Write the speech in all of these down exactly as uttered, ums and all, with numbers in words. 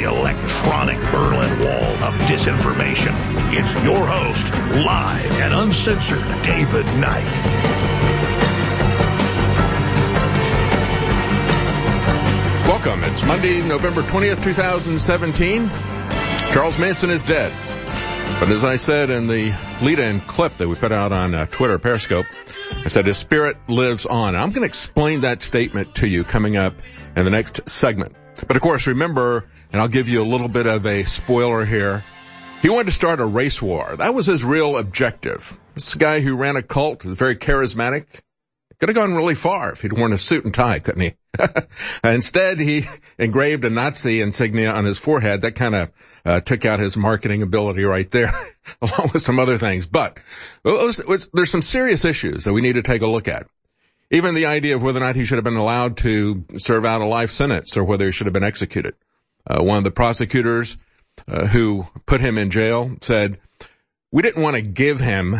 electronic Berlin Wall of disinformation. It's your host, live and uncensored, David Knight. Welcome. It's Monday, November twentieth, twenty seventeen. Charles Manson is dead. But as I said in the lead-in clip that we put out on uh, Twitter, Periscope, I said his spirit lives on. I'm going to explain that statement to you coming up in the next segment. But of course, remember, and I'll give you a little bit of a spoiler here, he wanted to start a race war. That was his real objective. This guy who ran a cult, was very charismatic. Could have gone really far if he'd worn a suit and tie, couldn't he? Instead, he engraved a Nazi insignia on his forehead. That kind of uh, took out his marketing ability right there, along with some other things. But well, there's some serious issues that we need to take a look at. Even the idea of whether or not he should have been allowed to serve out a life sentence or whether he should have been executed. Uh, one of the prosecutors uh, who put him in jail said, we didn't want to give him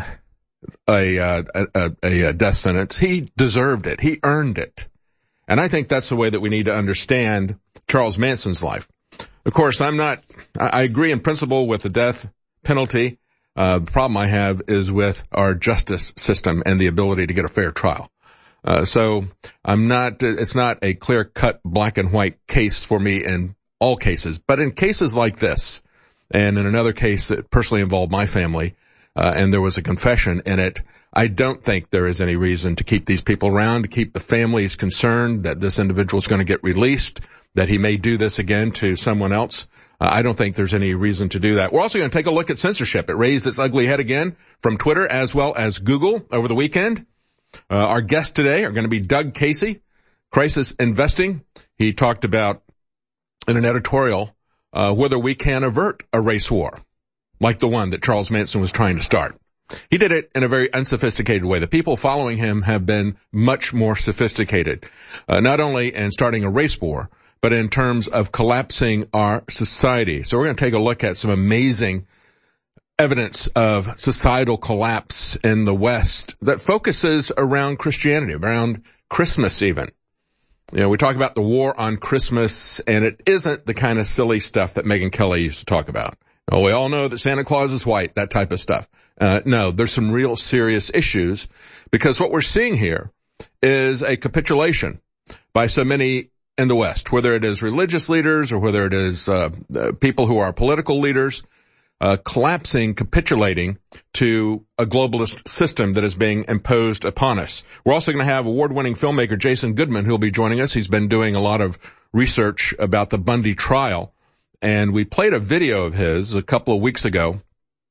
a, uh, a, a, a death sentence. He deserved it. He earned it. And I think that's the way that we need to understand Charles Manson's life. Of course, I'm not, I agree in principle with the death penalty. Uh, the problem I have is with our justice system and the ability to get a fair trial. Uh, so I'm not, it's not a clear-cut black and white case for me in all cases. But in cases like this, and in another case that personally involved my family, Uh, and there was a confession in it, I don't think there is any reason to keep these people around, to keep the families concerned that this individual is going to get released, that he may do this again to someone else. Uh, I don't think there's any reason to do that. We're also going to take a look at censorship. It raised its ugly head again from Twitter as well as Google over the weekend. Uh, our guests today are going to be Doug Casey, Crisis Investing. He talked about in an editorial uh, whether we can avert a race war like the one that Charles Manson was trying to start. He did it in a very unsophisticated way. The people following him have been much more sophisticated, uh, not only in starting a race war, but in terms of collapsing our society. So we're going to take a look at some amazing evidence of societal collapse in the West that focuses around Christianity, around Christmas even. You know, we talk about the war on Christmas, and it isn't the kind of silly stuff that Megyn Kelly used to talk about. Oh, we all know that Santa Claus is white, that type of stuff. Uh, no, there's some real serious issues because what we're seeing here is a capitulation by so many in the West, whether it is religious leaders or whether it is uh, uh people who are political leaders, uh collapsing, capitulating to a globalist system that is being imposed upon us. We're also going to have award-winning filmmaker Jason Goodman, who will be joining us. He's been doing a lot of research about the Bundy trial. And we played a video of his a couple of weeks ago,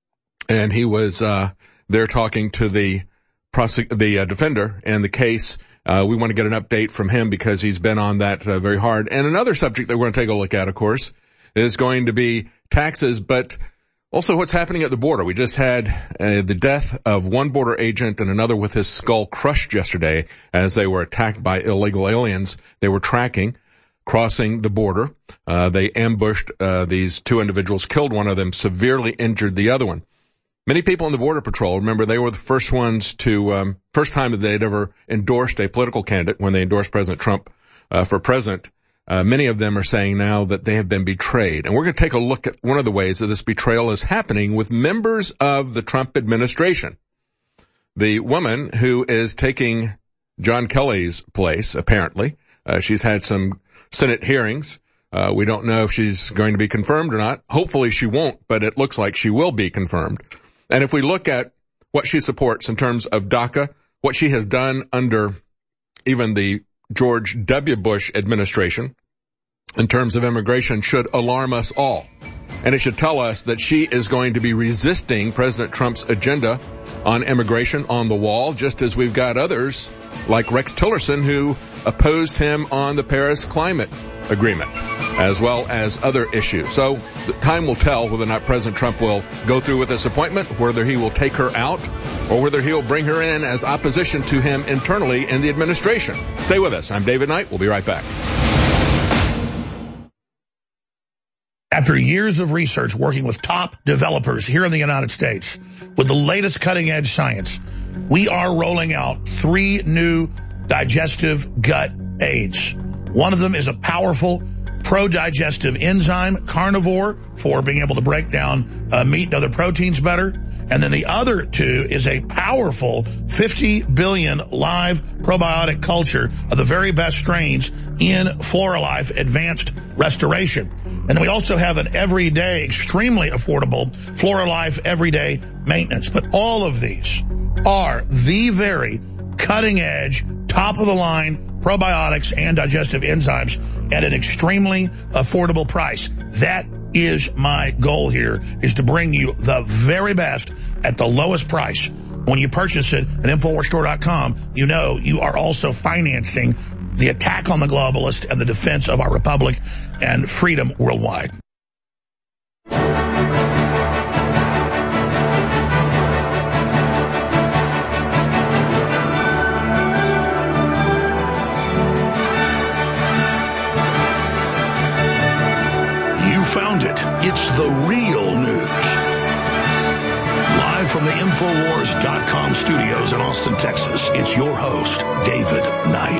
and he was uh there talking to the prosec- the uh, defender in the case. Uh we want to get an update from him because he's been on that uh, very hard. And another subject that we're going to take a look at, of course, is going to be taxes, but also what's happening at the border. We just had uh, the death of one border agent and another with his skull crushed yesterday as they were attacked by illegal aliens they were tracking crossing the border. Uh, they ambushed uh, these two individuals, killed one of them, severely injured the other one. Many people in the Border Patrol, remember, they were the first ones to, um, first time that they'd ever endorsed a political candidate when they endorsed President Trump uh, for president. Uh, many of them are saying now that they have been betrayed. And we're going to take a look at one of the ways that this betrayal is happening with members of the Trump administration. The woman who is taking John Kelly's place, apparently, uh, she's had some Senate hearings. Uh, we don't know if she's going to be confirmed or not. Hopefully she won't, but it looks like she will be confirmed. And if we look at what she supports in terms of DACA, what she has done under even the George W. Bush administration in terms of immigration should alarm us all. And it should tell us that she is going to be resisting President Trump's agenda on immigration on the wall, just as we've got others like Rex Tillerson who opposed him on the Paris Climate Agreement, as well as other issues. So the time will tell whether or not President Trump will go through with this appointment, whether he will take her out, or whether he'll bring her in as opposition to him internally in the administration. Stay with us. I'm David Knight. We'll be right back. After years of research working with top developers here in the United States with the latest cutting-edge science, we are rolling out three new digestive gut aids. One of them is a powerful pro-digestive enzyme, carnivore, for being able to break down uh, meat and other proteins better. And then the other two is a powerful fifty billion live probiotic culture of the very best strains in Floralife Advanced Restoration. And then we also have an everyday, extremely affordable Floralife Everyday Maintenance. But all of these are the very cutting-edge, top-of-the-line probiotics and digestive enzymes at an extremely affordable price. That is my goal here, is to bring you the very best at the lowest price. When you purchase it at Infowars Store dot com, you know you are also financing the attack on the globalist and the defense of our republic and freedom worldwide. Found it. It's the real news. Live from the Infowars dot com studios in Austin, Texas, it's your host, David Knight.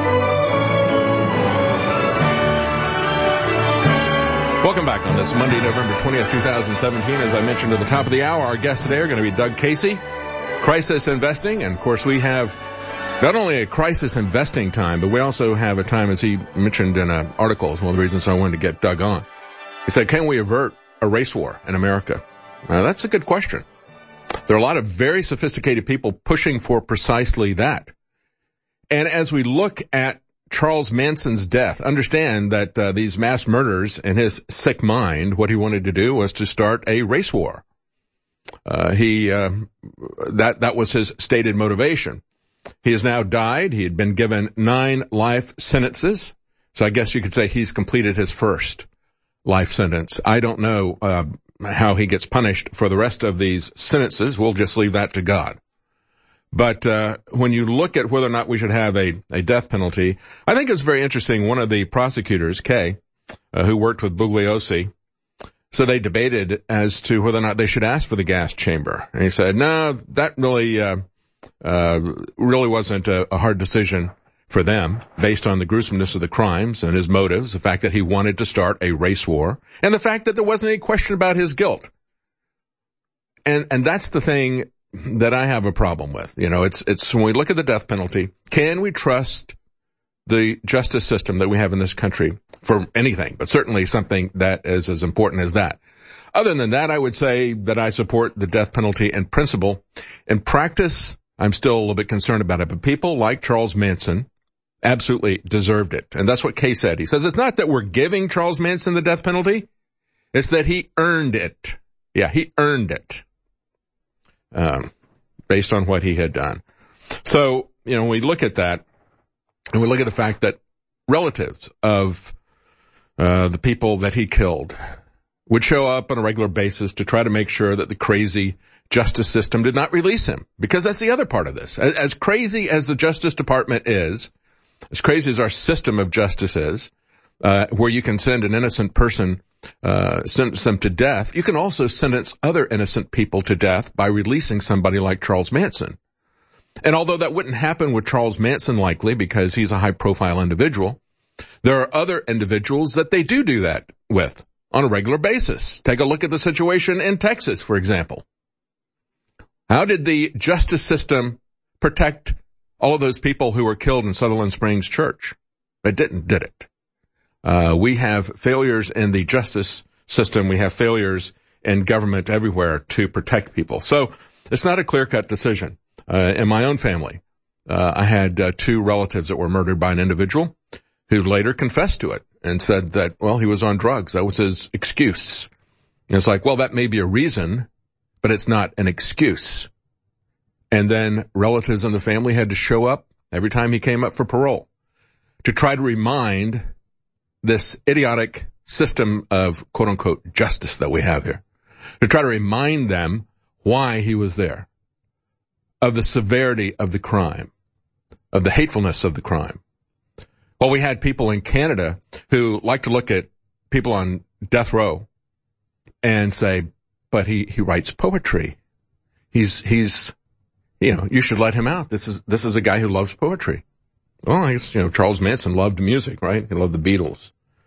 Welcome back on this Monday, November twentieth, twenty seventeen. As I mentioned at the top of the hour, our guests today are going to be Doug Casey, Crisis Investing. And, of course, we have not only a crisis investing time, but we also have a time, as he mentioned in an article, is one of the reasons I wanted to get Doug on. He said, can we avert a race war in America? Now, that's a good question. There are a lot of very sophisticated people pushing for precisely that. And as we look at Charles Manson's death, understand that uh, these mass murders in his sick mind, what he wanted to do was to start a race war. Uh, he, uh, that, that was his stated motivation. He has now died. He had been given nine life sentences. So I guess you could say he's completed his first life sentence. I don't know uh, how he gets punished for the rest of these sentences. We'll just leave that to God. But uh when you look at whether or not we should have a, a death penalty, I think it's very interesting. One of the prosecutors, Kay, uh, who worked with Bugliosi, so they debated as to whether or not they should ask for the gas chamber. And he said, no, that really uh, uh really wasn't a, a hard decision for them, based on the gruesomeness of the crimes and his motives, the fact that he wanted to start a race war, and the fact that there wasn't any question about his guilt. And and that's the thing that I have a problem with. You know, it's it's when we look at the death penalty, can we trust the justice system that we have in this country for anything, but certainly something that is as important as that? Other than that, I would say that I support the death penalty in principle. In practice, I'm still a little bit concerned about it. But people like Charles Manson absolutely deserved it. And that's what Kay said. He says it's not that we're giving Charles Manson the death penalty. It's that he earned it. Yeah, he earned it. Um, based on what he had done. So, you know, we look at that and we look at the fact that relatives of, uh, the people that he killed would show up on a regular basis to try to make sure that the crazy justice system did not release him. Because that's the other part of this. As, as crazy as the Justice Department is, as crazy as our system of justice is, uh, where you can send an innocent person, uh, sentence them to death, you can also sentence other innocent people to death by releasing somebody like Charles Manson. And although that wouldn't happen with Charles Manson likely because he's a high-profile individual, there are other individuals that they do do that with on a regular basis. Take a look at the situation in Texas, for example. How did the justice system protect all of those people who were killed in Sutherland Springs Church? It didn't, did it? Uh, we have failures in the justice system. We have failures in government everywhere to protect people. So it's not a clear-cut decision. Uh, in my own family, uh, I had uh, two relatives that were murdered by an individual who later confessed to it and said that, well, he was on drugs. That was his excuse. And it's like, well, that may be a reason, but it's not an excuse. And then relatives in the family had to show up every time he came up for parole to try to remind this idiotic system of quote-unquote justice that we have here, to try to remind them why he was there, of the severity of the crime, of the hatefulness of the crime. Well, we had people in Canada who like to look at people on death row and say, but he, he writes poetry. He's, he's, you know, you should let him out. This is, this is a guy who loves poetry. Well, I guess, you know, Charles Manson loved music, right? He loved the Beatles.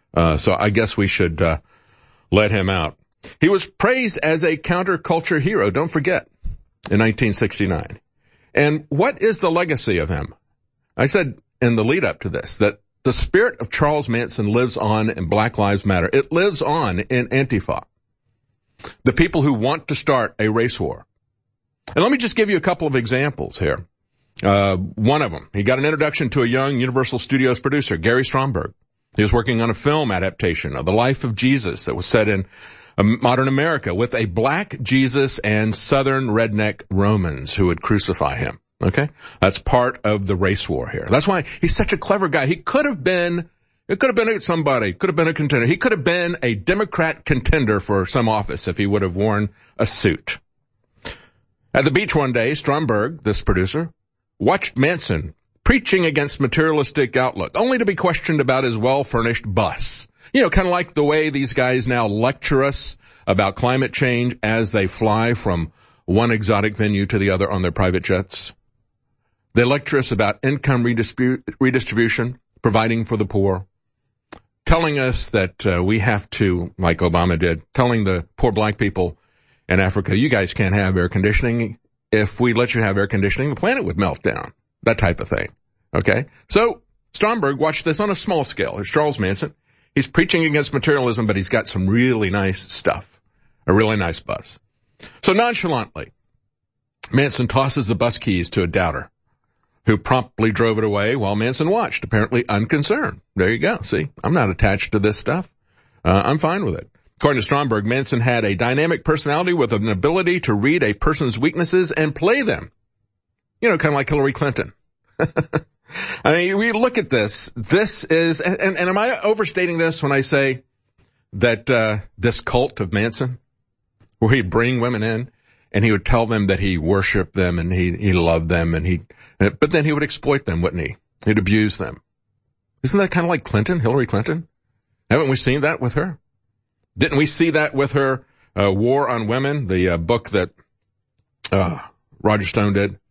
Uh, so I guess we should uh, let him out. He was praised as a counterculture hero, don't forget, in nineteen sixty-nine. And what is the legacy of him? I said in the lead up to this that the spirit of Charles Manson lives on in Black Lives Matter. It lives on in Antifa, the people who want to start a race war. And let me just give you a couple of examples here. Uh, one of them, he got an introduction to a young Universal Studios producer, Gary Stromberg. He was working on a film adaptation of the life of Jesus that was set in modern America with a black Jesus and southern redneck Romans who would crucify him. Okay? That's part of the race war here. That's why he's such a clever guy. He could have been, it could have been somebody, could have been a contender. He could have been a Democrat contender for some office if he would have worn a suit. At the beach one day, Stromberg, this producer, watched Manson preaching against materialistic outlook, only to be questioned about his well-furnished bus. You know, kind of like the way these guys now lecture us about climate change as they fly from one exotic venue to the other on their private jets. They lecture us about income redistribu- redistribution, providing for the poor, telling us that uh, we have to, like Obama did, telling the poor black people in Africa, you guys can't have air conditioning. If we let you have air conditioning, the planet would melt down. That type of thing. Okay? So, Stromberg watched this on a small scale. It's Charles Manson. He's preaching against materialism, but he's got some really nice stuff. A really nice bus. So nonchalantly, Manson tosses the bus keys to a doubter who promptly drove it away while Manson watched, apparently unconcerned. There you go. See, I'm not attached to this stuff. Uh, I'm fine with it. According to Stromberg, Manson had a dynamic personality with an ability to read a person's weaknesses and play them. You know, kind of like Hillary Clinton. I mean, we look at this. This is, and, and am I overstating this when I say that uh this cult of Manson, where he'd bring women in and he would tell them that he worshiped them and he he loved them and he, but then he would exploit them, wouldn't he? He'd abuse them. Isn't that kind of like Clinton, Hillary Clinton? Haven't we seen that with her? Didn't we see that with her uh, War on Women, the uh, book that uh Roger Stone did?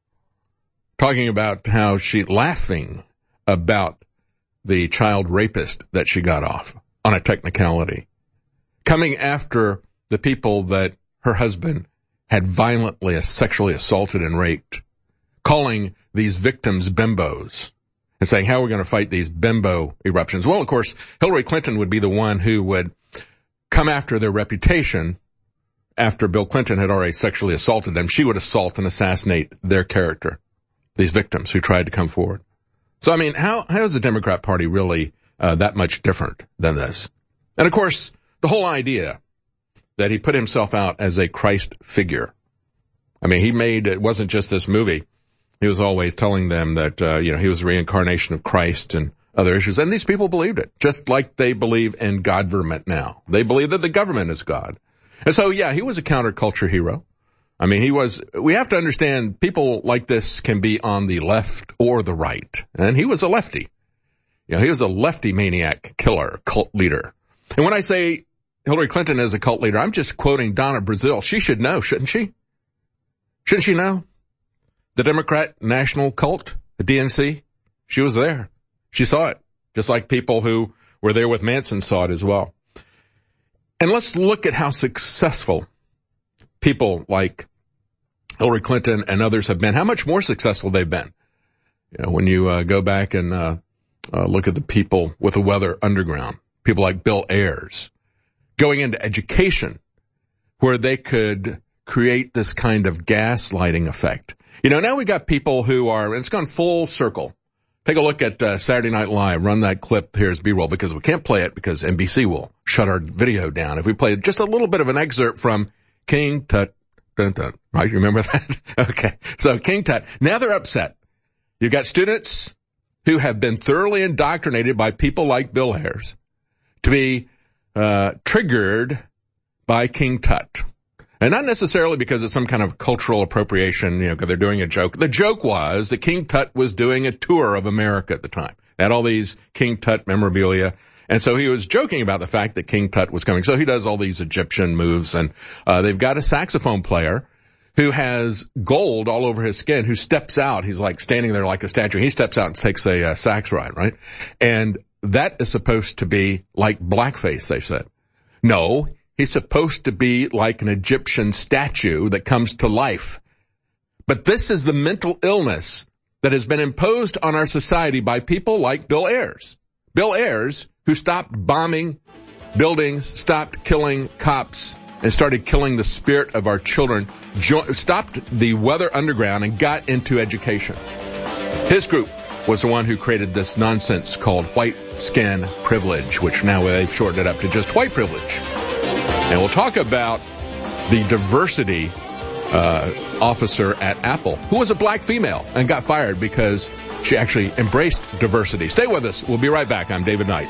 Talking about how she, laughing about the child rapist that she got off on a technicality. Coming after the people that her husband had violently sexually assaulted and raped. Calling these victims bimbos. And saying, how are we going to fight these bimbo eruptions? Well, of course, Hillary Clinton would be the one who would come after their reputation after Bill Clinton had already sexually assaulted them. She would assault and assassinate their character. These victims who tried to come forward. So, I mean, how, how is the Democrat Party really uh, that much different than this? And, of course, the whole idea that he put himself out as a Christ figure. I mean, he made, it wasn't just this movie. He was always telling them that, uh, you know, he was the reincarnation of Christ and other issues. And these people believed it, just like they believe in Godverment now. They believe that the government is God. And so, yeah, he was a counterculture hero. I mean, he was, we have to understand people like this can be on the left or the right. And he was a lefty. You know, he was a lefty maniac killer, cult leader. And when I say Hillary Clinton is a cult leader, I'm just quoting Donna Brazile. She should know, shouldn't she? Shouldn't she know? The Democrat National Cult, the D N C, she was there. She saw it, just like people who were there with Manson saw it as well. And let's look at how successful people like Hillary Clinton and others have been, how much more successful they've been. You know, when you uh, go back and uh, uh, look at the people with the Weather Underground, people like Bill Ayers, going into education where they could create this kind of gaslighting effect. You know, now we got people who are, and it's gone full circle. Take a look at uh, Saturday Night Live. Run that clip here as B-roll because we can't play it because N B C will shut our video down. If we play just a little bit of an excerpt from King Tut, dun, dun, right? You remember that? Okay. So King Tut. Now they're upset. You've got students who have been thoroughly indoctrinated by people like Bill Ayers to be uh triggered by King Tut. And not necessarily because it's some kind of cultural appropriation, you know, because they're doing a joke. The joke was that King Tut was doing a tour of America at the time. They had all these King Tut memorabilia. And so he was joking about the fact that King Tut was coming. So he does all these Egyptian moves. And uh they've got a saxophone player who has gold all over his skin, who steps out. He's like standing there like a statue. He steps out and takes a uh, sax ride, right? And that is supposed to be like blackface, they said. No, he's supposed to be like an Egyptian statue that comes to life. But this is the mental illness that has been imposed on our society by people like Bill Ayers. Bill Ayers, who stopped bombing buildings, stopped killing cops, and started killing the spirit of our children, jo- stopped the Weather Underground and got into education. His group was the one who created this nonsense called white skin privilege, which now they've shortened it up to just white privilege. And we'll talk about the diversity uh, officer at Apple, who was a black female and got fired because she actually embraced diversity. Stay with us. We'll be right back. I'm David Knight.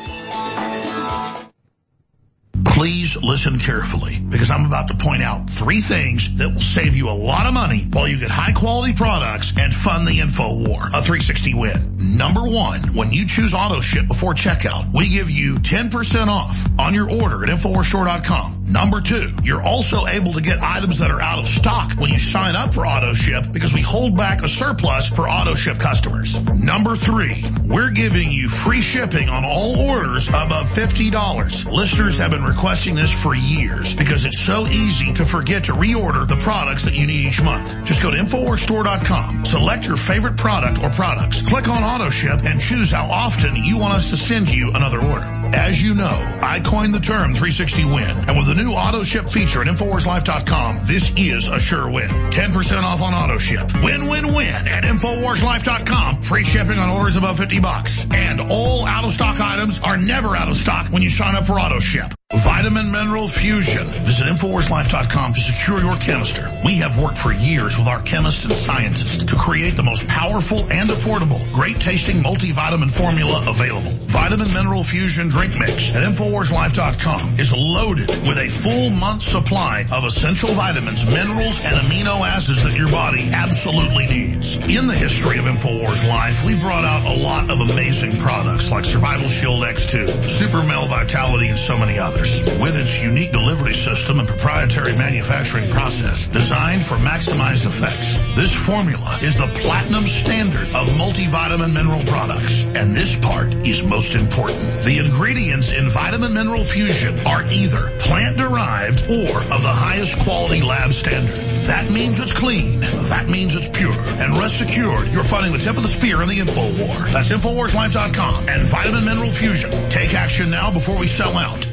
Please listen carefully, because I'm about to point out three things that will save you a lot of money while you get high-quality products and fund the info war. A three sixty win. Number one, when you choose AutoShip before checkout, we give you ten percent off on your order at InfoWars Store dot com. Number two, you're also able to get items that are out of stock when you sign up for AutoShip because we hold back a surplus for AutoShip customers. Number three, we're giving you free shipping on all orders above fifty dollars. Listeners have been requesting this for years because it's so easy to forget to reorder the products that you need each month. Just go to InfoWars Store dot com, select your favorite product or products, click on AutoShip, and choose how often you want us to send you another order. As you know, I coined the term three sixty win, and with the new AutoShip feature at InfoWars Life dot com, this is a sure win. ten percent off on AutoShip. Win, win, win at InfoWars Life dot com. Free shipping on orders above fifty bucks. And all out-of-stock items are never out of stock when you sign up for AutoShip. Vitamin Mineral Fusion. Visit InfoWars Life dot com to secure your canister. We have worked for years with our chemists and scientists to create the most powerful and affordable, great-tasting multivitamin formula available. Vitamin Mineral Fusion Drink Mix at InfoWars Life dot com is loaded with a full month's supply of essential vitamins, minerals, and amino acids that your body absolutely needs. In the history of InfoWars Life, we've brought out a lot of amazing products like Survival Shield X two, Super Male Vitality, and so many others. With its unique delivery system and proprietary manufacturing process designed for maximized effects, this formula is the platinum standard of multivitamin mineral products. And this part is most important. The ingredients in Vitamin Mineral Fusion are either plant-derived or of the highest quality lab standard. That means it's clean. That means it's pure. And rest assured, you're fighting the tip of the spear in the info war. That's InfoWars Life dot com and Vitamin Mineral Fusion. Take action now before we sell out.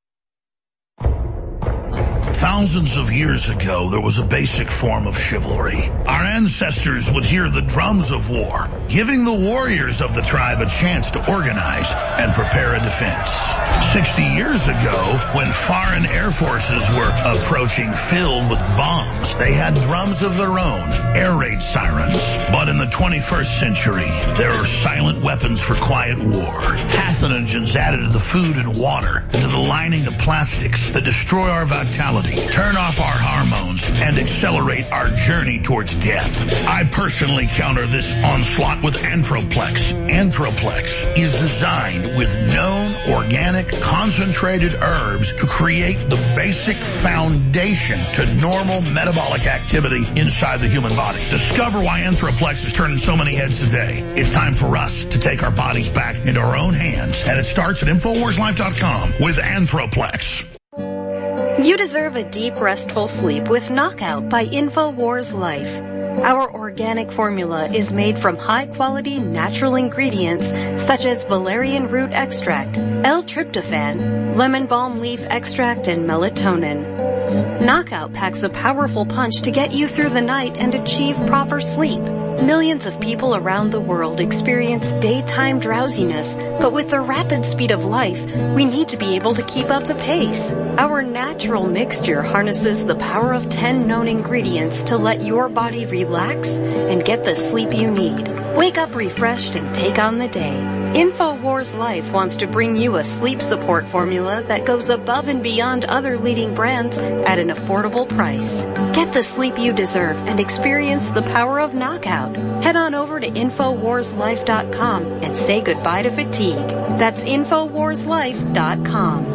Thousands of years ago, there was a basic form of chivalry. Our ancestors would hear the drums of war, giving the warriors of the tribe a chance to organize and prepare a defense. Sixty years ago, when foreign air forces were approaching filled with bombs, they had drums of their own, air raid sirens. But in the twenty-first century, there are silent weapons for quiet war. Pathogens added to the food and water, and to the lining of plastics that destroy our vitality, turn off our hormones, and accelerate our journey towards death. I personally counter this onslaught with Anthroplex. Anthroplex is designed with known organic concentrated herbs to create the basic foundation to normal metabolic activity inside the human body. Discover why Anthroplex is turning so many heads today. It's time for us to take our bodies back into our own hands, and it starts at InfoWars Life dot com with Anthroplex. You deserve a deep, restful sleep with Knockout by InfoWars Life. Our organic formula is made from high-quality natural ingredients such as valerian root extract, L-tryptophan, lemon balm leaf extract, and melatonin. Knockout packs a powerful punch to get you through the night and achieve proper sleep. Millions of people around the world experience daytime drowsiness, but with the rapid speed of life, we need to be able to keep up the pace. Our natural mixture harnesses the power of ten known ingredients to let your body relax and get the sleep you need. Wake up refreshed and take on the day. InfoWars Life wants to bring you a sleep support formula that goes above and beyond other leading brands at an affordable price. Get the sleep you deserve and experience the power of Knockout. Head on over to InfoWars Life dot com and say goodbye to fatigue. That's InfoWars Life dot com.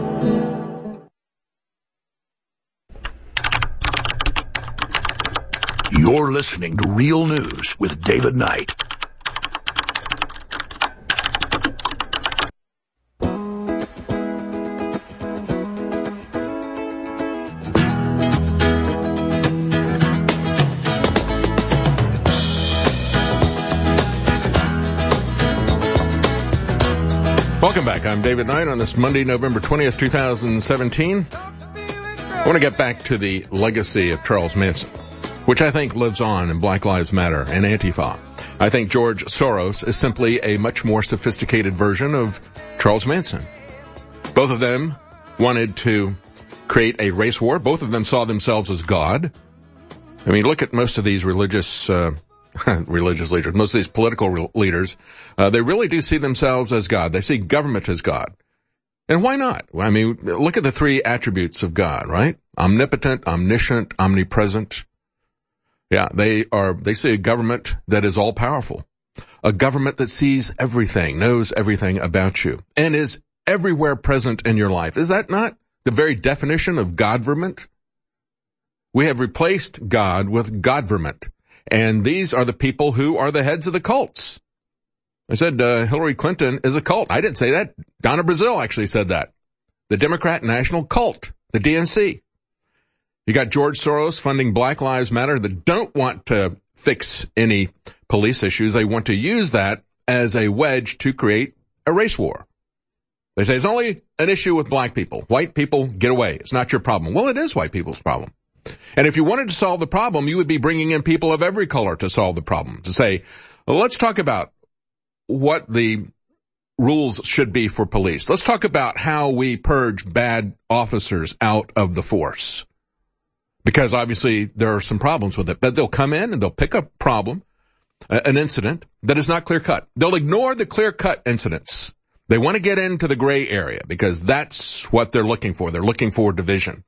You're listening to Real News with David Knight. Welcome back. I'm David Knight on this Monday, November twentieth, two thousand seventeen. I want to get back to the legacy of Charles Manson, which I think lives on in Black Lives Matter and Antifa. I think George Soros is simply a much more sophisticated version of Charles Manson. Both of them wanted to create a race war. Both of them saw themselves as God. I mean, look at most of these religious, uh, religious leaders, most of these political re- leaders. Uh, they really do see themselves as God. They see government as God. And why not? I mean, look at the three attributes of God, right? Omnipotent, omniscient, omnipresent. Yeah, they are, they see a government that is all powerful. A government that sees everything, knows everything about you, and is everywhere present in your life. Is that not the very definition of godverment? We have replaced God with godverment. And these are the people who are the heads of the cults. I said uh, Hillary Clinton is a cult. I didn't say that. Donna Brazile actually said that. The Democrat National Cult, the D N C. You got George Soros funding Black Lives Matter that don't want to fix any police issues. They want to use that as a wedge to create a race war. They say it's only an issue with black people. White people, get away. It's not your problem. Well, it is white people's problem. And if you wanted to solve the problem, you would be bringing in people of every color to solve the problem. To say, well, let's talk about what the rules should be for police. Let's talk about how we purge bad officers out of the force. Because obviously there are some problems with it. But they'll come in and they'll pick a problem, an incident that is not clear-cut. They'll ignore the clear-cut incidents. They want to get into the gray area because that's what they're looking for. They're looking for division.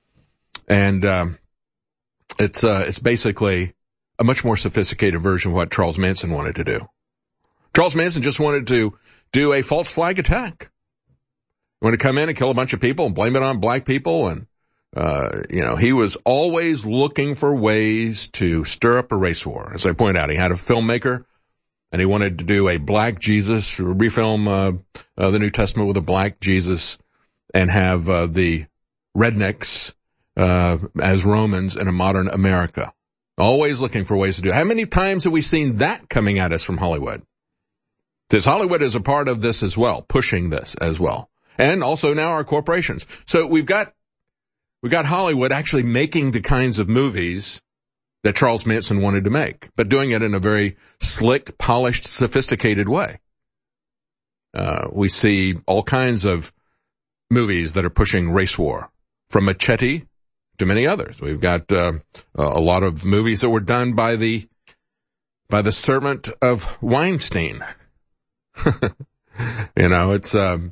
And um, it's uh, it's basically a much more sophisticated version of what Charles Manson wanted to do. Charles Manson just wanted to do a false flag attack. He wanted to come in and kill a bunch of people and blame it on black people. And, uh, you know, he was always looking for ways to stir up a race war. As I point out, he had a filmmaker, and he wanted to do a black Jesus, refilm uh, uh, the New Testament with a black Jesus, and have uh, the rednecks uh as Romans in a modern America. Always looking for ways to do it. How many times have we seen that coming at us from Hollywood? Since Hollywood is a part of this as well, pushing this as well. And also now our corporations. So we've got, we've got Hollywood actually making the kinds of movies that Charles Manson wanted to make, but doing it in a very slick, polished, sophisticated way. Uh, we see all kinds of movies that are pushing race war, from Machete to many others. We've got uh, a lot of movies that were done by the by the servant of Weinstein. You know, it's um,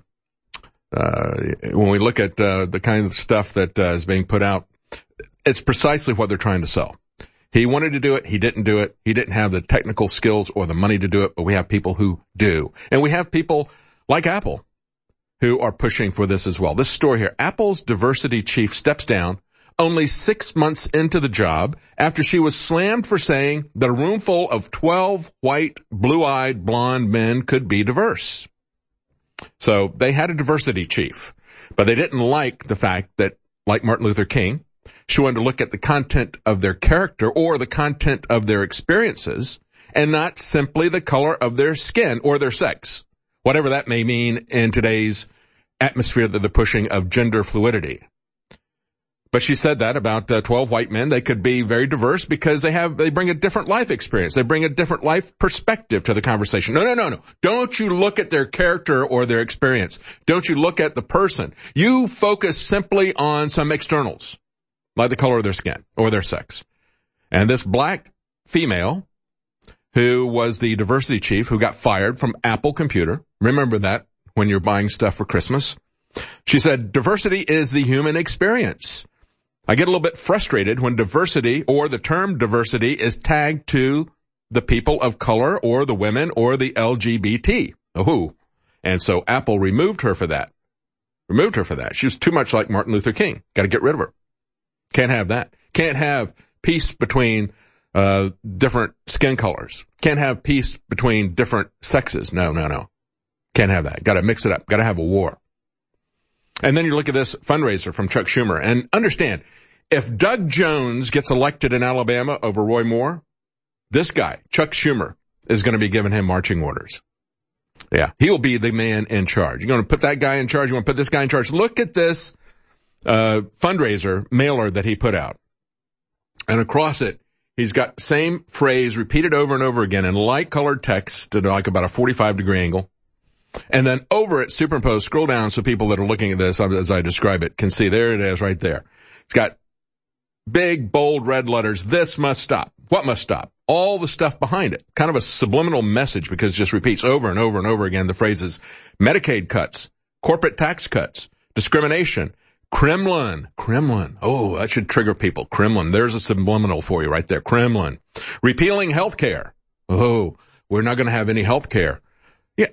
uh, when we look at uh, the kind of stuff that uh, is being put out, it's precisely what they're trying to sell. He wanted to do it. He didn't do it. He didn't have the technical skills or the money to do it, but we have people who do. And we have people like Apple who are pushing for this as well. This story here, Apple's diversity chief steps down only six months into the job after she was slammed for saying that a room full of twelve white, blue-eyed, blonde men could be diverse. So they had a diversity chief, but they didn't like the fact that, like Martin Luther King, she wanted to look at the content of their character or the content of their experiences and not simply the color of their skin or their sex, whatever that may mean in today's atmosphere that they're pushing of gender fluidity. But she said that about uh, twelve white men. They could be very diverse because they have, they bring a different life experience. They bring a different life perspective to the conversation. No, no, no, no. Don't you look at their character or their experience. Don't you look at the person. You focus simply on some externals, like the color of their skin or their sex. And this black female, who was the diversity chief, who got fired from Apple Computer. Remember that when you're buying stuff for Christmas. She said, diversity is the human experience. I get a little bit frustrated when diversity or the term diversity is tagged to the people of color or the women or the L G B T. Oh, and so Apple removed her for that. Removed her for that. She was too much like Martin Luther King. Got to get rid of her. Can't have that. Can't have peace between uh different skin colors. Can't have peace between different sexes. No, no, no. Can't have that. Got to mix it up. Got to have a war. And then you look at this fundraiser from Chuck Schumer, and understand, if Doug Jones gets elected in Alabama over Roy Moore, this guy, Chuck Schumer, is going to be giving him marching orders. Yeah, he'll be the man in charge. You're going to put that guy in charge. You want to put this guy in charge. Look at this uh fundraiser mailer that he put out. And across it, he's got the same phrase repeated over and over again in light-colored text at like about a forty-five degree angle. And then over it, superimposed, scroll down so people that are looking at this as I describe it can see. There it is right there. It's got big, bold red letters. This must stop. What must stop? All the stuff behind it. Kind of a subliminal message because it just repeats over and over and over again the phrases Medicaid cuts, corporate tax cuts, discrimination, Kremlin, Kremlin. Oh, that should trigger people. Kremlin. There's a subliminal for you right there. Kremlin. Repealing health care. Oh, we're not going to have any health care. Yeah.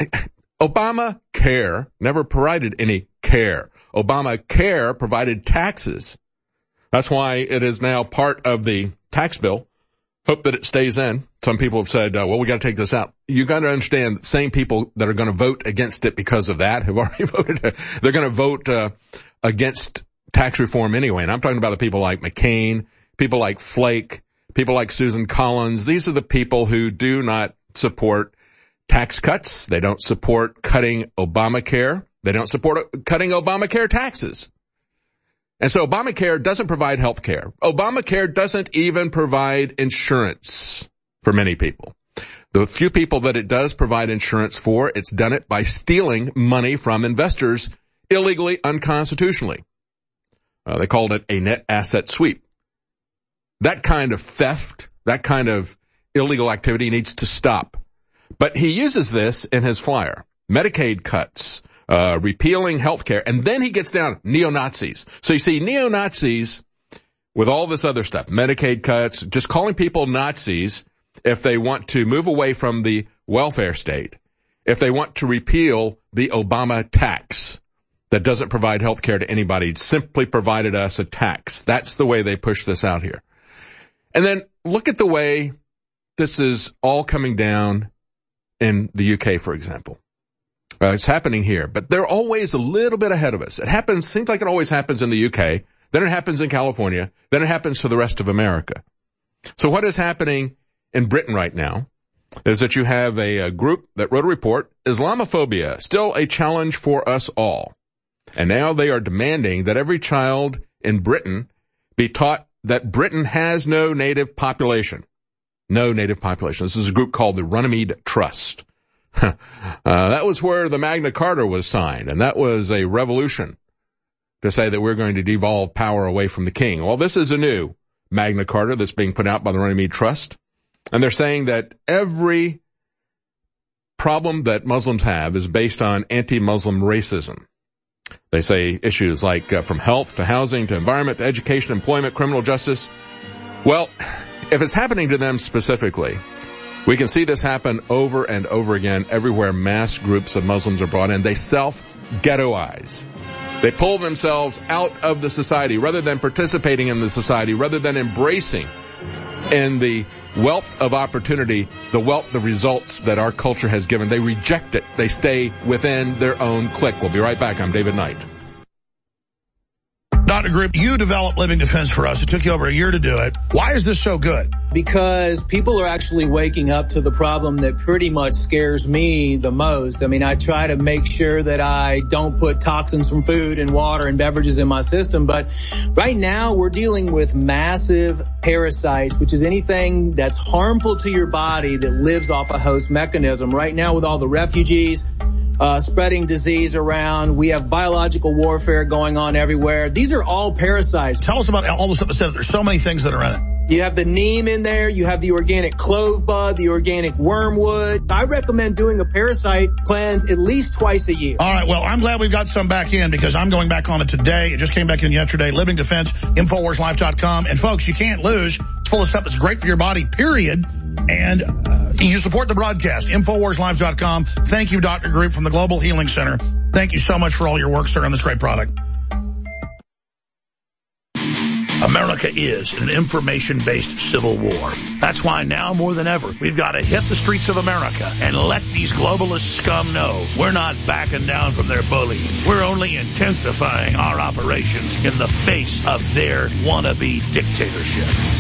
Obamacare never provided any care. Obamacare provided taxes. That's why it is now part of the tax bill. Hope that it stays in. Some people have said, uh, well, we got to take this out. You got to understand the same people that are going to vote against it because of that have already voted. They're going to vote uh, against tax reform anyway. And I'm talking about the people like McCain, people like Flake, people like Susan Collins. These are the people who do not support tax cuts. They don't support cutting Obamacare. They don't support cutting Obamacare taxes. And so Obamacare doesn't provide health care. Obamacare doesn't even provide insurance for many people. The few people that it does provide insurance for, it's done it by stealing money from investors illegally, unconstitutionally. Uh, they called it a net asset sweep. That kind of theft, that kind of illegal activity needs to stop. But he uses this in his flyer. Medicaid cuts, uh, repealing health care, and then he gets down neo-Nazis. So you see neo-Nazis with all this other stuff, Medicaid cuts, just calling people Nazis if they want to move away from the welfare state, if they want to repeal the Obama tax that doesn't provide health care to anybody, simply provided us a tax. That's the way they push this out here. And then look at the way this is all coming down in the U K, for example. Uh, it's happening here, but they're always a little bit ahead of us. It happens, seems like it always happens in the U K, then it happens in California, then it happens to the rest of America. So what is happening in Britain right now is that you have a, a group that wrote a report, Islamophobia, still a challenge for us all. And now they are demanding that every child in Britain be taught that Britain has no native population. No native population. This is a group called the Runnymede Trust. uh, that was where the Magna Carta was signed, and that was a revolution to say that we're going to devolve power away from the king. Well, this is a new Magna Carta that's being put out by the Runnymede Trust, and they're saying that every problem that Muslims have is based on anti-Muslim racism. They say issues like uh, from health to housing to environment to education, employment, criminal justice. Well, if it's happening to them specifically, we can see this happen over and over again everywhere mass groups of Muslims are brought in. They self-ghettoize. They pull themselves out of the society rather than participating in the society, rather than embracing in the wealth of opportunity, the wealth of results that our culture has given. They reject it. They stay within their own clique. We'll be right back. I'm David Knight. Doctor Group, you developed Living Defense for us. It took you over a year to do it. Why is this so good? Because people are actually waking up to the problem that pretty much scares me the most. I mean, I try to make sure that I don't put toxins from food and water and beverages in my system. But right now we're dealing with massive parasites, which is anything that's harmful to your body that lives off a host mechanism. Right now with all the refugees, Uh, spreading disease around. We have biological warfare going on everywhere. These are all parasites. Tell us about all the stuff that says there's so many things that are in it. You have the neem in there. You have the organic clove bud, the organic wormwood. I recommend doing a parasite cleanse at least twice a year. All right. Well, I'm glad we've got some back in because I'm going back on it today. It just came back in yesterday. Living Defense, Infowars Life dot com. And folks, you can't lose. It's full of stuff that's great for your body, period. And uh, you support the broadcast, Infowars Life dot com. Thank you, Doctor Group from the Global Healing Center. Thank you so much for all your work, sir, on this great product. America is in an information-based civil war. That's why now more than ever, we've got to hit the streets of America and let these globalist scum know we're not backing down from their bullying. We're only intensifying our operations in the face of their wannabe dictatorship.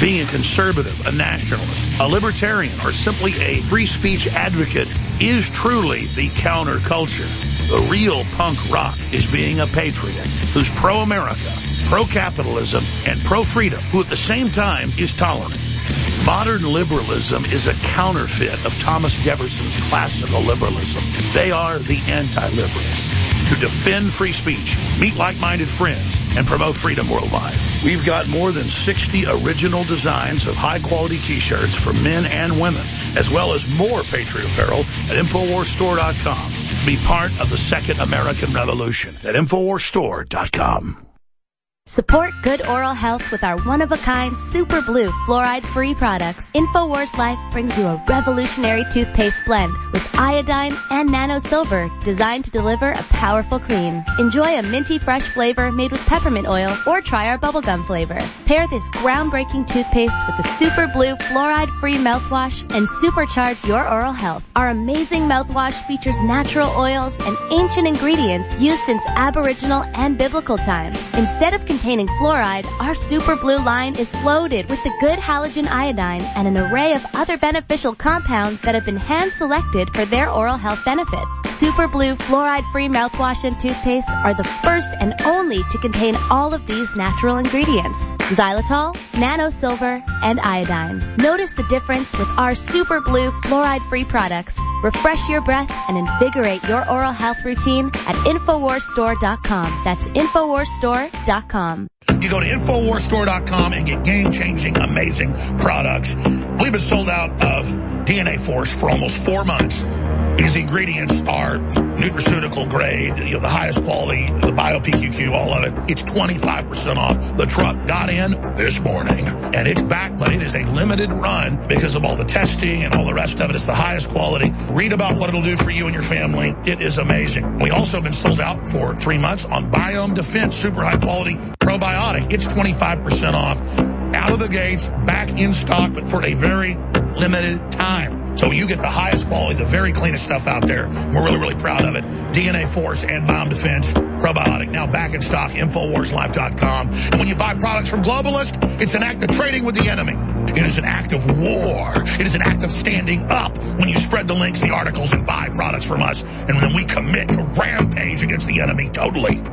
Being a conservative, a nationalist, a libertarian, or simply a free speech advocate is truly the counterculture. The real punk rock is being a patriot who's pro-America, pro-capitalism, and pro-freedom, who at the same time is tolerant. Modern liberalism is a counterfeit of Thomas Jefferson's classical liberalism. They are the anti-liberals who defend free speech, meet like-minded friends, and promote freedom worldwide. We've got more than sixty original designs of high-quality T-shirts for men and women, as well as more Patriot apparel at Infowars Store dot com. Be part of the Second American Revolution at Infowars Store dot com. Support good oral health with our one-of-a-kind Super Blue fluoride-free products. InfoWars Life brings you a revolutionary toothpaste blend with iodine and nano silver designed to deliver a powerful clean. Enjoy a minty fresh flavor made with peppermint oil or try our bubblegum flavor. Pair this groundbreaking toothpaste with the Super Blue fluoride-free mouthwash and supercharge your oral health. Our amazing mouthwash features natural oils and ancient ingredients used since Aboriginal and biblical times. Instead of containing fluoride, our Super Blue line is loaded with the good halogen iodine and an array of other beneficial compounds that have been hand-selected for their oral health benefits. Super Blue fluoride-free mouthwash and toothpaste are the first and only to contain all of these natural ingredients: xylitol, nano silver, and iodine. Notice the difference with our Super Blue fluoride-free products. Refresh your breath and invigorate your oral health routine at Infowars Store dot com. That's Infowars Store dot com. You go to Infowars Store dot com and get game-changing, amazing products. We've been sold out of D N A Force for almost four months. These ingredients are nutraceutical grade, you know, the highest quality, the Bio-P Q Q, all of it. It's twenty-five percent off. The truck got in this morning, and it's back, but it is a limited run because of all the testing and all the rest of it. It's the highest quality. Read about what it'll do for you and your family. It is amazing. We also have been sold out for three months on Biome Defense, super high-quality probiotic. It's twenty-five percent off. Out of the gates, back in stock, but for a very limited time. So you get the highest quality, the very cleanest stuff out there. We're really, really proud of it. D N A Force and Biome Defense probiotic, now back in stock, Infowars Life dot com. And when you buy products from globalists, it's an act of trading with the enemy. It is an act of war. It is an act of standing up when you spread the links, the articles, and buy products from us. And then we commit to rampage against the enemy totally.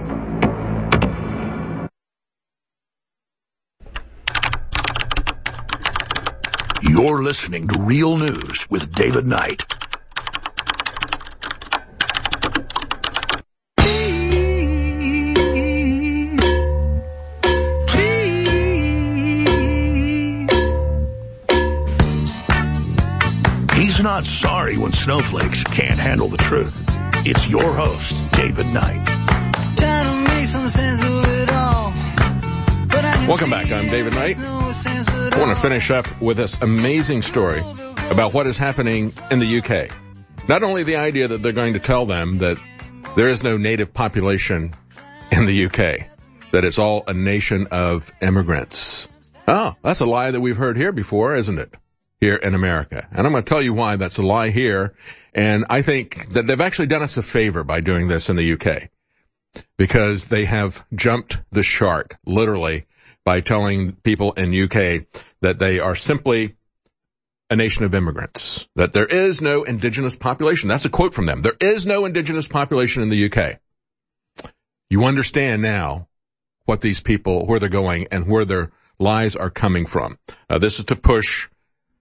You're listening to Real News with David Knight. He's not sorry when snowflakes can't handle the truth. It's your host, David Knight. Trying to make some sense of it all. Welcome back. I'm David Knight. I want to finish up with this amazing story about what is happening in the U K. Not only the idea that they're going to tell them that there is no native population in the U K, that it's all a nation of immigrants. Oh, that's a lie that we've heard here before, isn't it? Here in America. And I'm going to tell you why that's a lie here. And I think that they've actually done us a favor by doing this in the U K, because they have jumped the shark, literally, by telling people in U K that they are simply a nation of immigrants, that there is no indigenous population. That's a quote from them. There is no indigenous population in the U K. You understand now what these people, where they're going and where their lies are coming from. Uh, this is to push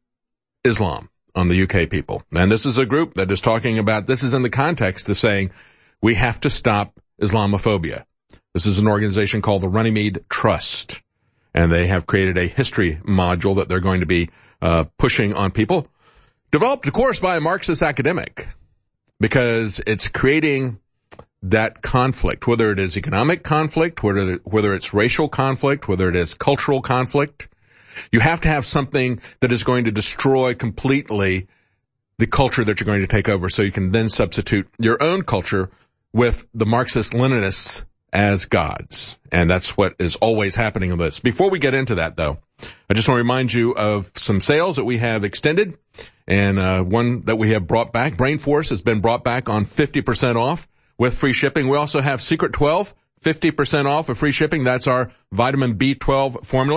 Islam on the U K people. And this is a group that is talking about, this is in the context of saying we have to stop Islamophobia. This is an organization called the Runnymede Trust, and they have created a history module that they're going to be uh pushing on people, developed, of course, by a Marxist academic, because it's creating that conflict, whether it is economic conflict, whether whether it's racial conflict, whether it is cultural conflict. You have to have something that is going to destroy completely the culture that you're going to take over, so you can then substitute your own culture with the Marxist-Leninists as gods. And that's what is always happening in this. Before we get into that, though, I just want to remind you of some sales that we have extended, and uh one that we have brought back. Brain Force has been brought back on fifty percent off with free shipping. We also have Secret twelve, fifty percent off of free shipping. That's our vitamin B twelve formula.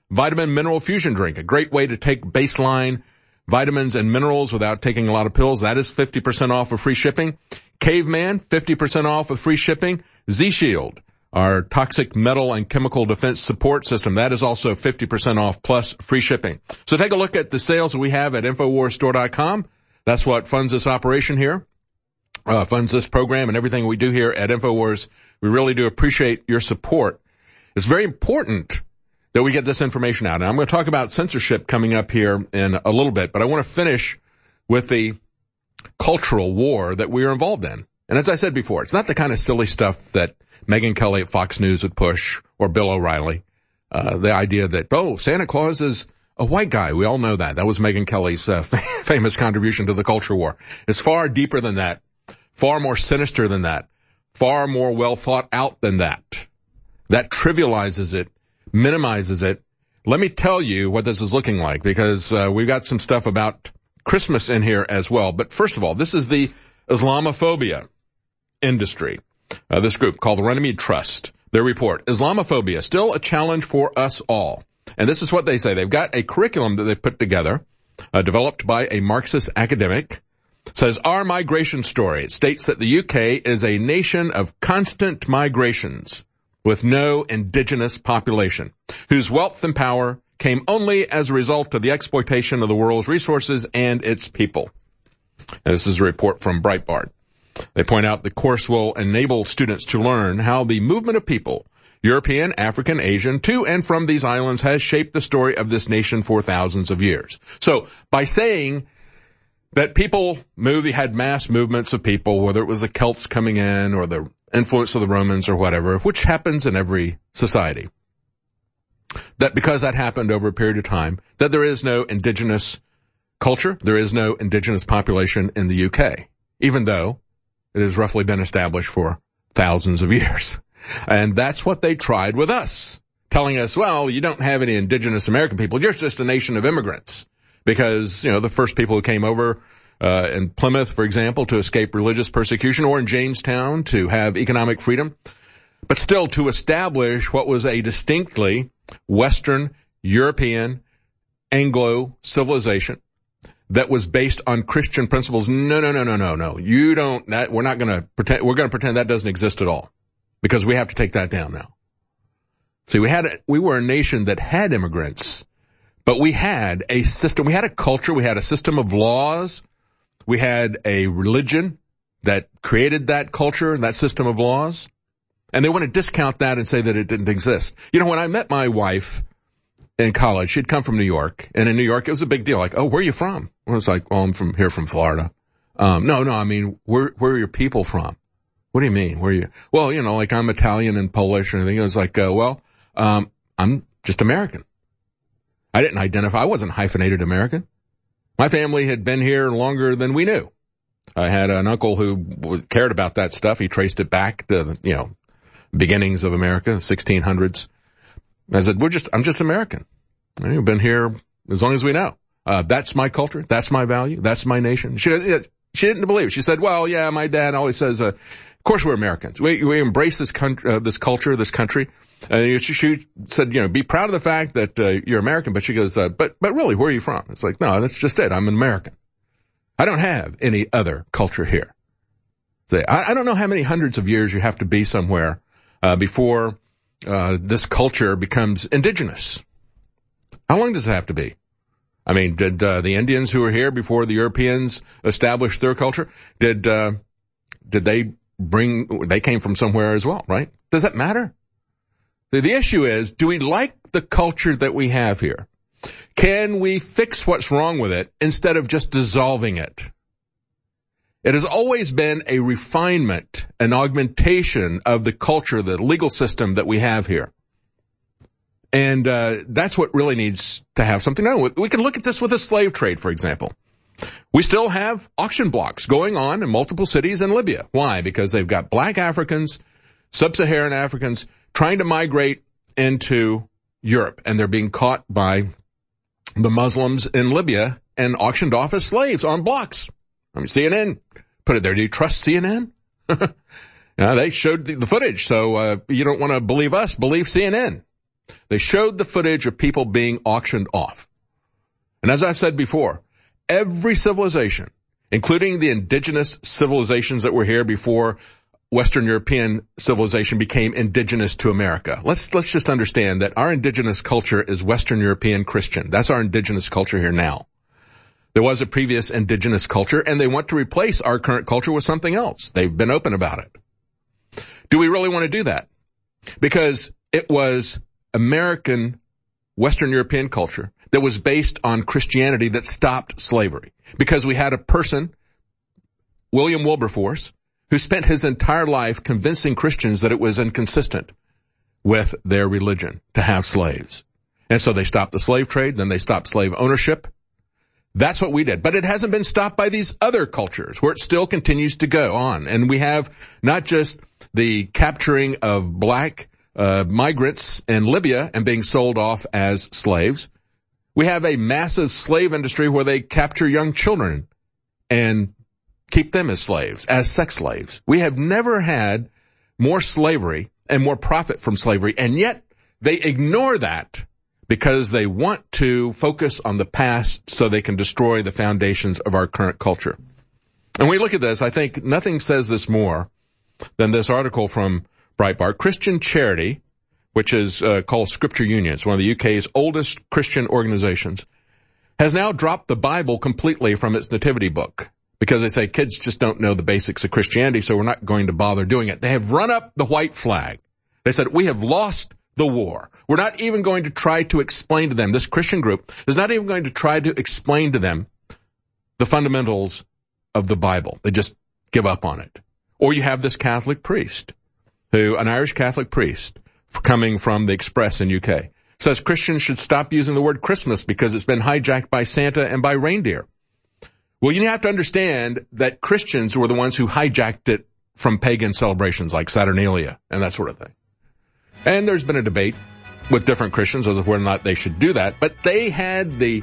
Vitamin Mineral Fusion Drink, a great way to take baseline vitamins and minerals without taking a lot of pills. That is fifty percent off with free shipping. Caveman, fifty percent off with free shipping. Z-Shield, our toxic metal and chemical defense support system, that is also fifty percent off plus free shipping. So take a look at the sales that we have at Infowars Store dot com. That's what funds this operation here, uh, funds this program and everything we do here at InfoWars. We really do appreciate your support. It's very important that we get this information out. And I'm going to talk about censorship coming up here in a little bit, but I want to finish with the cultural war that we are involved in. And as I said before, it's not the kind of silly stuff that Megyn Kelly at Fox News would push, or Bill O'Reilly. Uh, the idea that, oh, Santa Claus is a white guy. We all know that. That was Megyn Kelly's uh, famous contribution to the culture war. It's far deeper than that, far more sinister than that, far more well thought out than that. That trivializes it, minimizes it. Let me tell you what this is looking like, because uh, we've got some stuff about Christmas in here as well. But first of all, this is the Islamophobia industry. Uh, this group called the Runnymede Trust. Their report, Islamophobia, still a challenge for us all. And this is what they say. They've got a curriculum that they put together, uh, developed by a Marxist academic. It says, our migration story. It states that the U K is a nation of constant migrations with no indigenous population, whose wealth and power came only as a result of the exploitation of the world's resources and its people. And this is a report from Breitbart. They point out the course will enable students to learn how the movement of people, European, African, Asian, to and from these islands, has shaped the story of this nation for thousands of years. So by saying that people move, they had mass movements of people, whether it was the Celts coming in or the influence of the Romans or whatever, which happens in every society, that because that happened over a period of time, that there is no indigenous culture, there is no indigenous population in the U K, even though it has roughly been established for thousands of years. And that's what they tried with us, telling us, well, you don't have any indigenous American people. You're just a nation of immigrants. Because, you know, the first people who came over uh in Plymouth, for example, to escape religious persecution, or in Jamestown to have economic freedom, but still to establish what was a distinctly Western, European, Anglo civilization that was based on Christian principles. No, no, no, no, no, no. You don't, that, we're not going to pretend, we're going to pretend that doesn't exist at all, because we have to take that down now. See, we had, we were a nation that had immigrants, but we had a system, we had a culture, we had a system of laws, we had a religion that created that culture and that system of laws, and they want to discount that and say that it didn't exist. You know, when I met my wife in college, she'd come from New York, and in New York it was a big deal, like, oh, where are you from? I was like, well, I'm from here, from Florida. Um, no, no, I mean, where, where are your people from? What do you mean? Where are you? Well, you know, like I'm Italian and Polish and everything. It was like, uh, well, um, I'm just American. I didn't identify. I wasn't hyphenated American. My family had been here longer than we knew. I had an uncle who cared about that stuff. He traced it back to the, you know, beginnings of America, sixteen hundreds. I said, we're just, I'm just American. We've been here as long as we know. Uh, that's my culture. That's my value. That's my nation. She, she didn't believe it. She said, well, yeah, my dad always says, uh, of course we're Americans. We, we embrace this country, uh, this culture, this country. And she, she said, you know, be proud of the fact that, uh, you're American. But she goes, uh, but, but really, where are you from? It's like, no, that's just it. I'm an American. I don't have any other culture here. So I, I don't know how many hundreds of years you have to be somewhere, uh, before, uh, this culture becomes indigenous. How long does it have to be? I mean, did, uh, the Indians who were here before the Europeans established their culture, did, uh, did they bring, they came from somewhere as well, right? Does that matter? The, the issue is, do we like the culture that we have here? Can we fix what's wrong with it instead of just dissolving it? It has always been a refinement, an augmentation of the culture, the legal system that we have here. And uh that's what really needs to have something done. We can look at this with the slave trade, for example. We still have auction blocks going on in multiple cities in Libya. Why? Because they've got black Africans, sub-Saharan Africans, trying to migrate into Europe, and they're being caught by the Muslims in Libya and auctioned off as slaves on blocks. I mean, C N N put it there. Do you trust C N N? Now, they showed the, the footage, so uh you don't want to believe us, believe C N N. They showed the footage of people being auctioned off. And as I've said before, every civilization, including the indigenous civilizations that were here before Western European civilization became indigenous to America. Let's, let's just understand that our indigenous culture is Western European Christian. That's our indigenous culture here now. There was a previous indigenous culture, and they want to replace our current culture with something else. They've been open about it. Do we really want to do that? Because it was American Western European culture that was based on Christianity that stopped slavery. Because we had a person, William Wilberforce, who spent his entire life convincing Christians that it was inconsistent with their religion to have slaves. And so they stopped the slave trade, then they stopped slave ownership. That's what we did. But it hasn't been stopped by these other cultures where it still continues to go on. And we have not just the capturing of black uh, migrants in Libya and being sold off as slaves. We have a massive slave industry where they capture young children and keep them as slaves, as sex slaves. We have never had more slavery and more profit from slavery, and yet they ignore that because they want to focus on the past so they can destroy the foundations of our current culture. And when we look at this, I think nothing says this more than this article from Breitbart. Christian Charity, which is uh, called Scripture Union, it's one of the U K's oldest Christian organizations, has now dropped the Bible completely from its nativity book because they say kids just don't know the basics of Christianity, so we're not going to bother doing it. They have run up the white flag. They said, we have lost the war. We're not even going to try to explain to them, this Christian group is not even going to try to explain to them the fundamentals of the Bible. They just give up on it. Or you have this Catholic priest, who, an Irish Catholic priest, coming from the Express in U K, says Christians should stop using the word Christmas because it's been hijacked by Santa and by reindeer. Well, you have to understand that Christians were the ones who hijacked it from pagan celebrations like Saturnalia and that sort of thing. And there's been a debate with different Christians as to whether or not they should do that, but they had the,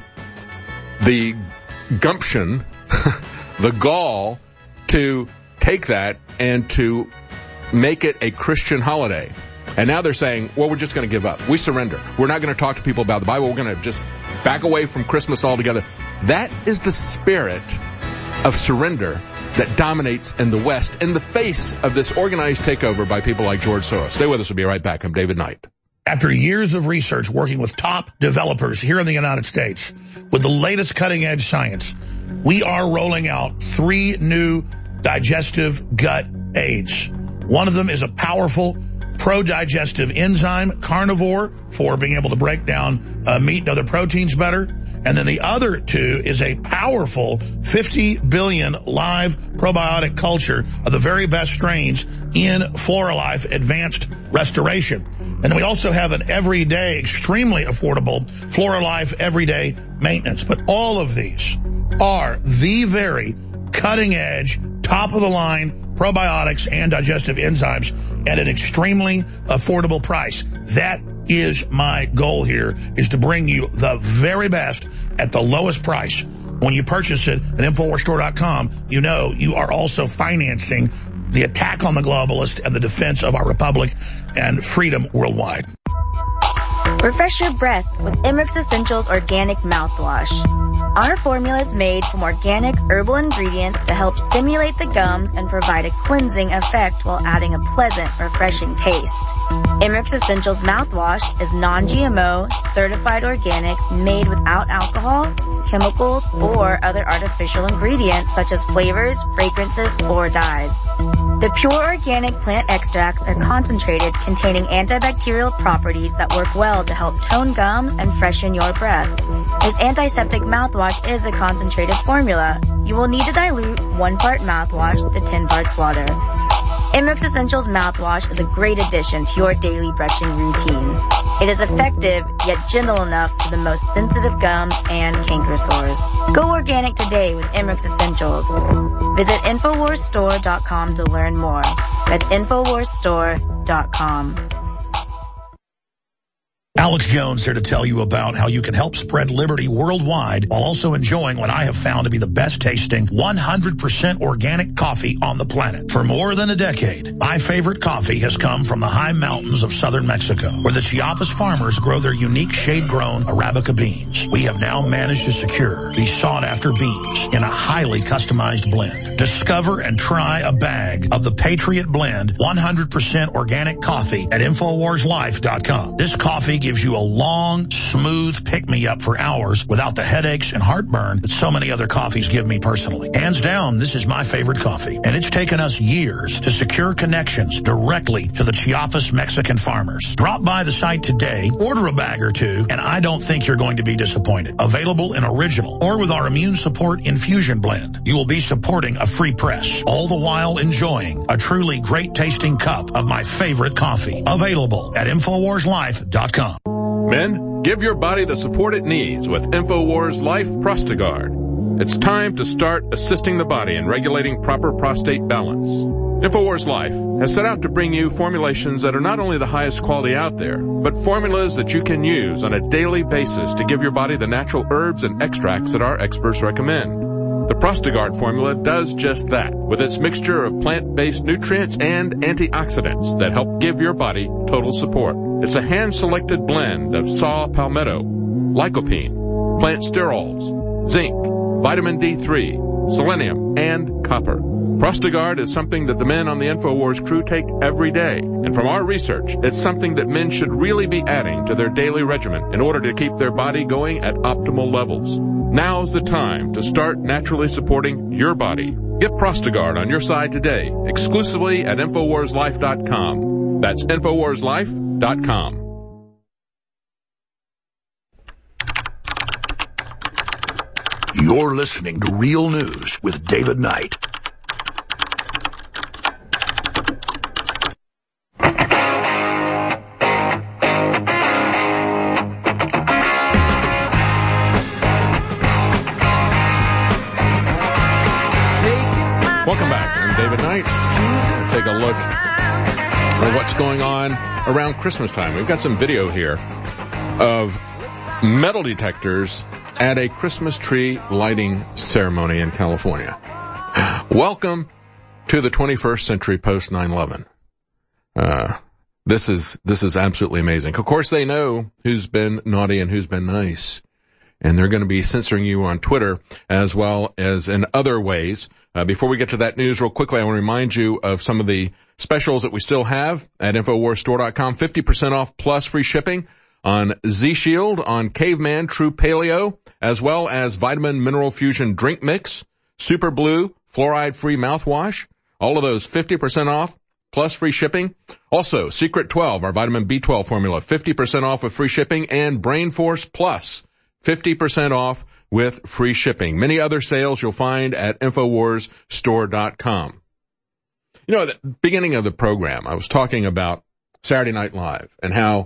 the gumption, the gall to take that and to make it a Christian holiday. And now they're saying, well, we're just going to give up. We surrender. We're not going to talk to people about the Bible. We're going to just back away from Christmas altogether. That is the spirit of surrender that dominates in the West in the face of this organized takeover by people like George Soros. Stay with us. We'll be right back. I'm David Knight. After years of research working with top developers here in the United States with the latest cutting-edge science, we are rolling out three new digestive gut aids. One of them is a powerful pro-digestive enzyme, carnivore, for being able to break down uh, meat and other proteins better. And then the other two is a powerful fifty billion live probiotic culture of the very best strains in Floralife Advanced Restoration. And then we also have an everyday, extremely affordable Floralife Everyday Maintenance. But all of these are the very cutting-edge, top-of-the-line probiotics and digestive enzymes at an extremely affordable price. That is my goal here, is to bring you the very best at the lowest price. When you purchase it at Infowars Store dot com, you know you are also financing the attack on the globalists and the defense of our republic and freedom worldwide. Refresh your breath with Emmerich Essentials Organic Mouthwash. Our formula is made from organic herbal ingredients to help stimulate the gums and provide a cleansing effect while adding a pleasant, refreshing taste. Emmerich Essentials Mouthwash is non-G M O, certified organic, made without alcohol, chemicals, or other artificial ingredients such as flavors, fragrances, or dyes. The pure organic plant extracts are concentrated, containing antibacterial properties that work well to help tone gums and freshen your breath. This antiseptic mouthwash is a concentrated formula. You will need to dilute one part mouthwash to ten parts water. Emmerich Essentials Mouthwash is a great addition to your daily brushing routine. It is effective, yet gentle enough for the most sensitive gums and canker sores. Go organic today with Emmerich Essentials. Visit Infowars Store dot com to learn more. That's Infowars Store dot com. Alex Jones here to tell you about how you can help spread liberty worldwide while also enjoying what I have found to be the best tasting one hundred percent organic coffee on the planet. For more than a decade, my favorite coffee has come from the high mountains of southern Mexico, where the Chiapas farmers grow their unique shade-grown Arabica beans. We have now managed to secure these sought-after beans in a highly customized blend. Discover and try a bag of the Patriot Blend one hundred percent organic coffee at Infowars Life dot com. This coffee gives you a long, smooth pick-me-up for hours without the headaches and heartburn that so many other coffees give me personally. Hands down, this is my favorite coffee, and it's taken us years to secure connections directly to the Chiapas Mexican farmers. Drop by the site today, order a bag or two, and I don't think you're going to be disappointed. Available in original or with our immune support infusion blend. You will be supporting a free press, all the while enjoying a truly great-tasting cup of my favorite coffee. Available at Infowars Life dot com. Men, give your body the support it needs with InfoWars Life Prostagard. It's time to start assisting the body in regulating proper prostate balance. InfoWars Life has set out to bring you formulations that are not only the highest quality out there, but formulas that you can use on a daily basis to give your body the natural herbs and extracts that our experts recommend. The Prostagard formula does just that, with its mixture of plant-based nutrients and antioxidants that help give your body total support. It's a hand-selected blend of saw palmetto, lycopene, plant sterols, zinc, vitamin D three, selenium, and copper. Prostagard is something that the men on the InfoWars crew take every day. And from our research, it's something that men should really be adding to their daily regimen in order to keep their body going at optimal levels. Now's the time to start naturally supporting your body. Get Prostagard on your side today, exclusively at Infowars Life dot com. That's Infowars Life dot com. You're listening to Real News with David Knight. Welcome back. I'm David Knight. We'll take a look at what's going on around Christmas time. We've got some video here of metal detectors at a Christmas tree lighting ceremony in California. Welcome to the twenty-first century post nine eleven. Uh, this is, this is absolutely amazing. Of course, they know who's been naughty and who's been nice. And they're going to be censoring you on Twitter as well as in other ways. Uh, before we get to that news real quickly, I want to remind you of some of the specials that we still have at Infowars Store dot com. fifty percent off plus free shipping on Z-Shield, on Caveman True Paleo, as well as Vitamin Mineral Fusion Drink Mix, Super Blue, Fluoride-Free Mouthwash. All of those fifty percent off plus free shipping. Also, Secret twelve, our vitamin B twelve formula, fifty percent off with free shipping, and Brain Force Plus, fifty percent off with free shipping. Many other sales you'll find at Infowars Store dot com. You know, at the beginning of the program, I was talking about Saturday Night Live and how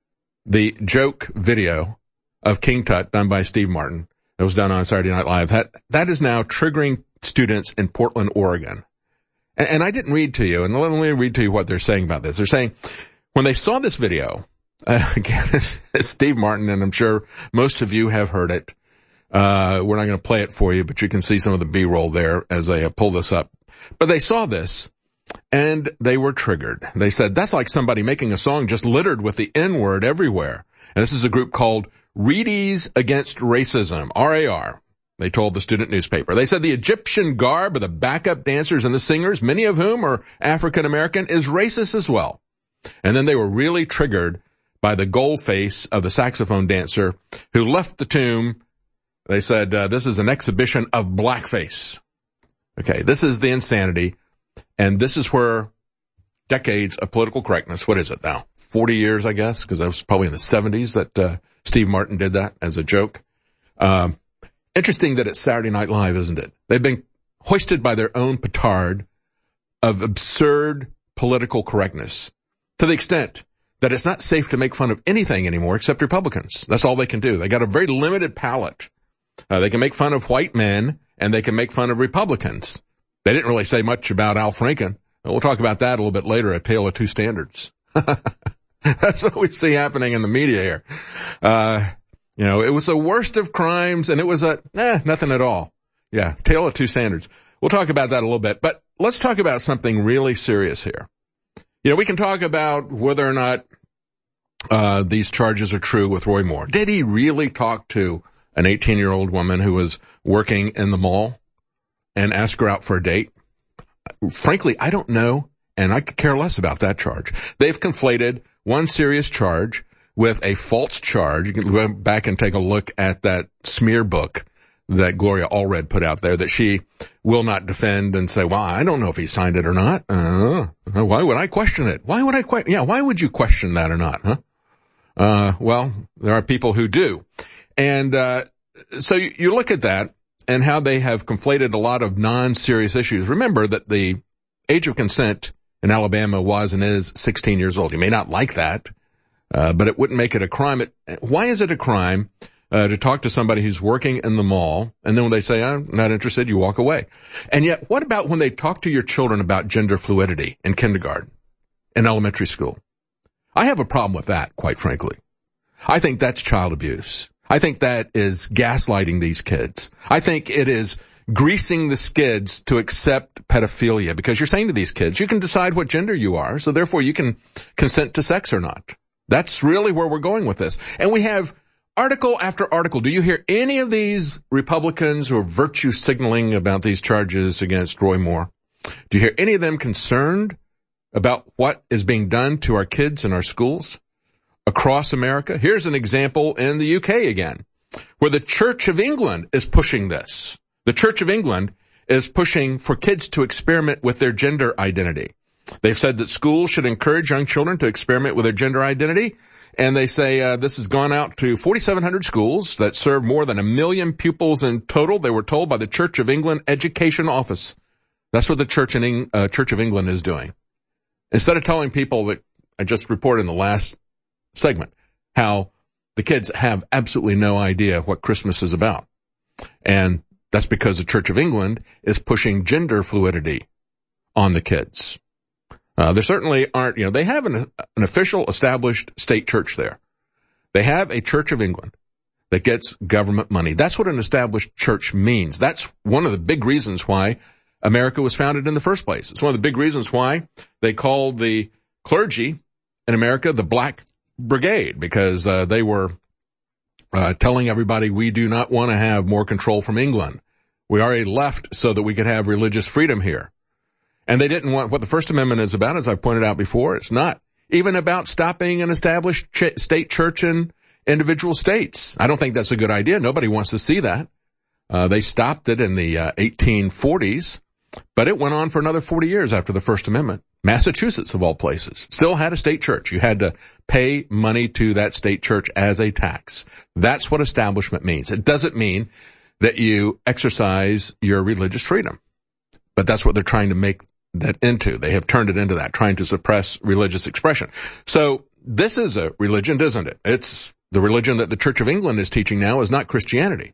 the joke video of King Tut done by Steve Martin that was done on Saturday Night Live, that, that is now triggering students in Portland, Oregon. And, and I didn't read to you, and let me read to you what they're saying about this. They're saying when they saw this video, uh, again, it's, it's Steve Martin, and I'm sure most of you have heard it. Uh, we're not going to play it for you, but you can see some of the B-roll there as I uh, pull this up. But they saw this, and they were triggered. They said, that's like somebody making a song just littered with the N-word everywhere. And this is a group called Readies Against Racism, R A R. They told the student newspaper. They said the Egyptian garb of the backup dancers and the singers, many of whom are African-American, is racist as well. And then they were really triggered by the gold face of the saxophone dancer who left the tomb. They said, uh, this is an exhibition of blackface. Okay, this is the insanity. And this is where decades of political correctness, what is it now? forty years, I guess, because that was probably in the seventies that uh, Steve Martin did that as a joke. Um, interesting that it's Saturday Night Live, isn't it? They've been hoisted by their own petard of absurd political correctness to the extent that it's not safe to make fun of anything anymore except Republicans. That's all they can do. They got a very limited palate. Uh, they can make fun of white men, and they can make fun of Republicans. They didn't really say much about Al Franken. We'll talk about that a little bit later, A Tale of Two Standards. That's what we see happening in the media here. Uh, you know, it was the worst of crimes, and it was a, eh, nothing at all. Yeah, tale of two standards. We'll talk about that a little bit, but let's talk about something really serious here. You know, we can talk about whether or not uh these charges are true with Roy Moore. Did he really talk to an eighteen-year-old woman who was working in the mall and ask her out for a date? Frankly, I don't know, and I could care less about that charge. They've conflated one serious charge with a false charge. You can go back and take a look at that smear book that Gloria Allred put out there that she will not defend and say, well, I don't know if he signed it or not. Uh, why would I question it? Why would I question? Yeah, why would you question that or not, huh? Uh, well, there are people who do. And, uh, so you, you look at that and how they have conflated a lot of non-serious issues. Remember that the age of consent in Alabama was and is sixteen years old. You may not like that, uh, but it wouldn't make it a crime. It, why is it a crime, uh, to talk to somebody who's working in the mall and then when they say, I'm not interested, you walk away? And yet, what about when they talk to your children about gender fluidity in kindergarten, in elementary school? I have a problem with that, quite frankly. I think that's child abuse. I think that is gaslighting these kids. I think it is greasing the skids to accept pedophilia, because you're saying to these kids, you can decide what gender you are, so therefore you can consent to sex or not. That's really where we're going with this. And we have article after article. Do you hear any of these Republicans who are virtue signaling about these charges against Roy Moore? Do you hear any of them concerned about what is being done to our kids in our schools across America? Here's an example in the U K again, where the Church of England is pushing this. The Church of England is pushing for kids to experiment with their gender identity. They've said that schools should encourage young children to experiment with their gender identity, and they say uh, this has gone out to forty-seven hundred schools that serve more than a million pupils in total. They were told by the Church of England Education Office. That's what the Church, in Eng- uh, Church of England is doing. Instead of telling people that I just reported in the last segment how the kids have absolutely no idea what Christmas is about. And that's because the Church of England is pushing gender fluidity on the kids. Uh, there certainly aren't, you know, they have an, an official established state church there. They have a Church of England that gets government money. That's what an established church means. That's one of the big reasons why America was founded in the first place. It's one of the big reasons why they called the clergy in America the Black Brigade, because uh, they were uh, telling everybody we do not want to have more control from England. We already left so that we could have religious freedom here. And they didn't want, what the First Amendment is about, as I pointed out before, it's not even about stopping an established ch- state church in individual states. I don't think that's a good idea. Nobody wants to see that. Uh, they stopped it in the uh, eighteen forties. But it went on for another forty years after the First Amendment. Massachusetts, of all places, still had a state church. You had to pay money to that state church as a tax. That's what establishment means. It doesn't mean that you exercise your religious freedom. But that's what they're trying to make that into. They have turned it into that, trying to suppress religious expression. So this is a religion, isn't it? It's the religion that the Church of England is teaching now is not Christianity.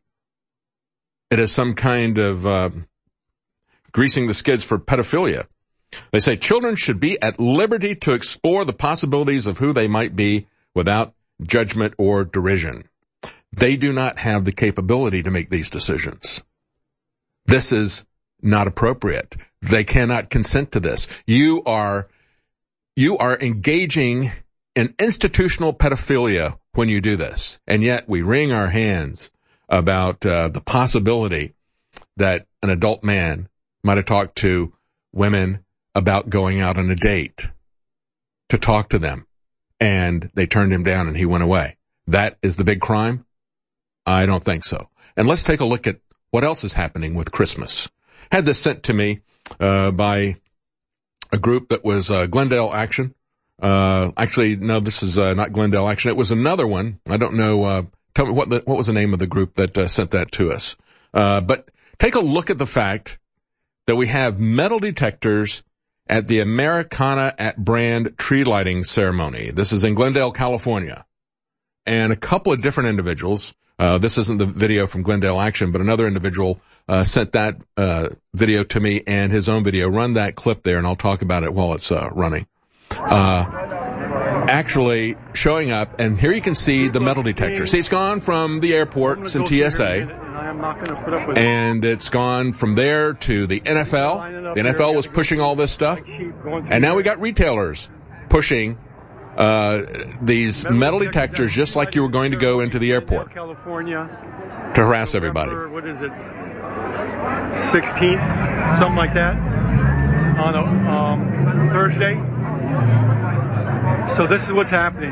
It is some kind of uh, greasing the skids for pedophilia. They say children should be at liberty to explore the possibilities of who they might be without judgment or derision. They do not have the capability to make these decisions. This is not appropriate. They cannot consent to this. You are, you are engaging in institutional pedophilia when you do this. And yet we wring our hands about uh, the possibility that an adult man might have talked to women about going out on a date to talk to them, and they turned him down and he went away. That is the big crime? I don't think so. And let's take a look at what else is happening with Christmas. Had this sent to me uh by a group that was uh, Glendale Action. Uh actually, no, this is uh, not Glendale Action. It was another one. I don't know. Uh, tell me what the, what was the name of the group that uh, sent that to us. Uh But take a look at the fact that we have metal detectors at the Americana at Brand tree lighting ceremony. This is in Glendale, California. And a couple of different individuals, uh, this isn't the video from Glendale Action, but another individual uh, sent that uh, video to me and his own video. Run that clip there, and I'll talk about it while it's uh, running. Uh, actually showing up, and here you can see the metal detector. See, it's gone from the airports and T S A, and it's gone from there to the N F L. The N F L was pushing all this stuff, and now we got retailers pushing uh these metal detectors just like you were going to go into the airport to harass everybody. What is it? sixteenth, something like that, on a um, Thursday. So this is what's happening.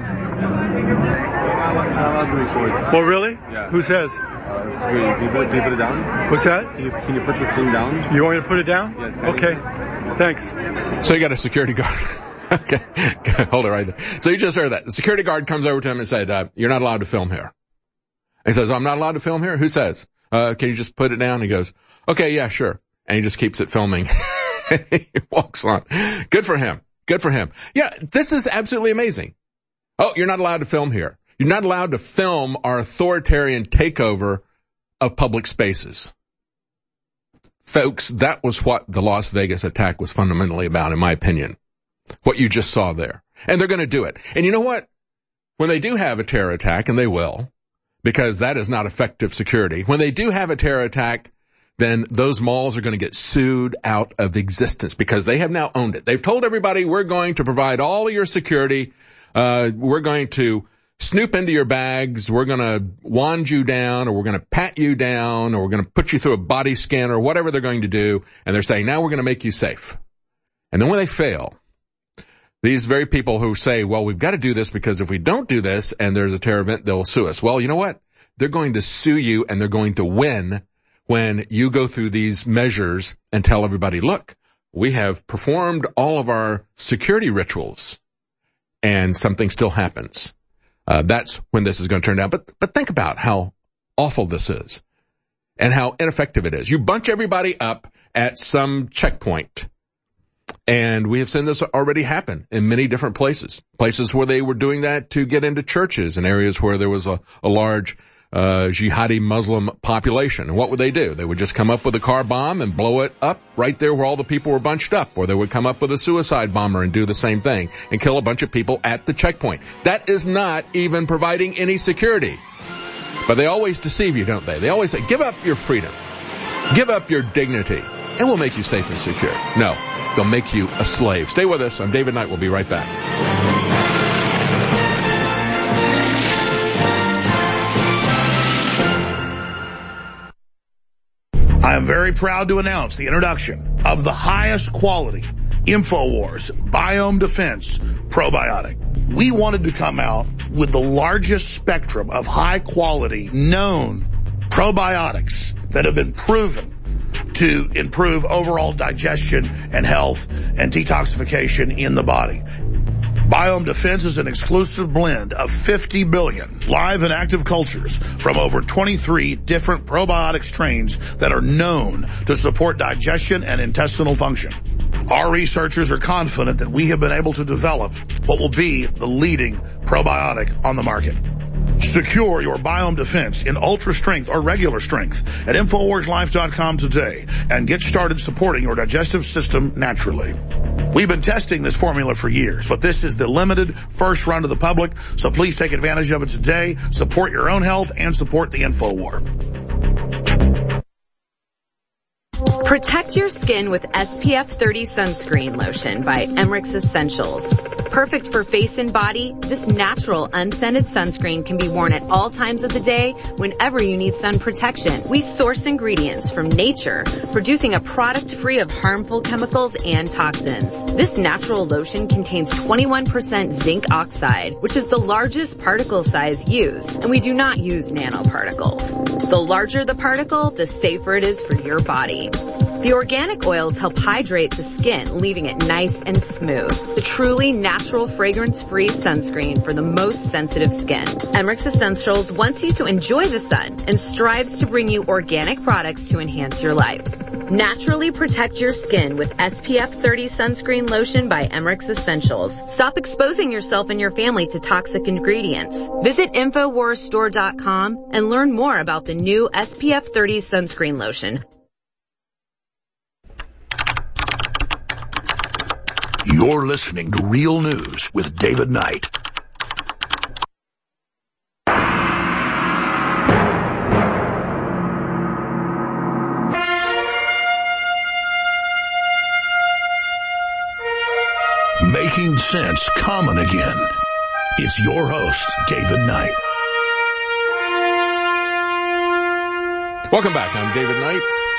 Well, really? Yeah. Who says? Uh, can, you put, can you put it down? What's that? Can you, can you put the thing down? You want me to put it down? Yes. Okay. Thanks. So you got a security guard. Okay. Hold it right there. So you just heard that. The security guard comes over to him and said, uh, you're not allowed to film here. He says, I'm not allowed to film here? Who says? Uh, can you just put it down? He goes, okay, yeah, sure. And he just keeps it filming. He walks on. Good for him. Good for him. Yeah, this is absolutely amazing. Oh, you're not allowed to film here. You're not allowed to film our authoritarian takeover of public spaces. Folks, that was what the Las Vegas attack was fundamentally about, in my opinion. What you just saw there. And they're going to do it. And you know what? When they do have a terror attack, and they will, because that is not effective security, when they do have a terror attack, then those malls are going to get sued out of existence because they have now owned it. They've told everybody, we're going to provide all of your security. Uh, we're going to snoop into your bags. We're going to wand you down, or we're going to pat you down, or we're going to put you through a body scan, or whatever they're going to do. And they're saying, now we're going to make you safe. And then when they fail, these very people who say, well, we've got to do this because if we don't do this and there's a terror event, they'll sue us. Well, you know what? They're going to sue you, and they're going to win when you go through these measures and tell everybody, look, we have performed all of our security rituals and something still happens. Uh, that's when this is going to turn down. But, but think about how awful this is and how ineffective it is. You bunch everybody up at some checkpoint, and we have seen this already happen in many different places, places where they were doing that to get into churches and areas where there was a, a large Uh, jihadi Muslim population. And what would they do? They would just come up with a car bomb and blow it up right there where all the people were bunched up. Or they would come up with a suicide bomber and do the same thing and kill a bunch of people at the checkpoint. That is not even providing any security. But they always deceive you, don't they? They always say, give up your freedom. Give up your dignity. And we'll make you safe and secure. No, they'll make you a slave. Stay with us. I'm David Knight. We'll be right back. I am very proud to announce the introduction of the highest quality InfoWars Biome Defense Probiotic. We wanted to come out with the largest spectrum of high quality known probiotics that have been proven to improve overall digestion and health and detoxification in the body. Biome Defense is an exclusive blend of fifty billion live and active cultures from over twenty-three different probiotic strains that are known to support digestion and intestinal function. Our researchers are confident that we have been able to develop what will be the leading probiotic on the market. Secure your Biome Defense in ultra strength or regular strength at InfoWars Life dot com today and get started supporting your digestive system naturally. We've been testing this formula for years, but this is the limited first run to the public, so please take advantage of it today. Support your own health and support the InfoWar. Protect your skin with S P F thirty sunscreen lotion by Emmerich Essentials. Perfect for face and body, this natural unscented sunscreen can be worn at all times of the day whenever you need sun protection. We source ingredients from nature, producing a product free of harmful chemicals and toxins. This natural lotion contains twenty-one percent zinc oxide, which is the largest particle size used, and we do not use nanoparticles. The larger the particle, the safer it is for your body. The organic oils help hydrate the skin, leaving it nice and smooth. The truly natural fragrance-free sunscreen for the most sensitive skin. Emmerich Essentials wants you to enjoy the sun and strives to bring you organic products to enhance your life. Naturally protect your skin with S P F thirty sunscreen lotion by Emmerich Essentials. Stop exposing yourself and your family to toxic ingredients. Visit InfoWars Store dot com and learn more about the new S P F thirty sunscreen lotion. You're listening to Real News with David Knight. Making sense common again. It's your host, David Knight. Welcome back. I'm David Knight.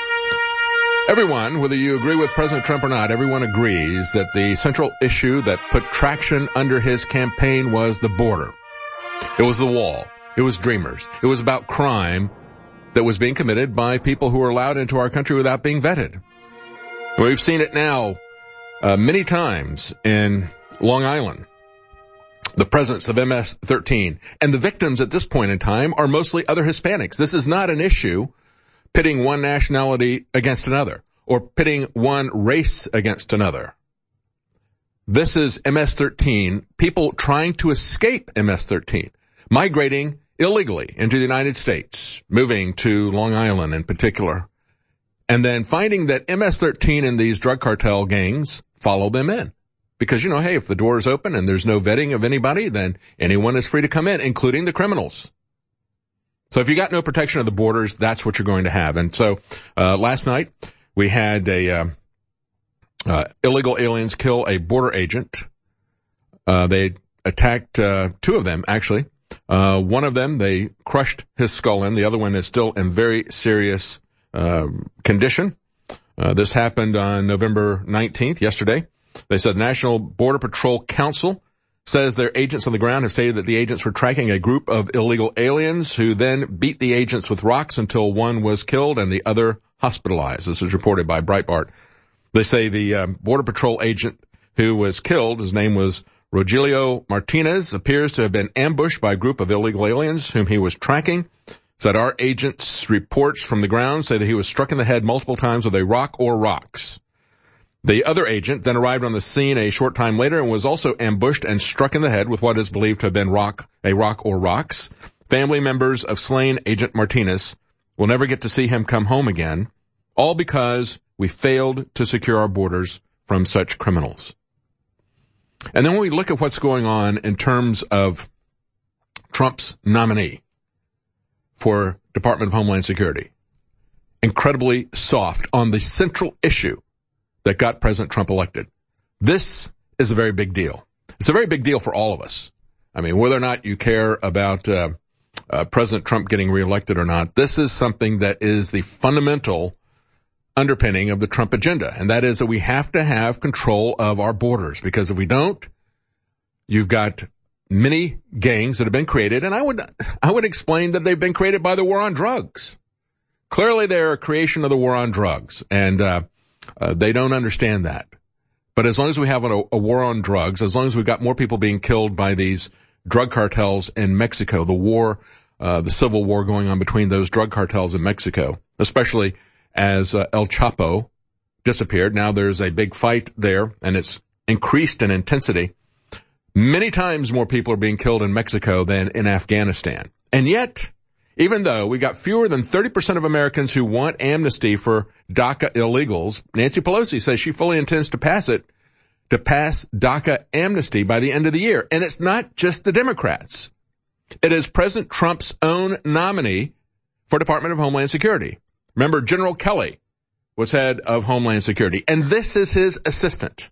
Everyone, whether you agree with President Trump or not, everyone agrees that the central issue that put traction under his campaign was the border. It was the wall. It was dreamers. It was about crime that was being committed by people who were allowed into our country without being vetted. We've seen it now uh, many times in Long Island. The presence of M S thirteen. And the victims at this point in time are mostly other Hispanics. This is not an issue pitting one nationality against another, or pitting one race against another. This is M S thirteen, people trying to escape M S thirteen, migrating illegally into the United States, moving to Long Island in particular, and then finding that M S thirteen and these drug cartel gangs follow them in. Because, you know, hey, if the door is open and there's no vetting of anybody, then anyone is free to come in, including the criminals. So if you got no protection of the borders, that's what you're going to have. And so, uh, last night we had a, uh, uh, illegal aliens kill a border agent. Uh, they attacked, uh, two of them, actually. Uh, one of them, they crushed his skull in. The other one is still in very serious, uh, condition. Uh, this happened on November nineteenth, yesterday. They said National Border Patrol Council says their agents on the ground have stated that the agents were tracking a group of illegal aliens who then beat the agents with rocks until one was killed and the other hospitalized. This is reported by Breitbart. They say the um, Border Patrol agent who was killed, his name was Rogelio Martinez, appears to have been ambushed by a group of illegal aliens whom he was tracking. Said our agents' reports from the ground say that he was struck in the head multiple times with a rock or rocks. The other agent then arrived on the scene a short time later and was also ambushed and struck in the head with what is believed to have been rock, a rock or rocks. Family members of slain Agent Martinez will never get to see him come home again, all because we failed to secure our borders from such criminals. And then when we look at what's going on in terms of Trump's nominee for Department of Homeland Security, incredibly soft on the central issue that got President Trump elected. This is a very big deal. It's a very big deal for all of us. I mean, whether or not you care about uh, uh President Trump getting reelected or not, this is something that is the fundamental underpinning of the Trump agenda, and that is that we have to have control of our borders, because if we don't, you've got many gangs that have been created, and I would I would explain that they've been created by the war on drugs. Clearly, they're a creation of the war on drugs, and uh Uh, they don't understand that. But as long as we have a, a war on drugs, as long as we've got more people being killed by these drug cartels in Mexico, the war, uh, the civil war going on between those drug cartels in Mexico, especially as uh, El Chapo disappeared. Now there's a big fight there, and it's increased in intensity. Many times more people are being killed in Mexico than in Afghanistan. And yet, even though we got fewer than thirty percent of Americans who want amnesty for DACA illegals, Nancy Pelosi says she fully intends to pass it, to pass DACA amnesty by the end of the year. And it's not just the Democrats. It is President Trump's own nominee for Department of Homeland Security. Remember, General Kelly was head of Homeland Security, and this is his assistant.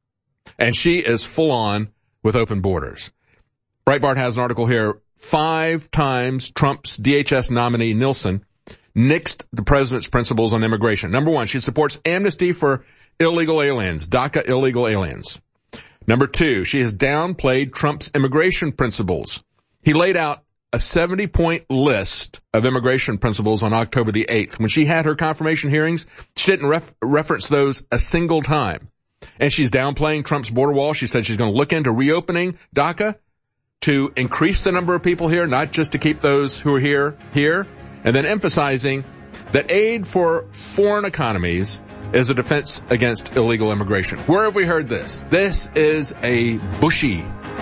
And she is full on with open borders. Breitbart has an article here. Five times Trump's D H S nominee, Nielsen, nixed the president's principles on immigration. Number one, she supports amnesty for illegal aliens, DACA illegal aliens. Number two, she has downplayed Trump's immigration principles. He laid out a seventy-point list of immigration principles on October the eighth. When she had her confirmation hearings, she didn't ref- reference those a single time. And she's downplaying Trump's border wall. She said she's going to look into reopening DACA to increase the number of people here, not just to keep those who are here, here, and then emphasizing that aid for foreign economies is a defense against illegal immigration. Where have we heard this? This is a Bushy,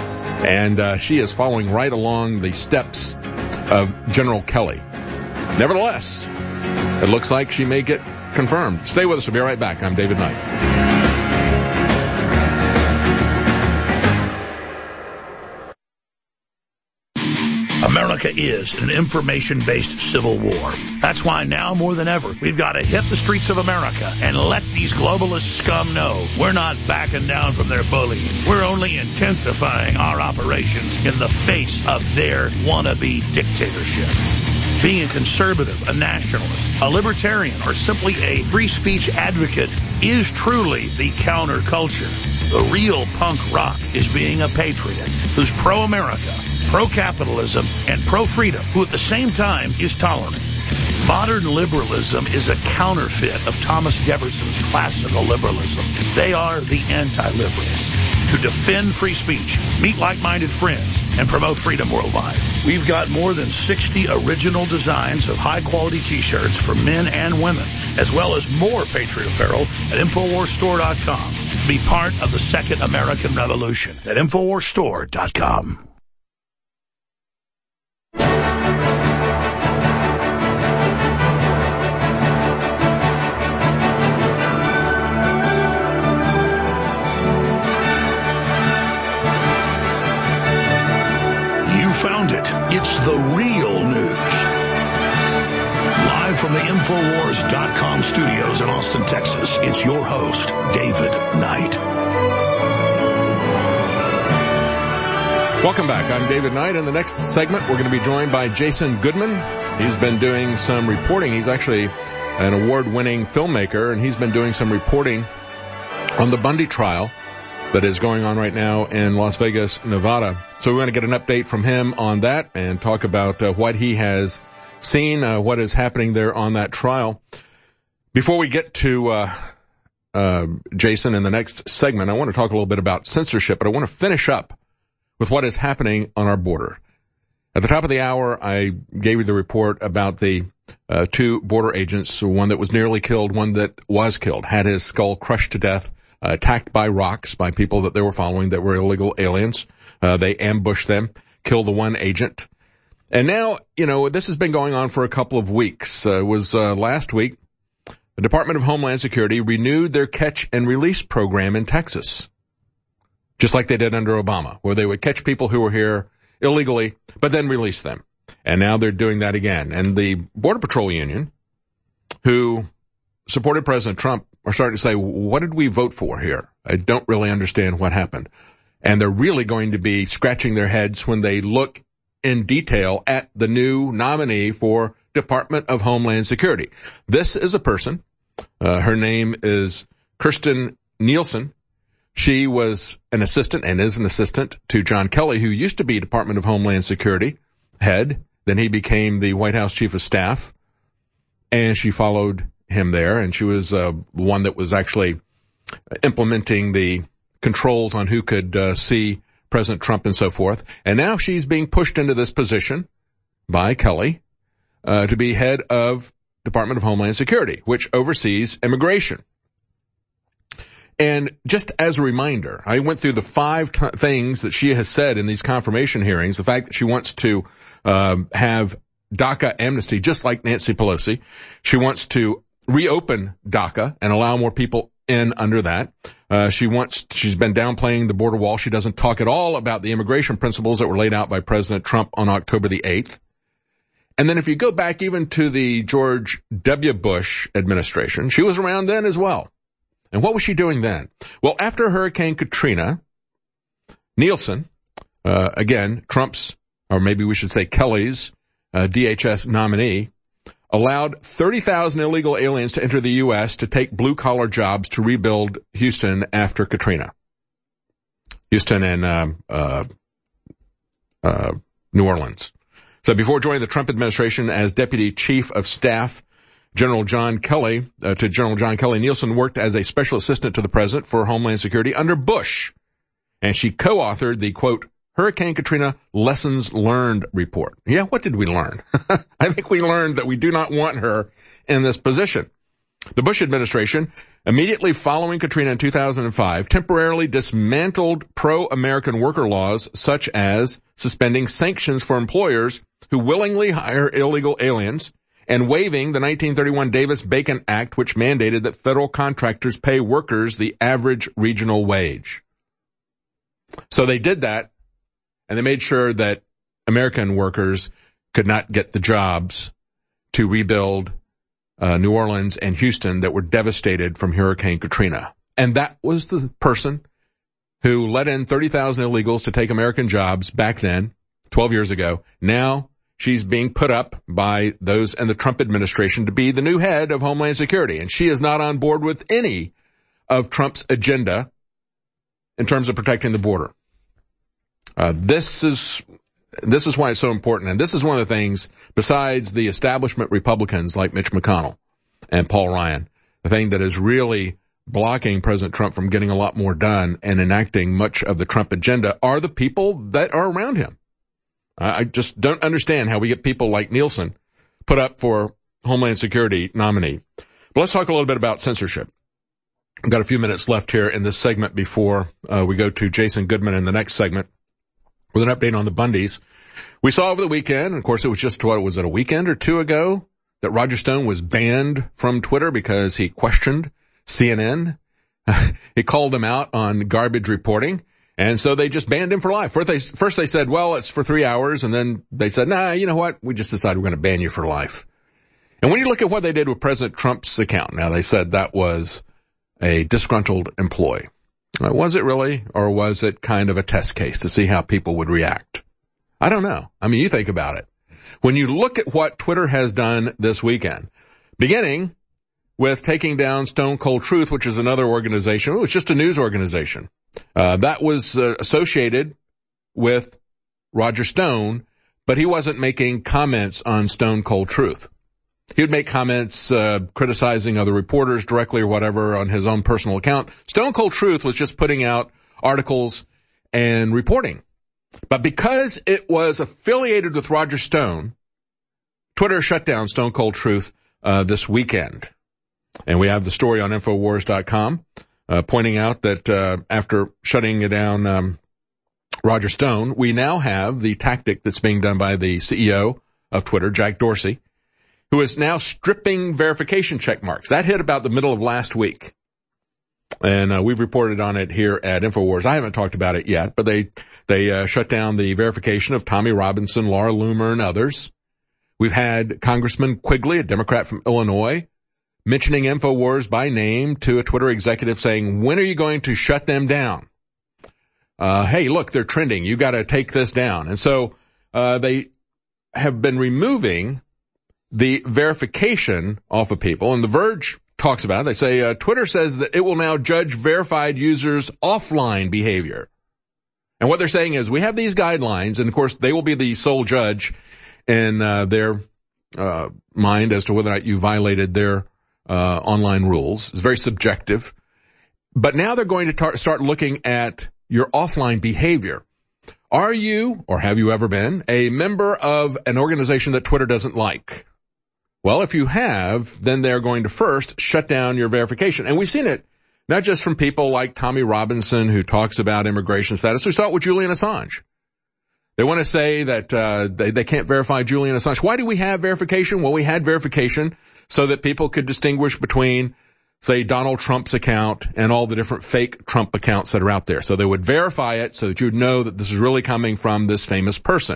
and uh, she is following right along the steps of General Kelly. Nevertheless, it looks like she may get confirmed. Stay with us. We'll be right back. I'm David Knight. America is an information-based civil war. That's why now more than ever, we've got to hit the streets of America and let these globalist scum know we're not backing down from their bullying. We're only intensifying our operations in the face of their wannabe dictatorship. Being a conservative, a nationalist, a libertarian, or simply a free speech advocate is truly the counterculture. The real punk rock is being a patriot who's pro-America, pro-capitalism, and pro-freedom, who at the same time is tolerant. Modern liberalism is a counterfeit of Thomas Jefferson's classical liberalism. They are the anti-liberals. To defend free speech, meet like-minded friends, and promote freedom worldwide. We've got more than sixty original designs of high-quality T-shirts for men and women, as well as more Patriot apparel at Infowars Store dot com. Be part of the Second American Revolution at Infowars Store dot com. Found it. It's the real news. Live from the Infowars dot com studios in Austin, Texas, it's your host, David Knight. Welcome back. I'm David Knight. In the next segment, we're going to be joined by Jason Goodman. He's been doing some reporting. He's actually an award-winning filmmaker, and he's been doing some reporting on the Bundy trial that is going on right now in Las Vegas, Nevada. So we want to get an update from him on that and talk about uh, what he has seen, uh, what is happening there on that trial. Before we get to uh, uh Jason in the next segment, I want to talk a little bit about censorship, but I want to finish up with what is happening on our border. At the top of the hour, I gave you the report about the uh, two border agents, one that was nearly killed, one that was killed, had his skull crushed to death, Uh, attacked by rocks by people that they were following that were illegal aliens. Uh, they ambushed them, killed the one agent. And now, you know, this has been going on for a couple of weeks. Uh, it was uh, last week, the Department of Homeland Security renewed their catch and release program in Texas, just like they did under Obama, where they would catch people who were here illegally, but then release them. And now they're doing that again. And the Border Patrol Union, who supported President Trump, are starting to say, what did we vote for here? I don't really understand what happened. And they're really going to be scratching their heads when they look in detail at the new nominee for Department of Homeland Security. This is a person. Uh, her name is Kirstjen Nielsen. She was an assistant and is an assistant to John Kelly, who used to be Department of Homeland Security head. Then he became the White House Chief of Staff. And she followed him there, and she was uh, one that was actually implementing the controls on who could uh, see President Trump and so forth. And now she's being pushed into this position by Kelly uh, to be head of Department of Homeland Security, which oversees immigration. And just as a reminder, I went through the five t- things that she has said in these confirmation hearings, the fact that she wants to um, have DACA amnesty, just like Nancy Pelosi. She wants to reopen DACA and allow more people in under that. Uh, she wants, she's been downplaying the border wall. She doesn't talk at all about the immigration principles that were laid out by President Trump on October the eighth. And then if you go back even to the George W. Bush administration, she was around then as well. And what was she doing then? Well, after Hurricane Katrina, Nielsen, uh, again, Trump's, or maybe we should say Kelly's, uh, D H S nominee, allowed thirty thousand illegal aliens to enter the U S to take blue-collar jobs to rebuild Houston after Katrina. Houston and um, uh, uh, New Orleans. So before joining the Trump administration as Deputy Chief of Staff, General John Kelly, uh, to General John Kelly, Nielsen worked as a special assistant to the president for Homeland Security under Bush. And she co-authored the, quote, Hurricane Katrina Lessons Learned report. Yeah, what did we learn? I think we learned that we do not want her in this position. The Bush administration, immediately following Katrina in two thousand five, temporarily dismantled pro-American worker laws such as suspending sanctions for employers who willingly hire illegal aliens and waiving the nineteen thirty-one Davis-Bacon Act, which mandated that federal contractors pay workers the average regional wage. So they did that, and they made sure that American workers could not get the jobs to rebuild uh, New Orleans and Houston that were devastated from Hurricane Katrina. And that was the person who let in thirty thousand illegals to take American jobs back then, twelve years ago. Now she's being put up by those in the Trump administration to be the new head of Homeland Security. And she is not on board with any of Trump's agenda in terms of protecting the border. Uh, this is, this is why it's so important. And this is one of the things, besides the establishment Republicans like Mitch McConnell and Paul Ryan, the thing that is really blocking President Trump from getting a lot more done and enacting much of the Trump agenda are the people that are around him. I just don't understand how we get people like Nielsen put up for Homeland Security nominee. But let's talk a little bit about censorship. I've got a few minutes left here in this segment before uh, we go to Jason Goodman in the next segment with an update on the Bundys. We saw over the weekend, and of course it was just, what, was it a weekend or two ago, that Roger Stone was banned from Twitter because he questioned C N N. He called them out on garbage reporting. And so they just banned him for life. First they, first they said, well, it's for three hours. And then they said, nah, you know what? We just decided we're going to ban you for life. And when you look at what they did with President Trump's account, now they said that was a disgruntled employee. Now, was it really? Or was it kind of a test case to see how people would react? I don't know. I mean, you think about it. When you look at what Twitter has done this weekend, beginning with taking down Stone Cold Truth, which is another organization. It was just a news organization. Uh, that was uh, associated with Roger Stone, but he wasn't making comments on Stone Cold Truth. He would make comments uh, criticizing other reporters directly or whatever on his own personal account. Stone Cold Truth was just putting out articles and reporting. But because it was affiliated with Roger Stone, Twitter shut down Stone Cold Truth uh, this weekend. And we have the story on Infowars dot com. Uh, pointing out that uh, after shutting down um, Roger Stone, we now have the tactic that's being done by the C E O of Twitter, Jack Dorsey, who is now stripping verification check marks. That hit about the middle of last week. And uh, we've reported on it here at Infowars. I haven't talked about it yet, but they they uh, shut down the verification of Tommy Robinson, Laura Loomer, and others. We've had Congressman Quigley, a Democrat from Illinois, mentioning Infowars by name to a Twitter executive saying, when are you going to shut them down? Uh, hey, look, they're trending. You got to take this down. And so, uh, they have been removing the verification off of people. And The Verge talks about it. They say, uh, Twitter says that it will now judge verified users' offline behavior. And what they're saying is we have these guidelines. And of course, they will be the sole judge in, uh, their, uh, mind as to whether or not you violated their Uh, online rules. It's very subjective. But now they're going to tar- start looking at your offline behavior. Are you, or have you ever been, a member of an organization that Twitter doesn't like? Well, if you have, then they're going to first shut down your verification. And we've seen it not just from people like Tommy Robinson, who talks about immigration status. We saw it with Julian Assange. They want to say that uh, they, they can't verify Julian Assange. Why do we have verification? Well, we had verification so that people could distinguish between, say, Donald Trump's account and all the different fake Trump accounts that are out there. So they would verify it so that you'd know that this is really coming from this famous person.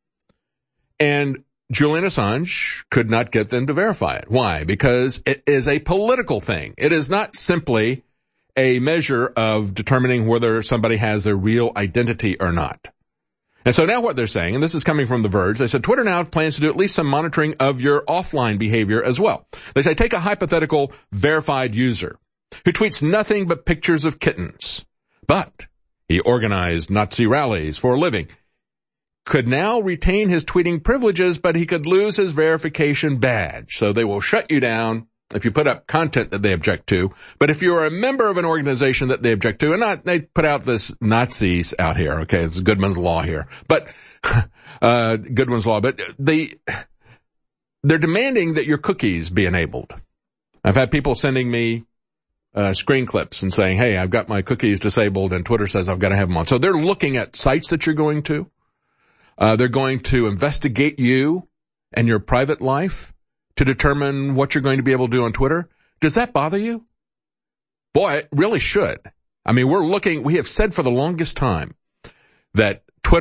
And Julian Assange could not get them to verify it. Why? Because it is a political thing. It is not simply a measure of determining whether somebody has a real identity or not. And so now what they're saying, and this is coming from The Verge, they said Twitter now plans to do at least some monitoring of your offline behavior as well. They say take a hypothetical verified user who tweets nothing but pictures of kittens, but he organized Nazi rallies for a living, could now retain his tweeting privileges, but he could lose his verification badge. So they will shut you down if you put up content that they object to. But if you're a member of an organization that they object to, and not, they put out this Nazis out here, okay, it's Goodman's Law here, but, uh, Goodman's Law, but they, they're demanding that your cookies be enabled. I've had people sending me, uh, screen clips and saying, hey, I've got my cookies disabled, and Twitter says I've got to have them on. So they're looking at sites that you're going to. Uh, they're going to investigate you and your private life to determine what you're going to be able to do on Twitter. Does that bother you? Boy, it really should. I mean, we're looking, we have said for the longest time that Twitter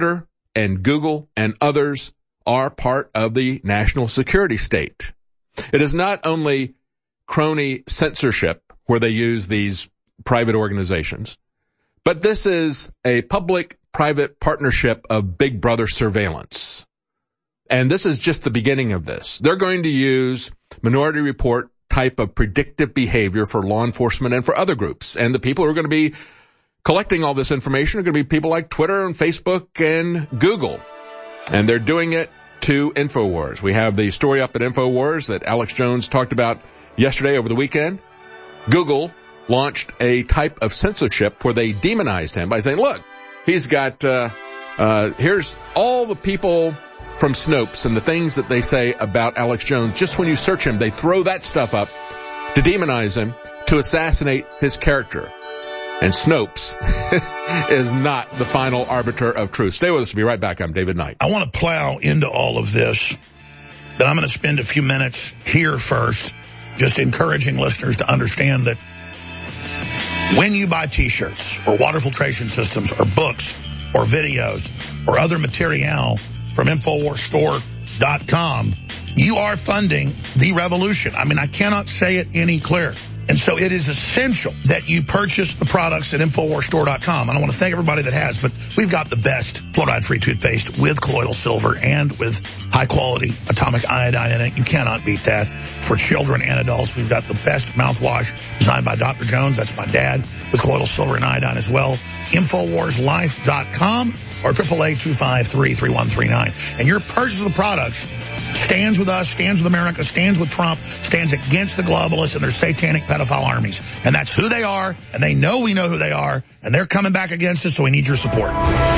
and Google and others are part of the national security state. It is not only crony censorship where they use these private organizations, but this is a public-private partnership of Big Brother surveillance. And this is just the beginning of this. They're going to use Minority Report type of predictive behavior for law enforcement and for other groups. And the people who are going to be collecting all this information are going to be people like Twitter and Facebook and Google. And they're doing it to InfoWars. We have the story up at InfoWars that Alex Jones talked about yesterday over the weekend. Google launched a type of censorship where they demonized him by saying, look, he's got, uh, uh, here's all the people from Snopes and the things that they say about Alex Jones. Just when you search him, they throw that stuff up to demonize him, to assassinate his character. And Snopes is not the final arbiter of truth. Stay with us. We'll be right back. I'm David Knight. I want to plow into all of this, but I'm going to spend a few minutes here first just encouraging listeners to understand that when you buy T-shirts or water filtration systems or books or videos or other material from Infowars Store dot com, you are funding the revolution. I mean, I cannot say it any clearer. And so it is essential that you purchase the products at Infowars Store dot com. And I want to thank everybody that has, but we've got the best fluoride-free toothpaste with colloidal silver and with high-quality atomic iodine in it. You cannot beat that. For children and adults, we've got the best mouthwash designed by Doctor Jones. That's my dad, with colloidal silver and iodine as well. Infowars Life dot com or eight eight eight, two five three, three one three nine. And your purchase of the products stands with us, stands with America, stands with Trump, stands against the globalists and their satanic pedophile armies. And that's who they are, and they know we know who they are, and they're coming back against us, so we need your support.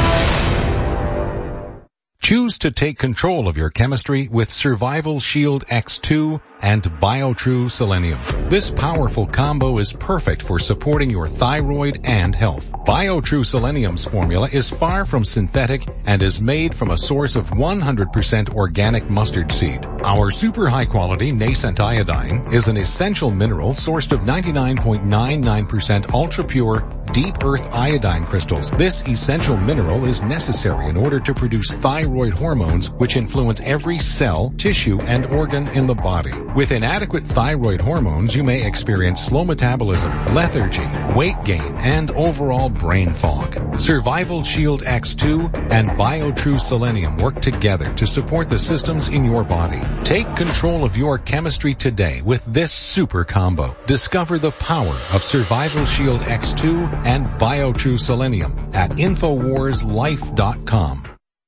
Choose to take control of your chemistry with Survival Shield X two and BioTrue Selenium. This powerful combo is perfect for supporting your thyroid and health. BioTrue Selenium's formula is far from synthetic and is made from a source of one hundred percent organic mustard seed. Our super high quality nascent iodine is an essential mineral sourced of ninety-nine point nine nine percent ultra pure deep earth iodine crystals. This essential mineral is necessary in order to produce thyroid hormones, which influence every cell, tissue, and organ in the body. With inadequate thyroid hormones, you may experience slow metabolism, lethargy, weight gain, and overall brain fog. Survival Shield X two and BioTrue Selenium work together to support the systems in your body. Take control of your chemistry today with this super combo. Discover the power of Survival Shield X two and BioTrue Selenium at Infowars Life dot com.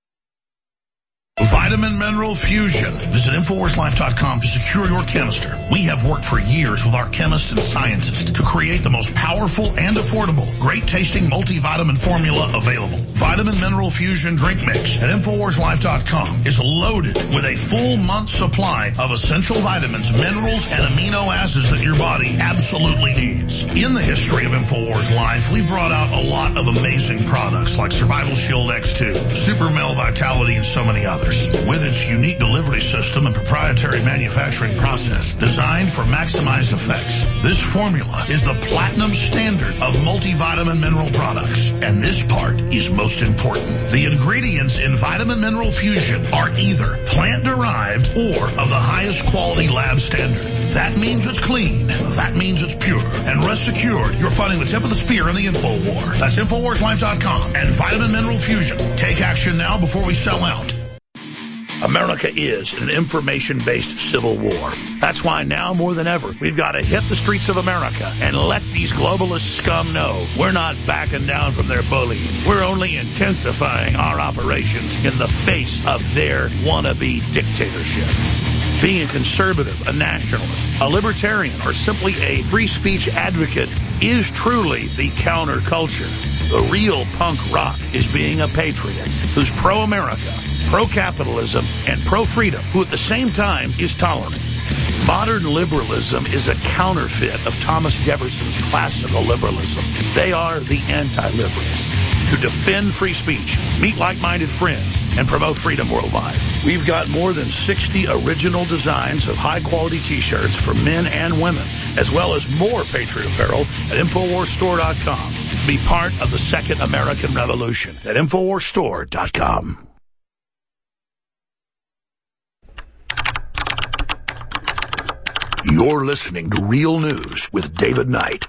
Vitamin Mineral Fusion. Visit Infowars Life dot com to secure your canister. We have worked for years with our chemists and scientists to create the most powerful and affordable, great-tasting multivitamin formula available. Vitamin Mineral Fusion Drink Mix at Infowars Life dot com is loaded with a full month supply of essential vitamins, minerals, and amino acids that your body absolutely needs. In the history of Infowars Life, we've brought out a lot of amazing products like Survival Shield X two, Super Male Vitality, and so many others. With its unique delivery system and proprietary manufacturing process designed for maximized effects, this formula is the platinum standard of multivitamin mineral products. And this part is most important. The ingredients in Vitamin Mineral Fusion are either plant-derived or of the highest quality lab standard. That means it's clean. That means it's pure. And rest assured, you're fighting the tip of the spear in the info war. That's Infowars Life dot com and Vitamin Mineral Fusion. Take action now before we sell out. America is in an information-based civil war. That's why now more than ever, we've got to hit the streets of America and let these globalist scum know we're not backing down from their bullying. We're only intensifying our operations in the face of their wannabe dictatorship. Being a conservative, a nationalist, a libertarian, or simply a free speech advocate is truly the counterculture. The real punk rock is being a patriot who's pro-America, pro-capitalism, and pro-freedom, who at the same time is tolerant. Modern liberalism is a counterfeit of Thomas Jefferson's classical liberalism. They are the anti-liberals who defend free speech, meet like-minded friends, and promote freedom worldwide. We've got more than sixty original designs of high-quality T-shirts for men and women, as well as more Patriot apparel at Infowars Store dot com. Be part of the Second American Revolution at Infowars Store dot com. You're listening to Real News with David Knight.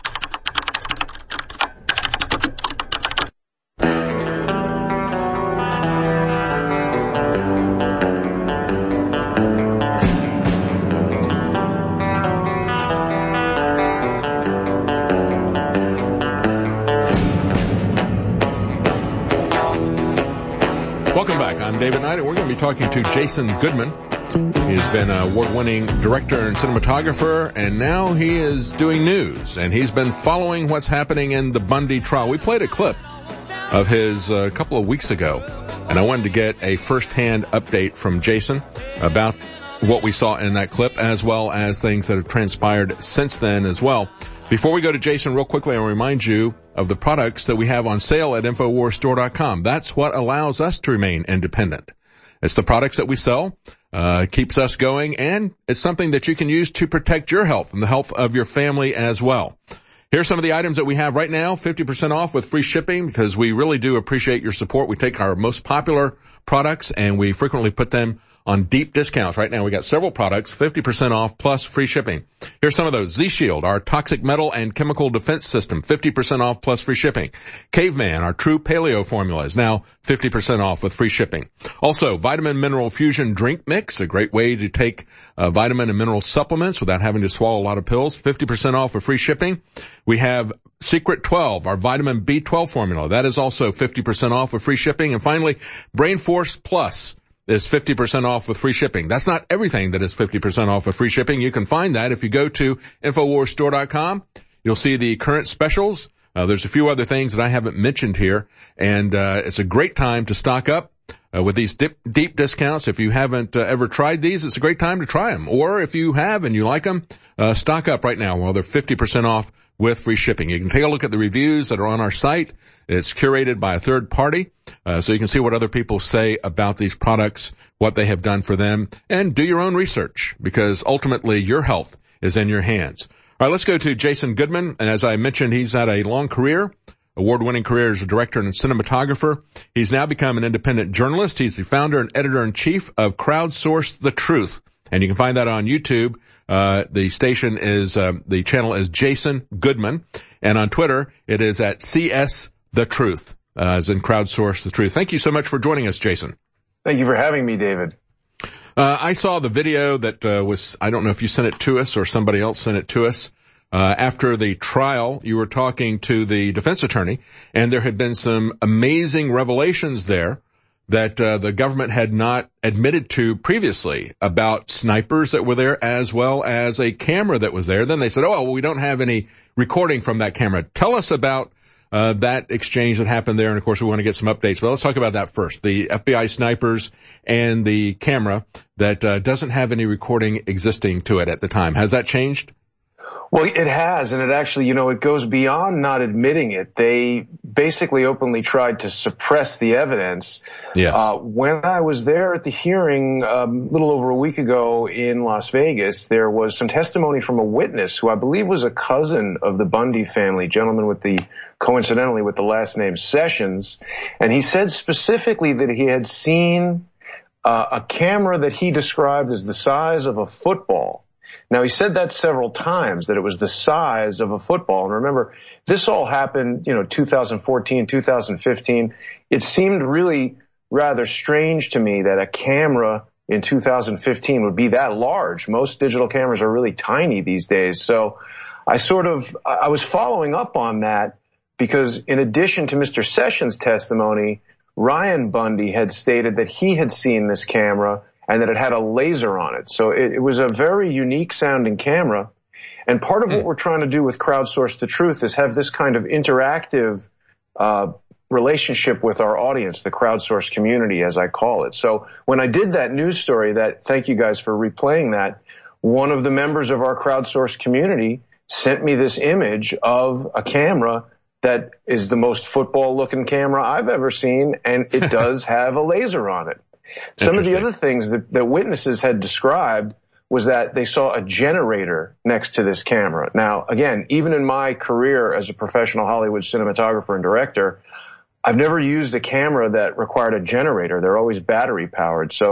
Welcome back. I'm David Knight, and we're going to be talking to Jason Goodman. He's been an award-winning director and cinematographer, and now he is doing news, and he's been following what's happening in the Bundy trial. We played a clip of his a couple of weeks ago, and I wanted to get a first-hand update from Jason about what we saw in that clip, as well as things that have transpired since then as well. Before we go to Jason, real quickly, I'll remind you of the products that we have on sale at Infowars Store dot com. That's what allows us to remain independent. It's the products that we sell, uh, keeps us going, and it's something that you can use to protect your health and the health of your family as well. Here's some of the items that we have right now, fifty percent off with free shipping, because we really do appreciate your support. We take our most popular products and we frequently put them on deep discounts. Right now we got several products, fifty percent off plus free shipping. Here's some of those. Z-Shield, our toxic metal and chemical defense system, fifty percent off plus free shipping. Caveman, our true paleo formula, is now fifty percent off with free shipping. Also, Vitamin Mineral Fusion Drink Mix, a great way to take uh, vitamin and mineral supplements without having to swallow a lot of pills, fifty percent off with free shipping. We have Secret twelve, our vitamin B twelve formula. That is also fifty percent off with free shipping. And finally, Brain Force Plus is fifty percent off with free shipping. That's not everything that is fifty percent off with free shipping. You can find that if you go to Infowars Store dot com. You'll see the current specials. Uh, there's a few other things that I haven't mentioned here, and uh, it's a great time to stock up uh, with these dip, deep discounts. If you haven't uh, ever tried these, it's a great time to try them. Or if you have and you like them, uh, stock up right now while they're fifty percent off with free shipping. You can take a look at the reviews that are on our site. It's curated by a third party, uh, so you can see what other people say about these products, what they have done for them, and do your own research, because ultimately your health is in your hands. All right, let's go to Jason Goodman. And as I mentioned, he's had a long career, award-winning career as a director and cinematographer. He's now become an independent journalist. He's the founder and editor-in-chief of Crowdsource The Truth. And you can find that on YouTube. Uh, the station is, uh, the channel is Jason Goodman. And on Twitter, it is at C S The Truth, uh, as in Crowdsource The Truth. Thank you so much for joining us, Jason. Thank you for having me, David. Uh, I saw the video that, uh, was, I don't know if you sent it to us or somebody else sent it to us. Uh, after the trial, you were talking to the defense attorney, and there had been some amazing revelations there that uh, the government had not admitted to previously about snipers that were there, as well as a camera that was there. Then they said, oh, well, we don't have any recording from that camera. Tell us about uh that exchange that happened there, and of course we want to get some updates. But let's talk about that first. The F B I snipers and the camera that uh, doesn't have any recording existing to it at the time. Has that changed? Well, it has, and it actually, you know, it goes beyond not admitting it. They basically openly tried to suppress the evidence. Yes. Uh, when I was there at the hearing um, a little over a week ago in Las Vegas, there was some testimony from a witness who I believe was a cousin of the Bundy family, gentleman with the, coincidentally, with the last name Sessions. And he said specifically that he had seen uh, a camera that he described as the size of a football. Now, he said that several times, that it was the size of a football. And remember, this all happened, you know, two thousand fourteen, two thousand fifteen. It seemed really rather strange to me that a camera in two thousand fifteen would be that large. Most digital cameras are really tiny these days. So I sort of, I was following up on that because in addition to Mister Sessions' testimony, Ryan Bundy had stated that he had seen this camera and that it had a laser on it. So it, it was a very unique sounding camera. And part of what we're trying to do with Crowdsource The Truth is have this kind of interactive uh relationship with our audience, the crowdsource community, as I call it. So when I did that news story, that, thank you guys for replaying that, one of the members of our crowdsource community sent me this image of a camera that is the most football-looking camera I've ever seen, and it does have a laser on it. Some of the other things that, that witnesses had described was that they saw a generator next to this camera. Now, again, even in my career as a professional Hollywood cinematographer and director, I've never used a camera that required a generator. They're always battery powered. So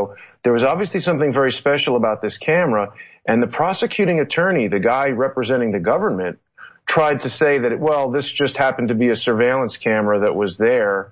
there was obviously something very special about this camera, and the prosecuting attorney, the guy representing the government, tried to say that, well, this just happened to be a surveillance camera that was there,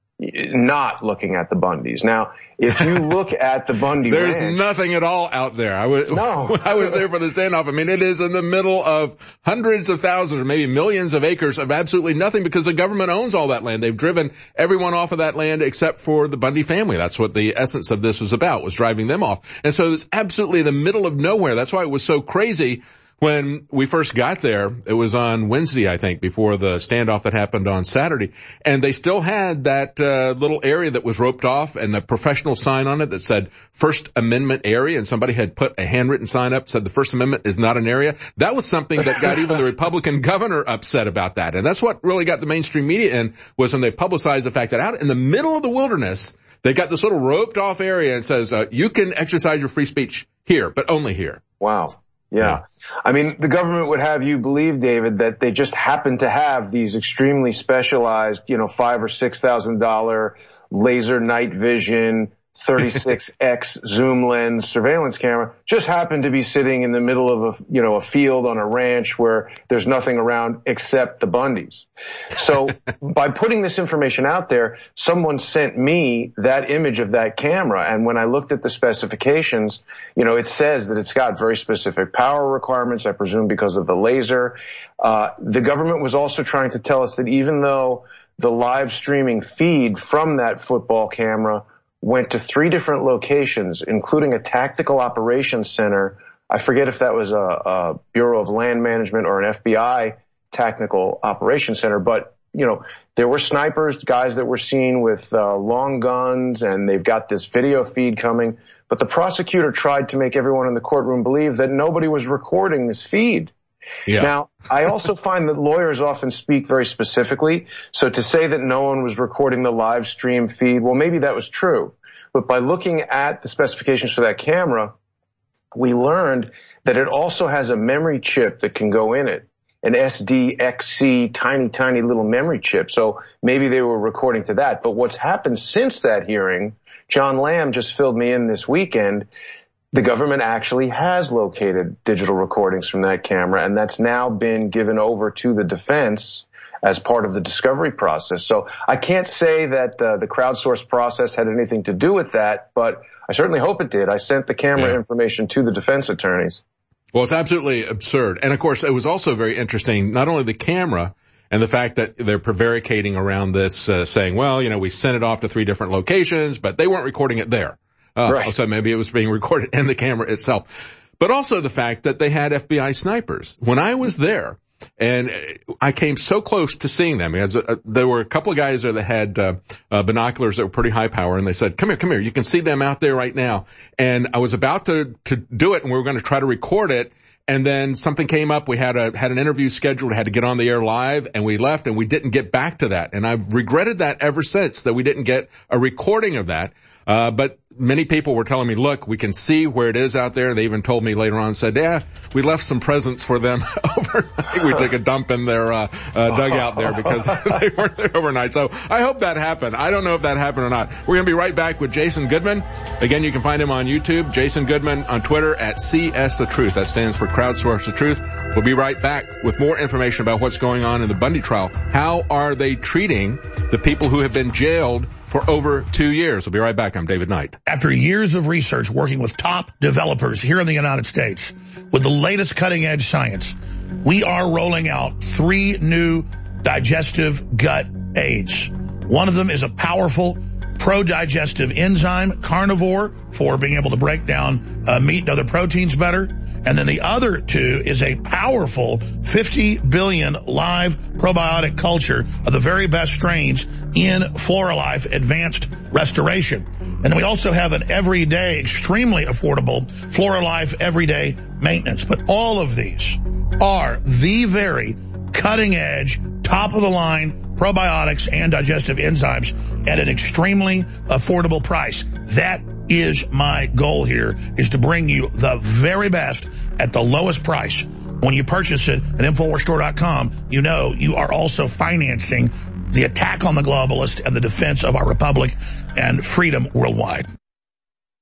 not looking at the Bundys. Now, if you look at the Bundy There's ranch, nothing at all out there. I was, no. I was there for the standoff. I mean, it is in the middle of hundreds of thousands or maybe millions of acres of absolutely nothing because the government owns all that land. They've driven everyone off of that land except for the Bundy family. That's what the essence of this was about, was driving them off. And so it's absolutely the middle of nowhere. That's why it was so crazy. When we first got there, it was on Wednesday, I think, before the standoff that happened on Saturday, and they still had that uh, little area that was roped off and the professional sign on it that said First Amendment area, and somebody had put a handwritten sign up that said the First Amendment is not an area. That was something that got even the Republican governor upset about that, and that's what really got the mainstream media in, was when they publicized the fact that out in the middle of the wilderness, they got this little roped off area and says, uh, you can exercise your free speech here, but only here. Wow. Yeah. yeah. I mean, the government would have you believe, David, that they just happen to have these extremely specialized, you know, five or six thousand dollar laser night vision, thirty-six X zoom lens surveillance camera, just happened to be sitting in the middle of a, you know, a field on a ranch where there's nothing around except the Bundys. So by putting this information out there, someone sent me that image of that camera. And when I looked at the specifications, you know, it says that it's got very specific power requirements, I presume because of the laser. Uh, the government was also trying to tell us that even though the live streaming feed from that football camera went to three different locations, including a tactical operations center. I forget if that was a, a Bureau of Land Management or an F B I tactical operations center, but, you know, there were snipers, guys that were seen with uh, long guns, and they've got this video feed coming. But the prosecutor tried to make everyone in the courtroom believe that nobody was recording this feed. Yeah. Now, I also find that lawyers often speak very specifically. So to say that no one was recording the live stream feed, well, maybe that was true. But by looking at the specifications for that camera, we learned that it also has a memory chip that can go in it, an S D X C, tiny, tiny little memory chip. So maybe they were recording to that. But what's happened since that hearing, John Lamb just filled me in this weekend, the government actually has located digital recordings from that camera, and that's now been given over to the defense as part of the discovery process. So I can't say that uh, the crowdsourced process had anything to do with that, but I certainly hope it did. I sent the camera yeah. information to the defense attorneys. Well, it's absolutely absurd. And, of course, it was also very interesting, not only the camera and the fact that they're prevaricating around this, uh, saying, well, you know, we sent it off to three different locations, but they weren't recording it there. Uh, right. So maybe it was being recorded in the camera itself. But also the fact that they had F B I snipers. When I was there, and I came so close to seeing them, as uh, there were a couple of guys there that had uh, uh, binoculars that were pretty high power, and they said, come here, come here, you can see them out there right now. And I was about to, to do it, and we were going to try to record it. And then something came up. We had a, had an interview scheduled, had to get on the air live, and we left, and we didn't get back to that. And I've regretted that ever since, that we didn't get a recording of that. Uh, but many people were telling me, look, we can see where it is out there. They even told me later on, said, yeah, we left some presents for them overnight. We took a dump in their, uh, uh, dugout there because they weren't there overnight. So I hope that happened. I don't know if that happened or not. We're going to be right back with Jason Goodman. Again, you can find him on YouTube, Jason Goodman, on Twitter at C S The Truth. That stands for Crowdsource the Truth. We'll be right back with more information about what's going on in the Bundy trial. How are they treating the people who have been jailed for over two years? We'll be right back. I'm David Knight. After years of research working with top developers here in the United States with the latest cutting-edge science, we are rolling out three new digestive gut aids. One of them is a powerful pro-digestive enzyme, carnivore, for being able to break down uh, meat and other proteins better. And then the other two is a powerful fifty billion live probiotic culture of the very best strains in Floralife Advanced Restoration. And then we also have an everyday, extremely affordable Floralife Everyday Maintenance. But all of these are the very cutting-edge, top-of-the-line probiotics and digestive enzymes at an extremely affordable price. That is my goal here, is to bring you the very best at the lowest price. When you purchase it at Infowars Store dot com, you know you are also financing the attack on the globalist and the defense of our republic and freedom worldwide.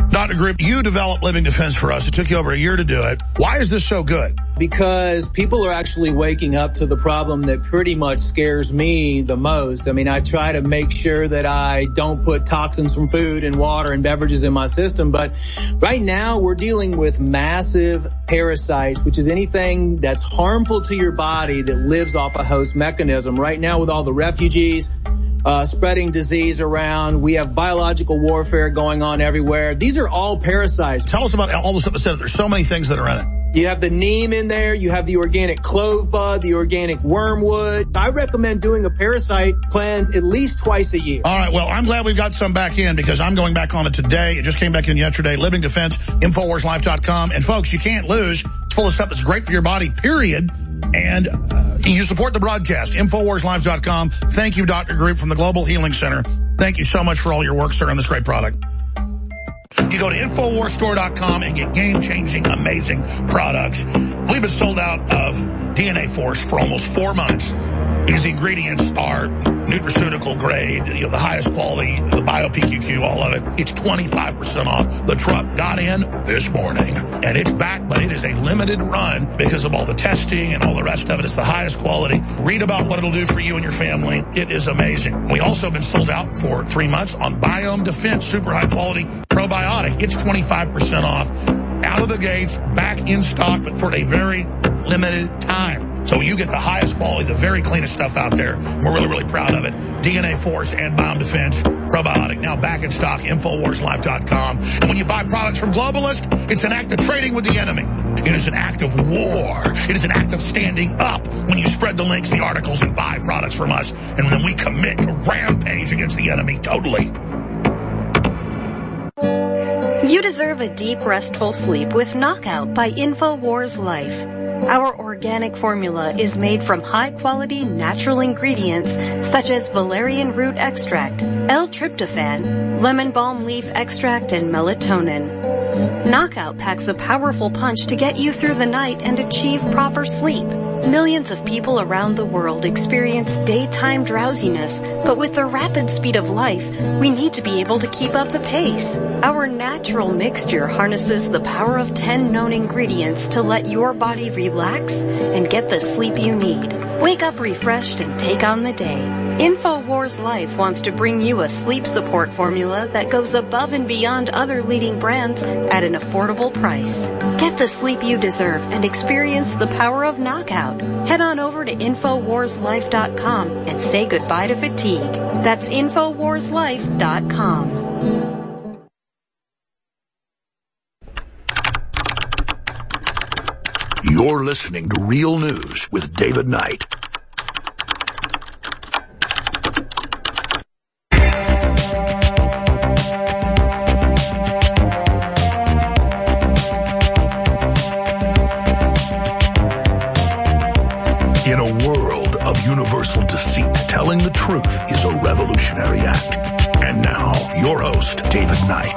Doctor Group, you developed Living Defense for us. It took you over a year to do it. Why is this so good? Because people are actually waking up to the problem that pretty much scares me the most. I mean, I try to make sure that I don't put toxins from food and water and beverages in my system, but right now we're dealing with massive parasites, which is anything that's harmful to your body that lives off a host mechanism. Right now with all the refugees, Uh, spreading disease around. We have biological warfare going on everywhere. These are all parasites. Tell us about all the stuff that said there's so many things that are in it. You have the neem in there. You have the organic clove bud, the organic wormwood. I recommend doing a parasite cleanse at least twice a year. All right. Well, I'm glad we've got some back in because I'm going back on it today. It just came back in yesterday. Living Defense, Infowars Life dot com. And folks, you can't lose. It's full of stuff that's great for your body, period. And uh, you support the broadcast, Infowars Life dot com. Thank you, Doctor Group from the Global Healing Center. Thank you so much for all your work, sir, on this great product. You go to Infowars Store dot com and get game-changing, amazing products. We've been sold out of D N A Force for almost four months because the ingredients are nutraceutical grade, you know, the highest quality, the Bio-P Q Q, all of it. It's twenty-five percent off. The truck got in this morning, and it's back, but it is a limited run because of all the testing and all the rest of it. It's the highest quality. Read about what it'll do for you and your family. It is amazing. We also have been sold out for three months on Biome Defense, super high-quality probiotic. It's twenty-five percent off. Out of the gates, back in stock, but for a very limited time. So you get the highest quality, the very cleanest stuff out there. We're really, really proud of it. D N A Force and Biome Defense probiotic now back in stock, Infowars Life dot com. And when you buy products from Globalist, it's an act of trading with the enemy. It is an act of war. It is an act of standing up when you spread the links, the articles, and buy products from us. And then we commit to rampage against the enemy totally. You deserve a deep, restful sleep with Knockout by Infowars Life. Our organic formula is made from high-quality natural ingredients such as valerian root extract, L-tryptophan, lemon balm leaf extract, and melatonin. Knockout packs a powerful punch to get you through the night and achieve proper sleep. Millions of people around the world experience daytime drowsiness, but with the rapid speed of life, we need to be able to keep up the pace. Our natural mixture harnesses the power of ten known ingredients to let your body relax and get the sleep you need. Wake up refreshed and take on the day. Infowars Life wants to bring you a sleep support formula that goes above and beyond other leading brands at an affordable price. Get the sleep you deserve and experience the power of Knockout. Head on over to Infowars Life dot com and say goodbye to fatigue. That's Infowars Life dot com. You're listening to Real News with David Knight. In a world of universal defeat, telling the truth is a revolutionary act. And now, your host, David Knight.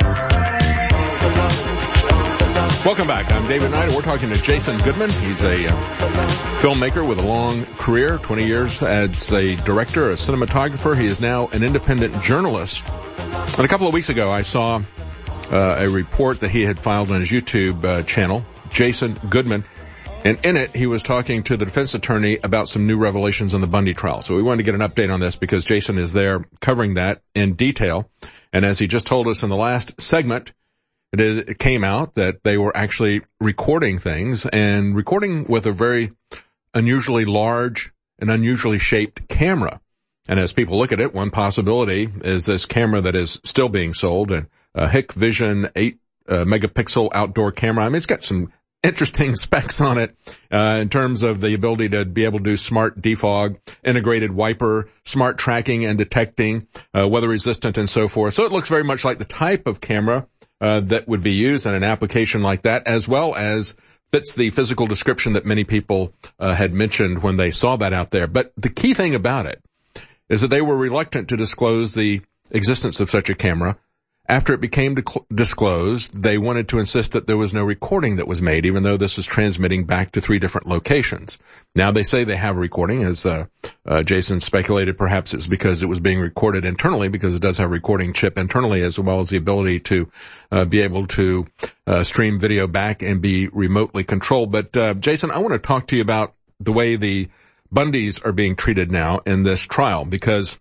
Welcome back. I'm David Knight, and we're talking to Jason Goodman. He's a uh, filmmaker with a long career, twenty years as a director, a cinematographer. He is now an independent journalist. And a couple of weeks ago, I saw uh, a report that he had filed on his YouTube uh, channel, Jason Goodman. And in it, he was talking to the defense attorney about some new revelations on the Bundy trial. So we wanted to get an update on this because Jason is there covering that in detail. And as he just told us in the last segment, it, is, it came out that they were actually recording things and recording with a very unusually large and unusually shaped camera. And as people look at it, one possibility is this camera that is still being sold, a, a Hikvision eight uh, megapixel outdoor camera. I mean, it's got some interesting specs on it, uh, in terms of the ability to be able to do smart defog, integrated wiper, smart tracking and detecting, uh, weather resistant and so forth. So it looks very much like the type of camera, uh, that would be used in an application like that, as well as fits the physical description that many people, uh, had mentioned when they saw that out there. But the key thing about it is that they were reluctant to disclose the existence of such a camera after it became disclosed, they wanted to insist that there was no recording that was made, even though this was transmitting back to three different locations. Now they say they have a recording, as uh, uh Jason speculated. Perhaps it's because it was being recorded internally, because it does have a recording chip internally, as well as the ability to uh, be able to uh, stream video back and be remotely controlled. But uh, Jason, I want to talk to you about the way the Bundys are being treated now in this trial, because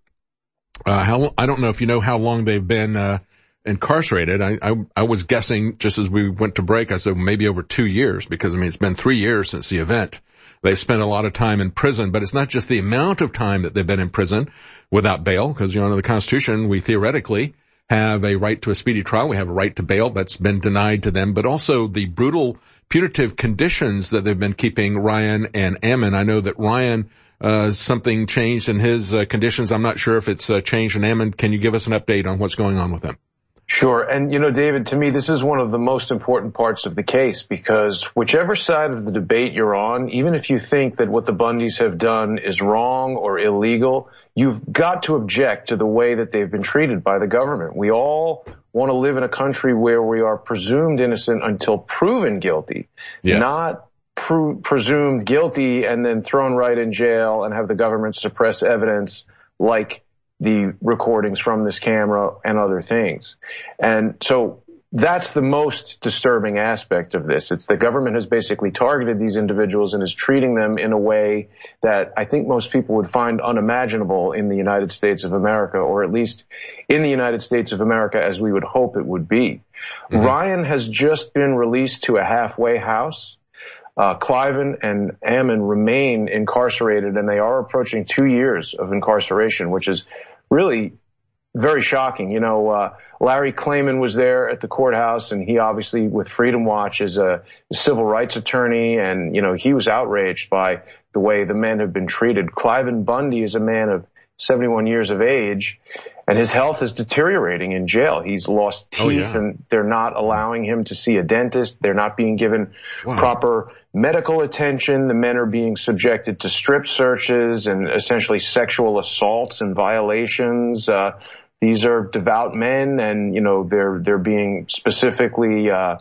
uh, how, I don't know if you know how long they've been uh, incarcerated. I, I, I was guessing, just as we went to break, I said maybe over two years, because I mean, it's been three years since the event. They've spent a lot of time in prison, but it's not just the amount of time that they've been in prison without bail, because, you know, under the Constitution, we theoretically have a right to a speedy trial. We have a right to bail that's been denied to them, but also the brutal punitive conditions that they've been keeping Ryan and Ammon. I know that Ryan, uh, something changed in his uh, conditions. I'm not sure if it's uh, changed in Ammon. Can you give us an update on what's going on with them? Sure. And, you know, David, to me, this is one of the most important parts of the case, because whichever side of the debate you're on, even if you think that what the Bundys have done is wrong or illegal, you've got to object to the way that they've been treated by the government. We all want to live in a country where we are presumed innocent until proven guilty, yes. not pr- presumed guilty and then thrown right in jail and have the government suppress evidence like the recordings from this camera and other things. And so that's the most disturbing aspect of this. It's the government has basically targeted these individuals and is treating them in a way that I think most people would find unimaginable in the United States of America, or at least in the United States of America as we would hope it would be. Mm-hmm. Ryan has just been released to a halfway house. Uh, Cliven and Ammon remain incarcerated, and they are approaching two years of incarceration, which is really very shocking. You know, uh, Larry Klayman was there at the courthouse, and he obviously, with Freedom Watch, is a, a civil rights attorney, and, you know, he was outraged by the way the men have been treated. Cliven Bundy is a man of seventy-one years of age, and his health is deteriorating in jail. He's lost teeth, oh, yeah. and they're not allowing him to see a dentist. They're not being given wow. proper medical attention. The men are being subjected to strip searches and essentially sexual assaults and violations. Uh, these are devout men, and, you know, they're, they're being specifically, uh,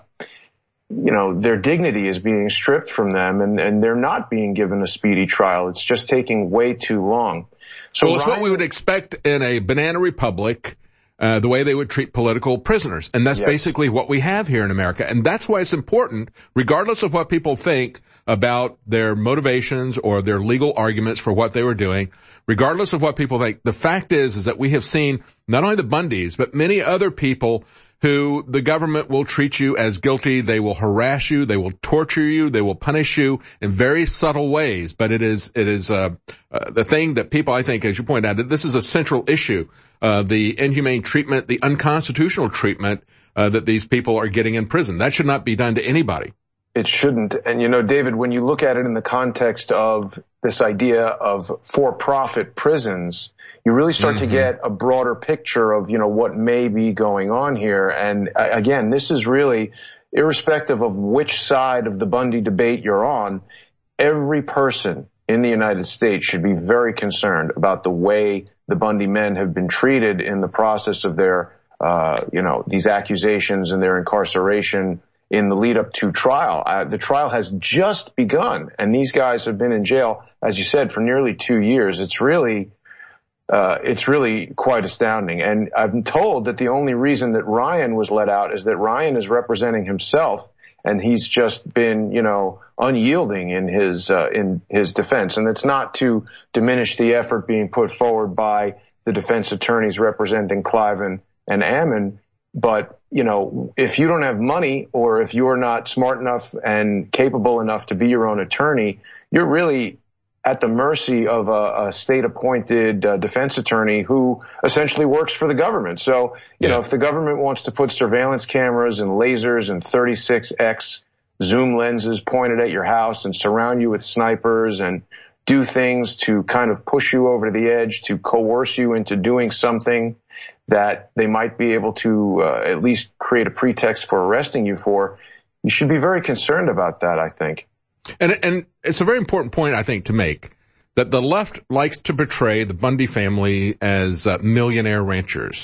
you know, their dignity is being stripped from them, and, and they're not being given a speedy trial. It's just taking way too long. So well, it's Ryan, what we would expect in a banana republic, uh, the way they would treat political prisoners. And that's yes. basically what we have here in America. And that's why it's important, regardless of what people think about their motivations or their legal arguments for what they were doing, regardless of what people think, the fact is, is that we have seen not only the Bundys, but many other people who the government will treat you as guilty. They will harass you. They will torture you. They will punish you in very subtle ways. But it is, it is, uh, uh the thing that people, I think, as you point out, that this is a central issue, uh, the inhumane treatment, the unconstitutional treatment, uh, that these people are getting in prison. That should not be done to anybody. It shouldn't. And, you know, David, when you look at it in the context of this idea of for-profit prisons, you really start mm-hmm. to get a broader picture of, you know, what may be going on here. And uh, again, this is really, irrespective of which side of the Bundy debate you're on, every person in the United States should be very concerned about the way the Bundy men have been treated in the process of their, uh, you know, these accusations and their incarceration in the lead up to trial. Uh, the trial has just begun, and these guys have been in jail, as you said, for nearly two years. It's really, uh, it's really quite astounding. And I'm told that the only reason that Ryan was let out is that Ryan is representing himself, and he's just been, you know, unyielding in his, uh, in his defense. And it's not to diminish the effort being put forward by the defense attorneys representing Cliven and Ammon. But, you know, if you don't have money, or if you're not smart enough and capable enough to be your own attorney, you're really at the mercy of a, a state-appointed uh, defense attorney who essentially works for the government. So, you yeah. know, if the government wants to put surveillance cameras and lasers and thirty-six X zoom lenses pointed at your house and surround you with snipers and do things to kind of push you over the edge, to coerce you into doing something that they might be able to uh, at least create a pretext for arresting you for, you should be very concerned about that, I think. And, and it's a very important point, I think, to make, that the left likes to portray the Bundy family as uh, millionaire ranchers,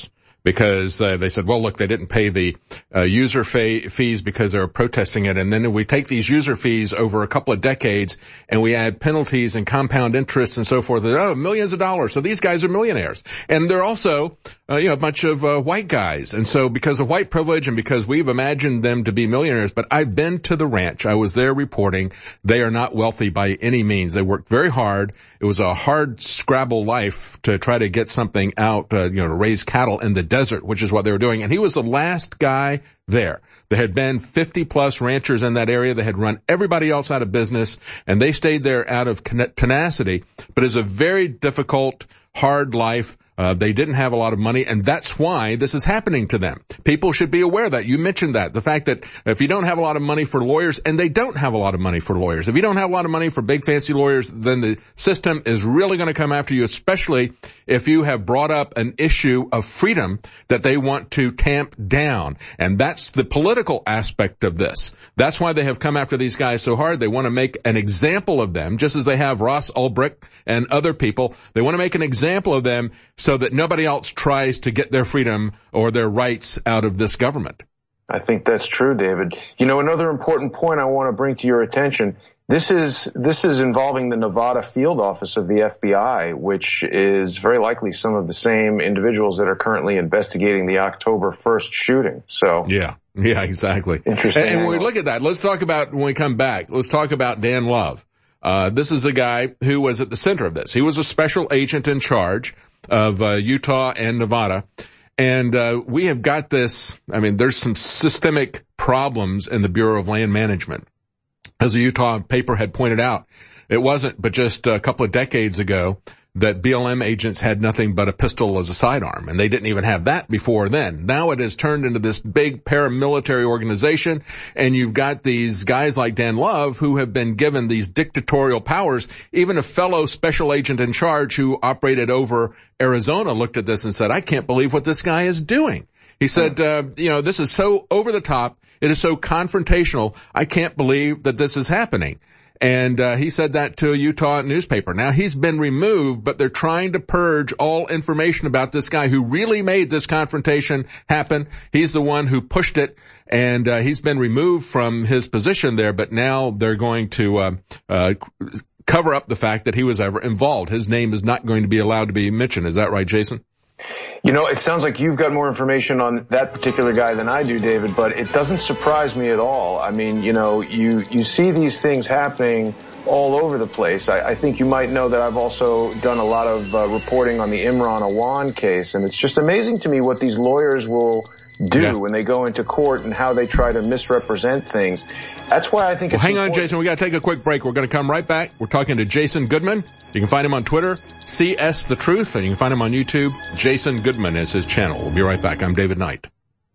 because uh, they said, well, look, they didn't pay the uh, user fee- fees because they were protesting it. And then we take these user fees over a couple of decades and we add penalties and compound interest and so forth. Oh, millions of dollars. So these guys are millionaires. And they're also, uh, you know, a bunch of uh, white guys. And so because of white privilege and because we've imagined them to be millionaires, but I've been to the ranch. I was there reporting. They are not wealthy by any means. They worked very hard. It was a hard scrabble life to try to get something out, uh, you know, to raise cattle in the desert, which is what they were doing. And he was the last guy there. There had been fifty plus ranchers in that area. They had run everybody else out of business, and they stayed there out of tenacity. But it's a very difficult, hard life. Uh, they didn't have a lot of money, and that's why this is happening to them. People should be aware of that. You mentioned that. The fact that if you don't have a lot of money for lawyers, and they don't have a lot of money for lawyers, if you don't have a lot of money for big fancy lawyers, then the system is really going to come after you, especially if you have brought up an issue of freedom that they want to tamp down. And that's the political aspect of this. That's why they have come after these guys so hard. They want to make an example of them, just as they have Ross Ulbricht and other people. They want to make an example of them so that nobody else tries to get their freedom or their rights out of this government. I think that's true, David. You know, another important point I want to bring to your attention, this is this is involving the Nevada field office of the F B I, which is very likely some of the same individuals that are currently investigating the October first shooting. So yeah, yeah, exactly. Interesting. And, and when we look at that, let's talk about, when we come back, let's talk about Dan Love. Uh, this is a guy who was at the center of this. He was a special agent in charge of uh, Utah and Nevada. And uh, we have got this, I mean, there's some systemic problems in the Bureau of Land Management. As the Utah paper had pointed out, it wasn't but just a couple of decades ago that B L M agents had nothing but a pistol as a sidearm, and they didn't even have that before then. Now it has turned into this big paramilitary organization, and you've got these guys like Dan Love who have been given these dictatorial powers. Even a fellow special agent in charge who operated over Arizona looked at this and said, I can't believe what this guy is doing. He said, uh, you know, this is so over the top. It is so confrontational. I can't believe that this is happening. And uh, he said that to a Utah newspaper. Now, he's been removed, but they're trying to purge all information about this guy who really made this confrontation happen. He's the one who pushed it, and uh, he's been removed from his position there, but now they're going to uh, uh cover up the fact that he was ever involved. His name is not going to be allowed to be mentioned. Is that right, Jason? You know, it sounds like you've got more information on that particular guy than I do, David, but it doesn't surprise me at all. I mean, you know, you, you see these things happening all over the place. I, I think you might know that I've also done a lot of uh, reporting on the Imran Awan case, and it's just amazing to me what these lawyers will do yeah. when they go into court and how they try to misrepresent things. That's why I think well, it's hang important. on, Jason. We got to take a quick break. We're going to come right back. We're talking to Jason Goodman. You can find him on Twitter, C S The Truth, and you can find him on YouTube. Jason Goodman is his channel. We'll be right back. I'm David Knight.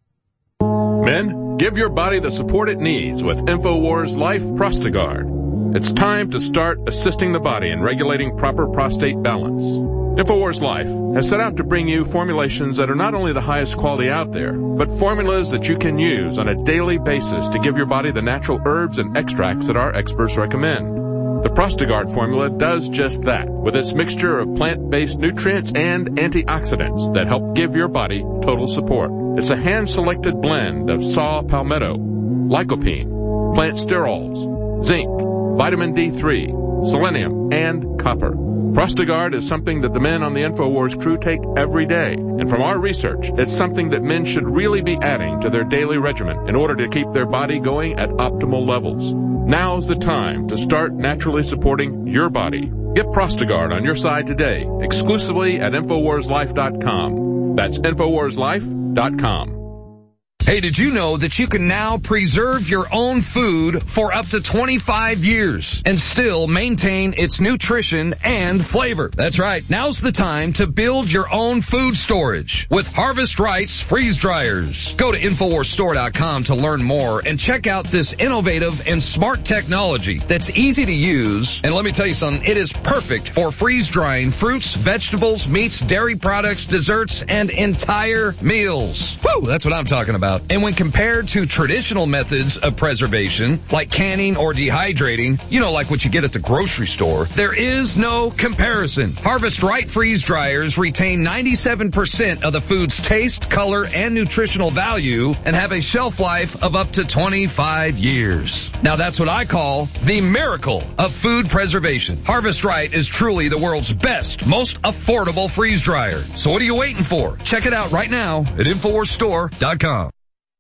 Men, give your body the support it needs with InfoWars Life Prostagard. It's time to start assisting the body in regulating proper prostate balance. InfoWars Life has set out to bring you formulations that are not only the highest quality out there, but formulas that you can use on a daily basis to give your body the natural herbs and extracts that our experts recommend. The Prostagard formula does just that, with its mixture of plant-based nutrients and antioxidants that help give your body total support. It's a hand-selected blend of saw palmetto, lycopene, plant sterols, zinc, vitamin D three, selenium, and copper. Prostagard is something that the men on the InfoWars crew take every day. And from our research, it's something that men should really be adding to their daily regimen in order to keep their body going at optimal levels. Now's the time to start naturally supporting your body. Get Prostagard on your side today, exclusively at InfoWars Life dot com. That's InfoWars Life dot com. Hey, did you know that you can now preserve your own food for up to twenty-five years and still maintain its nutrition and flavor? That's right. Now's the time to build your own food storage with Harvest Rights freeze dryers. Go to InfoWars Store dot com to learn more and check out this innovative and smart technology that's easy to use. And let me tell you something, it is perfect for freeze drying fruits, vegetables, meats, dairy products, desserts, and entire meals. Woo, that's what I'm talking about. about. And when compared to traditional methods of preservation, like canning or dehydrating, you know, like what you get at the grocery store, there is no comparison. Harvest Right freeze dryers retain ninety-seven percent of the food's taste, color, and nutritional value and have a shelf life of up to twenty-five years. Now that's what I call the miracle of food preservation. Harvest Right is truly the world's best, most affordable freeze dryer. So what are you waiting for? Check it out right now at Infowars Store dot com.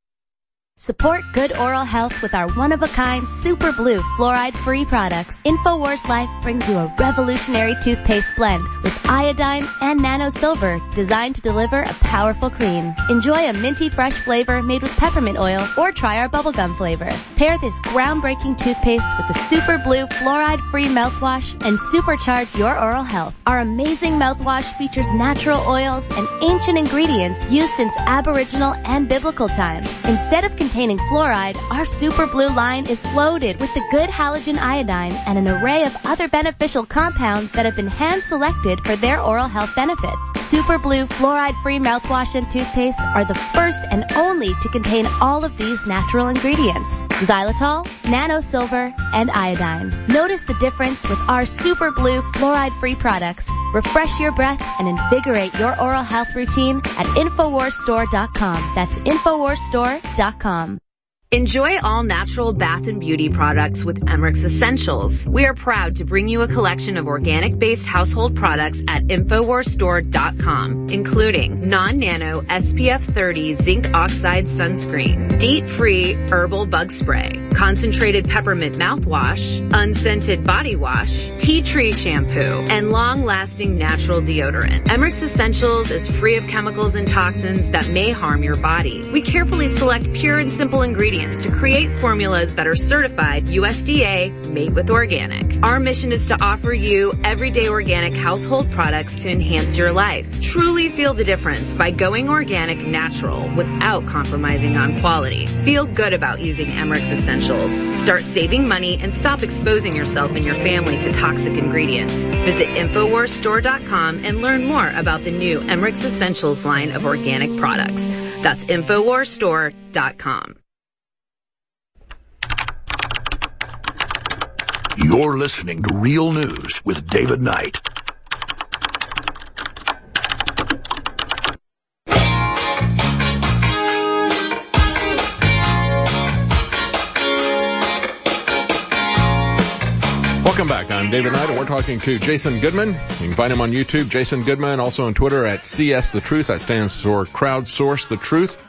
Support good oral health with our one-of-a-kind Super Blue fluoride-free products. InfoWars Life brings you a revolutionary toothpaste blend with iodine and nano silver designed to deliver a powerful clean. Enjoy a minty fresh flavor made with peppermint oil or try our bubblegum flavor. Pair this groundbreaking toothpaste with the Super Blue fluoride-free mouthwash and supercharge your oral health. Our amazing mouthwash features natural oils and ancient ingredients used since Aboriginal and biblical times. Instead of containing fluoride, our Super Blue line is loaded with the good halogen iodine and an array of other beneficial compounds that have been hand-selected for their oral health benefits. Super Blue fluoride-free mouthwash and toothpaste are the first and only to contain all of these natural ingredients: xylitol, nano silver, and iodine. Notice the difference with our Super Blue fluoride-free products. Refresh your breath and invigorate your oral health routine at Infowars Store dot com. That's Infowars Store dot com. Enjoy all natural bath and beauty products with Emmerich Essentials. We are proud to bring you a collection of organic-based household products at Infowars Store dot com, including non-nano S P F thirty zinc oxide sunscreen, DEET-free herbal bug spray, concentrated peppermint mouthwash, unscented body wash, tea tree shampoo, and long-lasting natural deodorant. Emmerich Essentials is free of chemicals and toxins that may harm your body. We carefully select pure and simple ingredients to create formulas that are certified U S D A made with organic. Our mission is to offer you everyday organic household products to enhance your life. Truly feel the difference by going organic natural without compromising on quality. Feel good about using Emmerich Essentials. Start saving money and stop exposing yourself and your family to toxic ingredients. Visit Infowars Store dot com and learn more about the new Emmerich Essentials line of organic products. That's Infowars Store dot com. You're listening to Real News with David Knight. Welcome back. I'm David Knight, and we're talking to Jason Goodman. You can find him on YouTube, Jason Goodman, also on Twitter at C S The Truth. That stands for Crowdsource the Truth.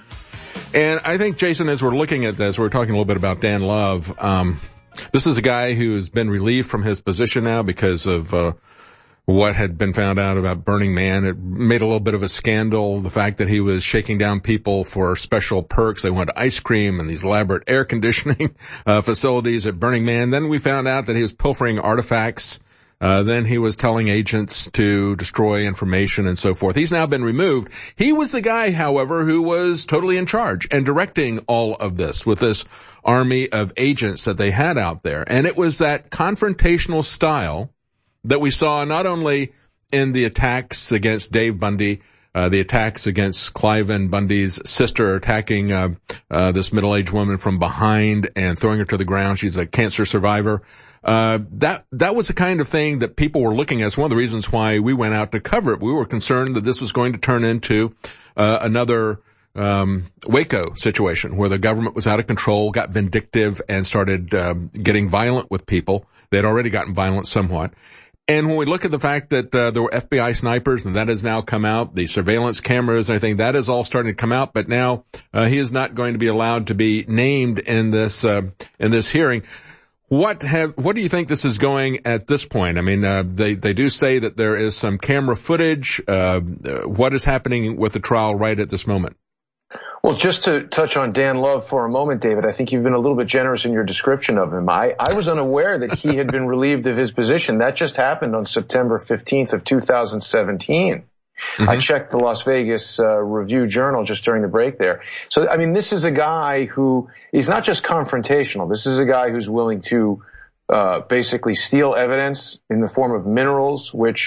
And I think, Jason, as we're looking at this, we're talking a little bit about Dan Love. Um, This is a guy who's been relieved from his position now because of uh what had been found out about Burning Man. It made a little bit of a scandal, the fact that he was shaking down people for special perks. They wanted ice cream and these elaborate air conditioning uh facilities at Burning Man. Then we found out that he was pilfering artifacts. Uh then he was telling agents to destroy information and so forth. He's now been removed. He was the guy, however, who was totally in charge and directing all of this with this army of agents that they had out there. And it was that confrontational style that we saw not only in the attacks against Dave Bundy, uh, the attacks against Cliven Bundy's sister, attacking uh, uh this middle-aged woman from behind and throwing her to the ground. She's a cancer survivor. Uh that that was the kind of thing that people were looking at. It's one of the reasons why we went out to cover it. We were concerned that this was going to turn into uh another um Waco situation where the government was out of control, got vindictive, and started um, getting violent with people. They'd already gotten violent somewhat. And when we look at the fact that uh, there were F B I snipers, and that has now come out, the surveillance cameras and everything, that is all starting to come out. But now uh, he is not going to be allowed to be named in this uh, in this hearing. What have what do you think this is going at this point? I mean, uh, they they do say that there is some camera footage. Uh, what is happening with the trial right at this moment? Well, just to touch on Dan Love for a moment, David, I think you've been a little bit generous in your description of him. I, I was unaware that he had been relieved of his position. That just happened on September fifteenth of two thousand seventeen. Mm-hmm. I checked the Las Vegas uh, Review Journal just during the break there. So, I mean, this is a guy who is not just confrontational. This is a guy who's willing to uh basically steal evidence in the form of minerals, which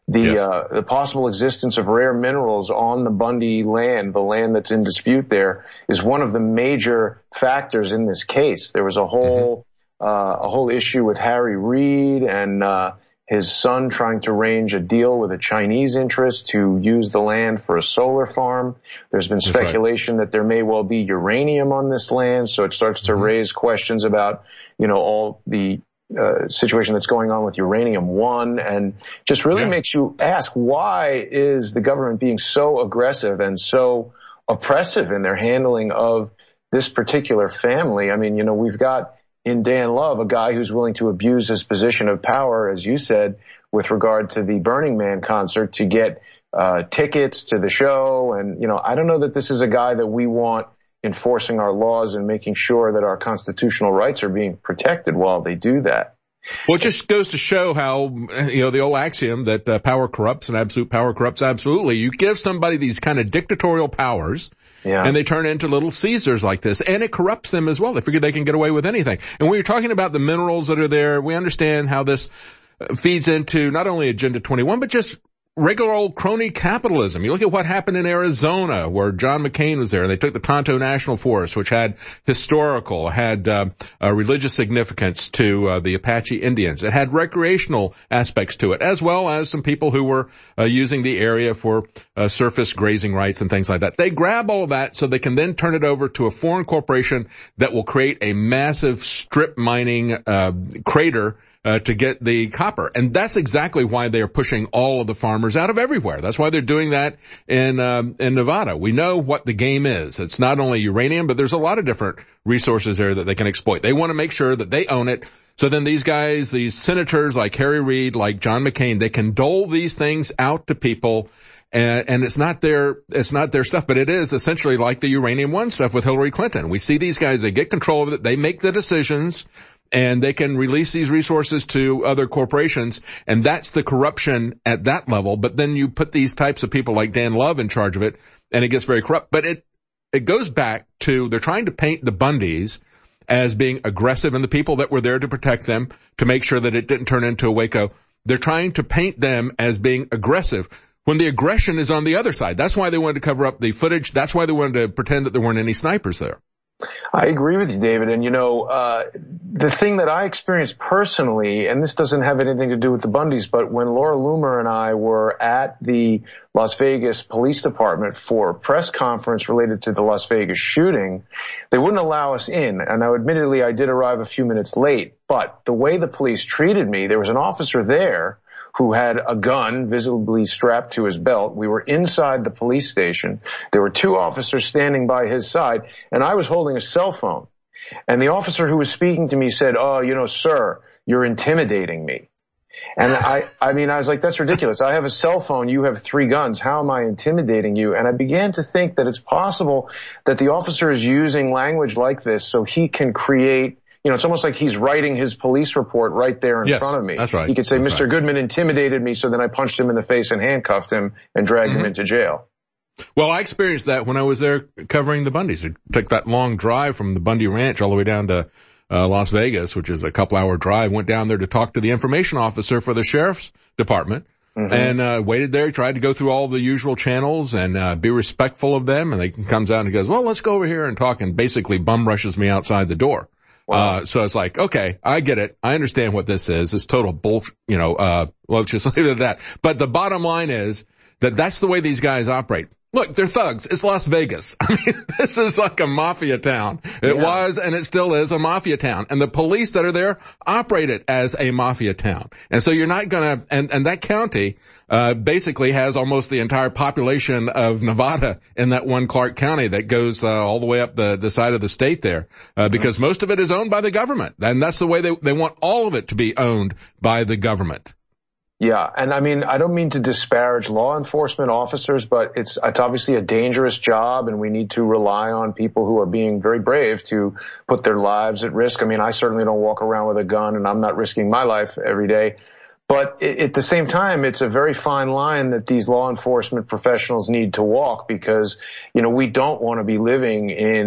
the yes. uh, the possible existence of rare minerals on the Bundy land, the land that's in dispute there, is one of the major factors in this case. There was a whole mm-hmm. uh, a whole issue with Harry Reid and uh, his son trying to arrange a deal with a Chinese interest to use the land for a solar farm. There's been speculation right. that there may well be uranium on this land, so it starts to mm-hmm. raise questions about, you know, all the uh, situation that's going on with Uranium One, and just really yeah. makes you ask, why is the government being so aggressive and so oppressive in their handling of this particular family? I mean, you know, we've got in Dan Love, a guy who's willing to abuse his position of power, as you said, with regard to the Burning Man concert to get uh, tickets to the show. And, you know, I don't know that this is a guy that we want enforcing our laws and making sure that our constitutional rights are being protected while they do that. Well, it just goes to show how, you know, the old axiom that uh, power corrupts and absolute power corrupts absolutely. You give somebody these kind of dictatorial powers, yeah. and they turn into little Caesars like this, and it corrupts them as well. They figure they can get away with anything. And when you're talking about the minerals that are there, we understand how this feeds into not only Agenda twenty-one, but just regular old crony capitalism. You look at what happened in Arizona, where John McCain was there. They took the Tonto National Forest, which had historical, had uh, uh, religious significance to uh, the Apache Indians. It had recreational aspects to it, as well as some people who were uh, using the area for uh, surface grazing rights and things like that. They grab all of that so they can then turn it over to a foreign corporation that will create a massive strip mining uh, crater Uh, to get the copper. And that's exactly why they are pushing all of the farmers out of everywhere. That's why they're doing that in, um, in Nevada. We know what the game is. It's not only uranium, but there's a lot of different resources there that they can exploit. They want to make sure that they own it. So then these guys, these senators like Harry Reid, like John McCain, they can dole these things out to people. And, and it's not their, it's not their stuff, but it is essentially like the Uranium One stuff with Hillary Clinton. We see these guys, they get control of it, they make the decisions, and they can release these resources to other corporations, and that's the corruption at that level. But then you put these types of people like Dan Love in charge of it, and it gets very corrupt. But it, it goes back to, they're trying to paint the Bundys as being aggressive, and the people that were there to protect them, to make sure that it didn't turn into a Waco. They're trying to paint them as being aggressive, when the aggression is on the other side. That's why they wanted to cover up the footage. That's why they wanted to pretend that there weren't any snipers there. I agree with you, David. And, you know, uh, the thing that I experienced personally, and this doesn't have anything to do with the Bundys, but when Laura Loomer and I were at the Las Vegas Police Department for a press conference related to the Las Vegas shooting, they wouldn't allow us in. And now, admittedly, I did arrive a few minutes late, but the way the police treated me, there was an officer there who had a gun visibly strapped to his belt. We were inside the police station. There were two officers standing by his side, and I was holding a cell phone. And the officer who was speaking to me said, "Oh, you know, sir, you're intimidating me." And I, I mean, I was like, that's ridiculous. I have a cell phone. You have three guns. How am I intimidating you? And I began to think that it's possible that the officer is using language like this so he can create, you know, it's almost like he's writing his police report right there in yes, front of me. That's right. He could say, that's Mister right. Goodman intimidated me, so then I punched him in the face and handcuffed him and dragged mm-hmm. him into jail. Well, I experienced that when I was there covering the Bundys. It took that long drive from the Bundy Ranch all the way down to uh, Las Vegas, which is a couple hour drive. Went down there to talk to the information officer for the sheriff's department. Mm-hmm. And uh waited there, tried to go through all the usual channels and uh be respectful of them. And he comes out and he goes, "Well, let's go over here and talk," and basically bum rushes me outside the door. Wow. Uh, so it's like, okay, I get it. I understand what this is. It's total bullshit, you know, uh, let's just leave it at that. But the bottom line is that that's the way these guys operate. Look, they're thugs. It's Las Vegas. I mean, this is like a mafia town. It yeah. was, and it still is a mafia town. And the police that are there operate it as a mafia town. And so you're not gonna, and, and that county, uh, basically has almost the entire population of Nevada in that one Clark County that goes, uh, all the way up the, the side of the state there. Uh, because mm-hmm. most of it is owned by the government. And that's the way they, they want all of it to be owned by the government. Yeah, and I mean, I don't mean to disparage law enforcement officers, but it's it's obviously a dangerous job, and we need to rely on people who are being very brave to put their lives at risk. I mean, I certainly don't walk around with a gun, and I'm not risking my life every day. But at the same time, it's a very fine line that these law enforcement professionals need to walk, because, you know, we don't want to be living in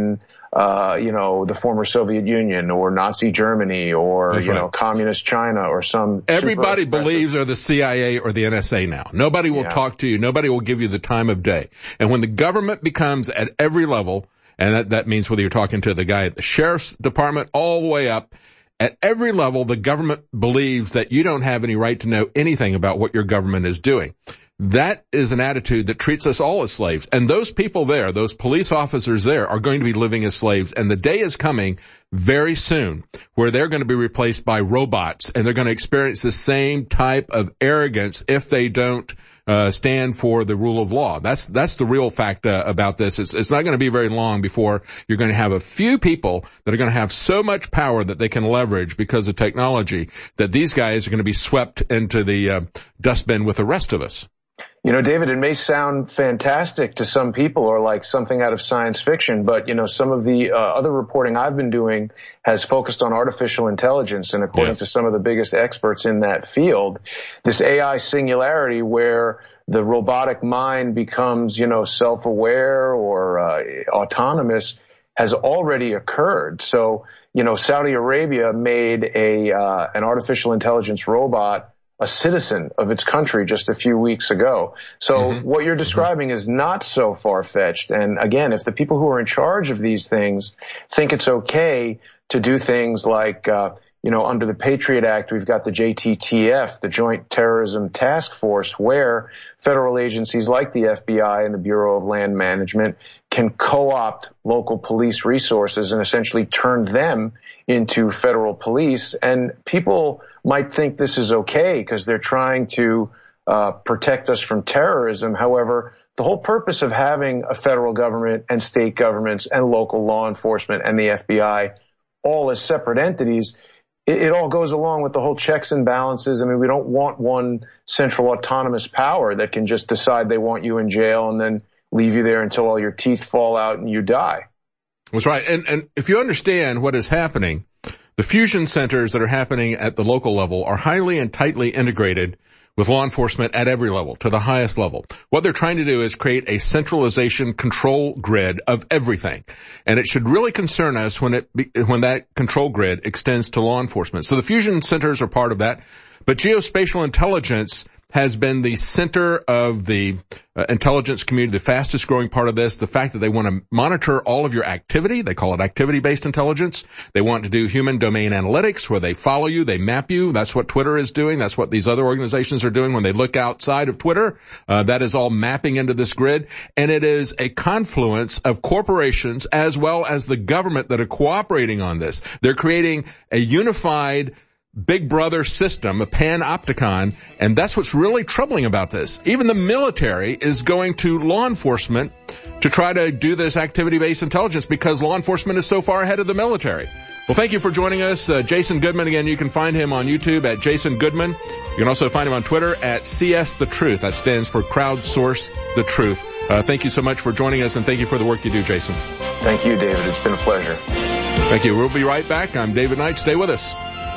uh, you know, the former Soviet Union or Nazi Germany or, That's you right. know, communist China or some. Everybody believes they're the C I A or the N S A now. Nobody will yeah. talk to you. Nobody will give you the time of day. And when the government becomes at every level, and that, that means whether you're talking to the guy at the sheriff's department all the way up, at every level, the government believes that you don't have any right to know anything about what your government is doing. That is an attitude that treats us all as slaves. And those people there, those police officers there, are going to be living as slaves. And the day is coming very soon where they're going to be replaced by robots, and they're going to experience the same type of arrogance if they don't Uh, stand for the rule of law. That's, that's the real fact uh, about this. It's, it's not going to be very long before you're going to have a few people that are going to have so much power that they can leverage because of technology that these guys are going to be swept into the uh, dustbin with the rest of us. You know, David, it may sound fantastic to some people or like something out of science fiction, but, you know, some of the uh, other reporting I've been doing has focused on artificial intelligence. And according yes. to some of the biggest experts in that field, this A I singularity where the robotic mind becomes, you know, self-aware or uh, autonomous has already occurred. So, you know, Saudi Arabia made a uh, an artificial intelligence robot a citizen of its country just a few weeks ago. So mm-hmm. what you're describing mm-hmm. is not so far-fetched. And again, if the people who are in charge of these things think it's okay to do things like, uh, you know, under the Patriot Act, we've got the J T T F, the Joint Terrorism Task Force, where federal agencies like the F B I and the Bureau of Land Management can co-opt local police resources and essentially turn them into federal police. And people might think this is okay because they're trying to uh, protect us from terrorism. However, the whole purpose of having a federal government and state governments and local law enforcement and the F B I all as separate entities, it, it all goes along with the whole checks and balances. I mean, we don't want one central autonomous power that can just decide they want you in jail and then leave you there until all your teeth fall out and you die. That's right. And, and if you understand what is happening, the fusion centers that are happening at the local level are highly and tightly integrated with law enforcement at every level, to the highest level. What they're trying to do is create a centralization control grid of everything. And it should really concern us when it, be, when that control grid extends to law enforcement. So the fusion centers are part of that. But geospatial intelligence has been the center of the uh, intelligence community, the fastest growing part of this, the fact that they want to monitor all of your activity. They call it activity-based intelligence. They want to do human domain analytics where they follow you, they map you. That's what Twitter is doing. That's what these other organizations are doing when they look outside of Twitter. Uh, that is all mapping into this grid. And it is a confluence of corporations as well as the government that are cooperating on this. They're creating a unified Big Brother system, a panopticon, and that's what's really troubling about this. Even the military is going to law enforcement to try to do this activity-based intelligence because law enforcement is so far ahead of the military. Well, thank you for joining us. Uh, Jason Goodman, again, you can find him on YouTube at Jason Goodman. You can also find him on Twitter at C S The Truth. That stands for Crowdsource the Truth. Uh, thank you so much for joining us, and thank you for the work you do, Jason. Thank you, David. It's been a pleasure. Thank you. We'll be right back. I'm David Knight. Stay with us.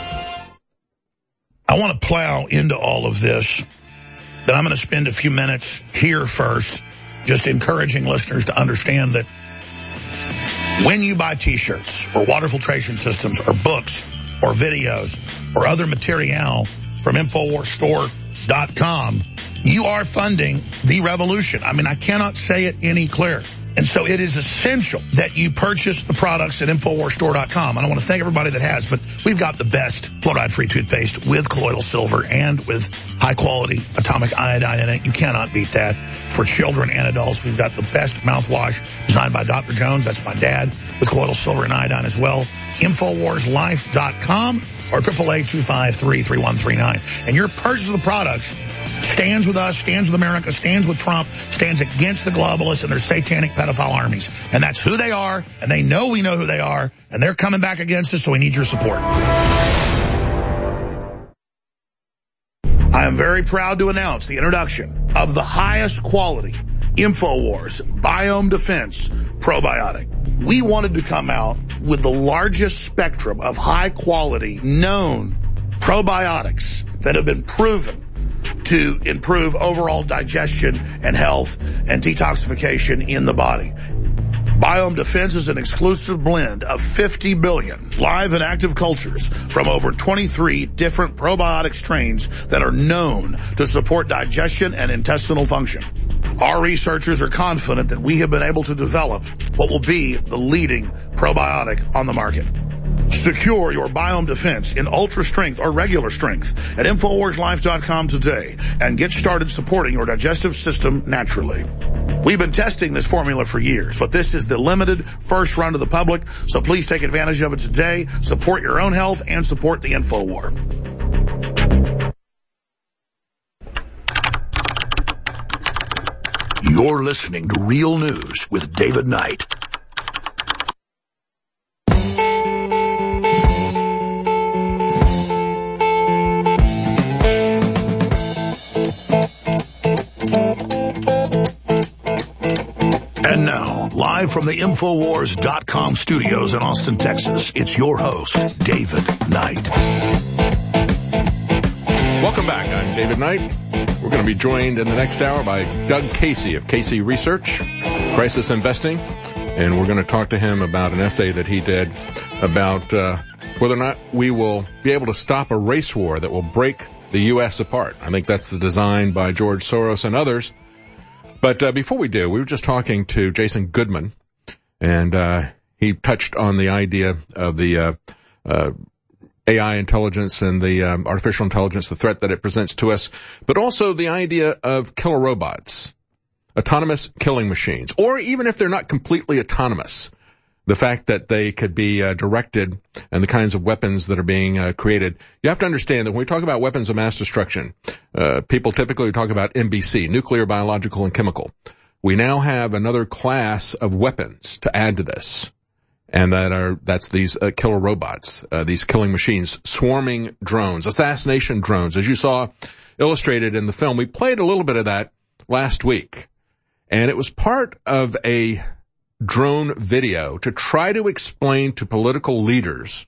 I want to plow into all of this, but I'm going to spend a few minutes here first just encouraging listeners to understand that when you buy T-shirts or water filtration systems or books or videos or other material from Infowars Store dot com, you are funding the revolution. I mean, I cannot say it any clearer. And so it is essential that you purchase the products at Infowars Store dot com. And I want to thank everybody that has, but we've got the best fluoride-free toothpaste with colloidal silver and with high-quality atomic iodine in it. You cannot beat that. For children and adults, we've got the best mouthwash designed by Doctor Jones. That's my dad, with colloidal silver and iodine as well. Infowars Life dot com or triple A two five three, three one three nine. And your purchase of the products stands with us, stands with America, stands with Trump, stands against the globalists and their satanic pedophile armies. And that's who they are, and they know we know who they are, and they're coming back against us, so we need your support. I am very proud to announce the introduction of the highest quality InfoWars Biome Defense Probiotic. We wanted to come out with the largest spectrum of high-quality, known probiotics that have been proven to improve overall digestion and health and detoxification in the body. Biome Defense is an exclusive blend of fifty billion live and active cultures from over twenty-three different probiotic strains that are known to support digestion and intestinal function. Our researchers are confident that we have been able to develop what will be the leading probiotic on the market. Secure your Biome Defense in ultra strength or regular strength at Infowars Life dot com today and get started supporting your digestive system naturally. We've been testing this formula for years, but this is the limited first run to the public, so please take advantage of it today. Support your own health and support the InfoWar. You're listening to Real News with David Knight. And now, live from the Infowars dot com studios in Austin, Texas, it's your host, David Knight. Welcome back. I'm David Knight. We're going to be joined in the next hour by Doug Casey of Casey Research, Crisis Investing, and we're going to talk to him about an essay that he did about uh, whether or not we will be able to stop a race war that will break the U S apart. I think that's the design by George Soros and others. But uh, before we do, we were just talking to Jason Goodman, and uh, he touched on the idea of the uh, uh A I intelligence and the um, artificial intelligence, the threat that it presents to us, but also the idea of killer robots, autonomous killing machines, or even if they're not completely autonomous, the fact that they could be uh, directed and the kinds of weapons that are being uh, created. You have to understand that when we talk about weapons of mass destruction, uh, people typically talk about N B C, nuclear, biological, and chemical. We now have another class of weapons to add to this. And that are, that's these uh, killer robots, uh, these killing machines, swarming drones, assassination drones, as you saw illustrated in the film. We played a little bit of that last week, and it was part of a drone video to try to explain to political leaders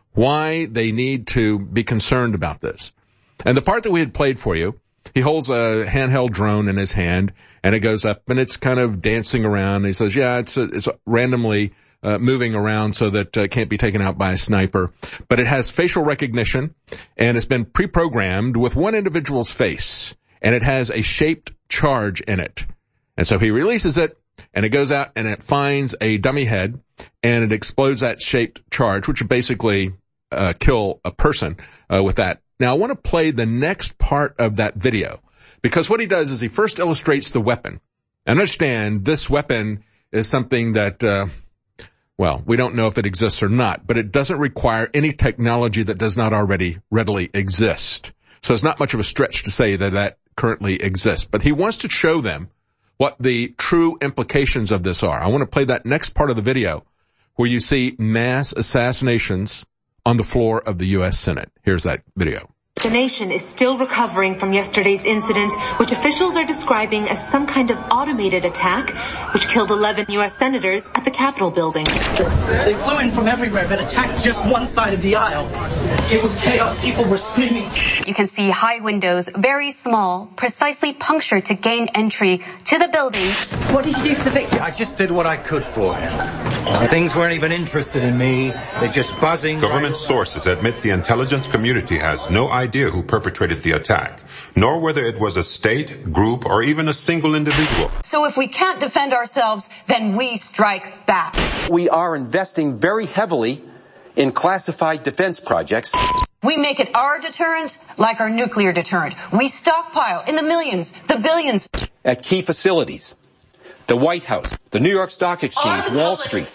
why they need to be concerned about this. And the part that we had played for you, he holds a handheld drone in his hand, and it goes up, and it's kind of dancing around. And he says, yeah, it's, a, it's randomly Uh, moving around so that uh, it can't be taken out by a sniper. But it has facial recognition, and it's been pre-programmed with one individual's face, and it has a shaped charge in it. And so he releases it, and it goes out, and it finds a dummy head, and it explodes that shaped charge, which would basically uh, kill a person uh, with that. Now, I want to play the next part of that video, because what he does is he first illustrates the weapon. And understand, this weapon is something that... Uh, Well, we don't know if it exists or not, but it doesn't require any technology that does not already readily exist. So it's not much of a stretch to say that that currently exists. But he wants to show them what the true implications of this are. I want to play that next part of the video where you see mass assassinations on the floor of the U S Senate. Here's that video. The nation is still recovering from yesterday's incident, which officials are describing as some kind of automated attack, which killed eleven U S senators at the Capitol building. They flew in from everywhere, but attacked just one side of the aisle. It was chaos. People were screaming. You can see high windows, very small, precisely punctured to gain entry to the building. What did you do for the victim? I just did what I could for him. Uh, things weren't even interested in me. They're just buzzing. Government sources admit the intelligence community has no idea idea who perpetrated the attack, nor whether it was a state, group, or even a single individual. So if we can't defend ourselves, then we strike back. We are investing very heavily in classified defense projects. We make it our deterrent like our nuclear deterrent. We stockpile in the millions, the billions. At key facilities, the White House, the New York Stock Exchange, Wall Street.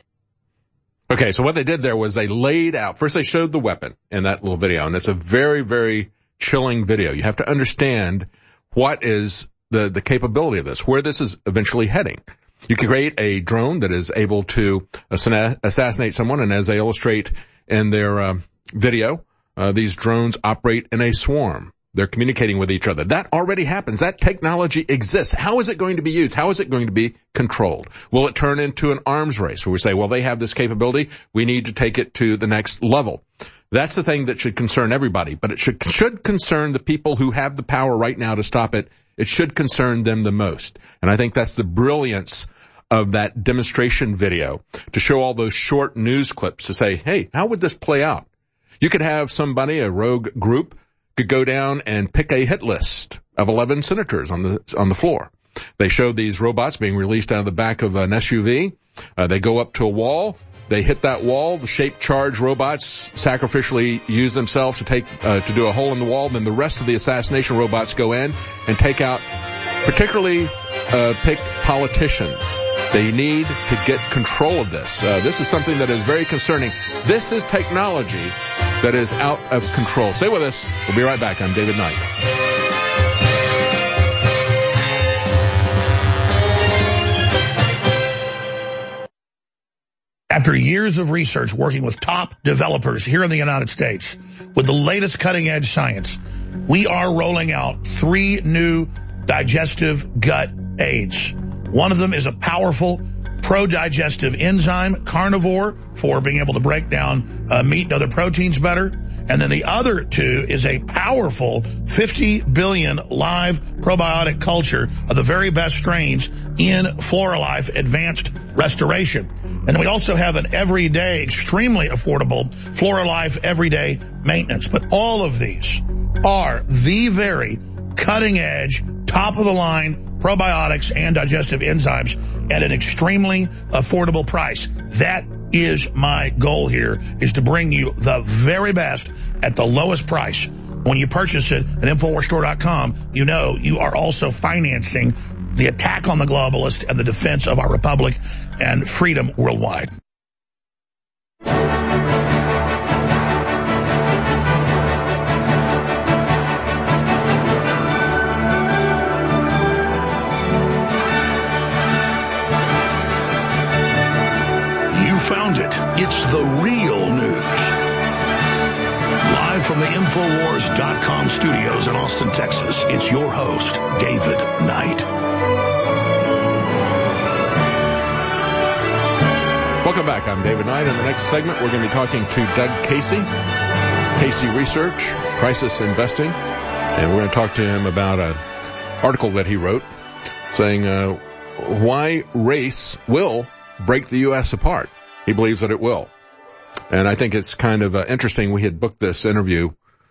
Okay, so what they did there was they laid out, first they showed the weapon in that little video, and it's a very, very chilling video. You have to understand what is the, the capability of this, where this is eventually heading. You can create a drone that is able to assassinate someone, and as they illustrate in their uh, video, uh, these drones operate in a swarm. They're communicating with each other. That already happens. That technology exists. How is it going to be used? How is it going to be controlled? Will it turn into an arms race where we say, well, they have this capability. We need to take it to the next level. That's the thing that should concern everybody, but it should, should concern the people who have the power right now to stop it. It should concern them the most. And I think that's the brilliance of that demonstration video to show all those short news clips to say, hey, how would this play out? You could have somebody, a rogue group, could go down and pick a hit list of eleven senators on the on the floor. They show these robots being released out of the back of an S U V. Uh, they go up to a wall. They hit that wall. The shaped charge robots sacrificially use themselves to take uh, to do a hole in the wall. Then the rest of the assassination robots go in and take out particularly uh, picked politicians. They need to get control of this. Uh, this is something that is very concerning. This is technology that is out of control. Stay with us. We'll be right back. I'm David Knight. After years of research working with top developers here in the United States with the latest cutting-edge science, we are rolling out three new digestive gut aids. One of them is a powerful pro-digestive enzyme, carnivore, for being able to break down uh, meat and other proteins better. And then the other two is a powerful fifty billion live probiotic culture of the very best strains in Floralife Advanced Restoration. And we also have an everyday, extremely affordable Floralife Everyday Maintenance. But all of these are the very cutting-edge, top-of-the-line probiotics and digestive enzymes at an extremely affordable price. That is my goal here, is to bring you the very best at the lowest price. When you purchase it at Infowars Store dot com, you know you are also financing the attack on the globalist and the defense of our republic and freedom worldwide. You found it. It's the real news. Live from the Infowars dot com studios in Austin, Texas, it's your host, David Knight. Welcome back. I'm David Knight. In the next segment, we're going to be talking to Doug Casey, Casey Research, Crisis Investing, and we're going to talk to him about an article that he wrote saying uh, why race will break the U S apart. He believes that it will. And I think it's kind of uh, interesting. We had booked this interview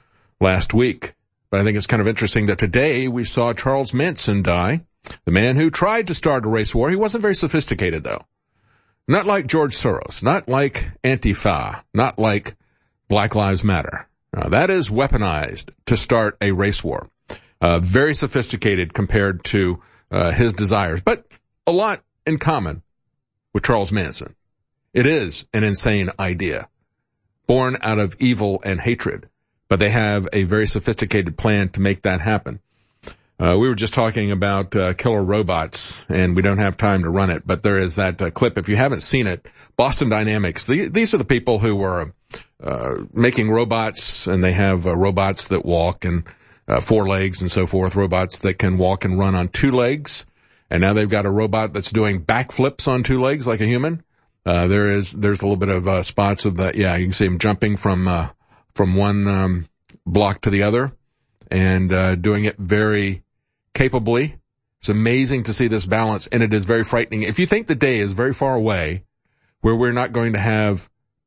last week, but I think it's kind of interesting that today we saw Charles Manson die, the man who tried to start a race war. He wasn't very sophisticated, though. Not like George Soros, not like Antifa, not like Black Lives Matter. Now, that is weaponized to start a race war. Uh, very sophisticated compared to uh, his desires, but a lot in common with Charles Manson. It is an insane idea, born out of evil and hatred, but they have a very sophisticated plan to make that happen. Uh, we were just talking about uh, killer robots, and we don't have time to run it, but there is that uh, clip. If you haven't seen it, Boston Dynamics, the, these are the people who were uh, making robots, and they have uh, robots that walk and uh, four legs and so forth, robots that can walk and run on two legs, and now they've got a robot that's doing backflips on two legs like a human. Uh, there is, there's a little bit of uh, spots of that. Yeah, you can see him jumping from uh, from one um, block to the other, and uh, doing it very capably. It's amazing to see this balance, and it is very frightening. If you think the day is very far away where we're not going to have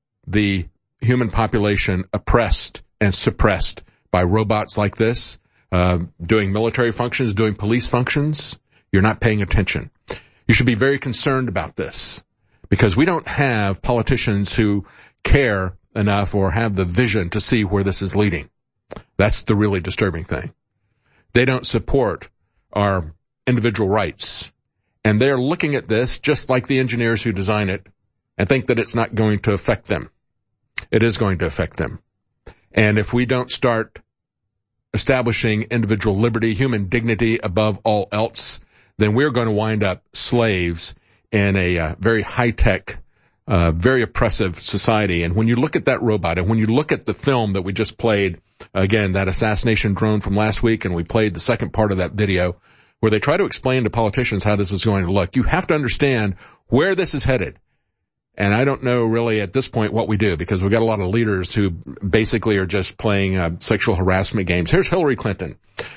the human population oppressed and suppressed by robots like this, uh, doing military functions, doing police functions, you're not paying attention. You should be very concerned about this, because we don't have politicians who care enough or have the vision to see where this is leading. That's the really disturbing thing. They don't support our individual rights, and they're looking at this just like the engineers who design it and think that it's not going to affect them. It is going to affect them. And if we don't start establishing individual liberty, human dignity above all else, then we're going to wind up slaves in a uh, very high-tech, uh, very oppressive society. And when you look at that robot, and when you look at the film that we just played, again, that assassination drone from last week, and we played the second part of that video, where they try to explain to politicians how this is going to look, you have to understand where this is headed. And I don't know really at this point what we do, because we've got a lot of leaders who basically are just playing uh, sexual harassment games. Here's Hillary Clinton.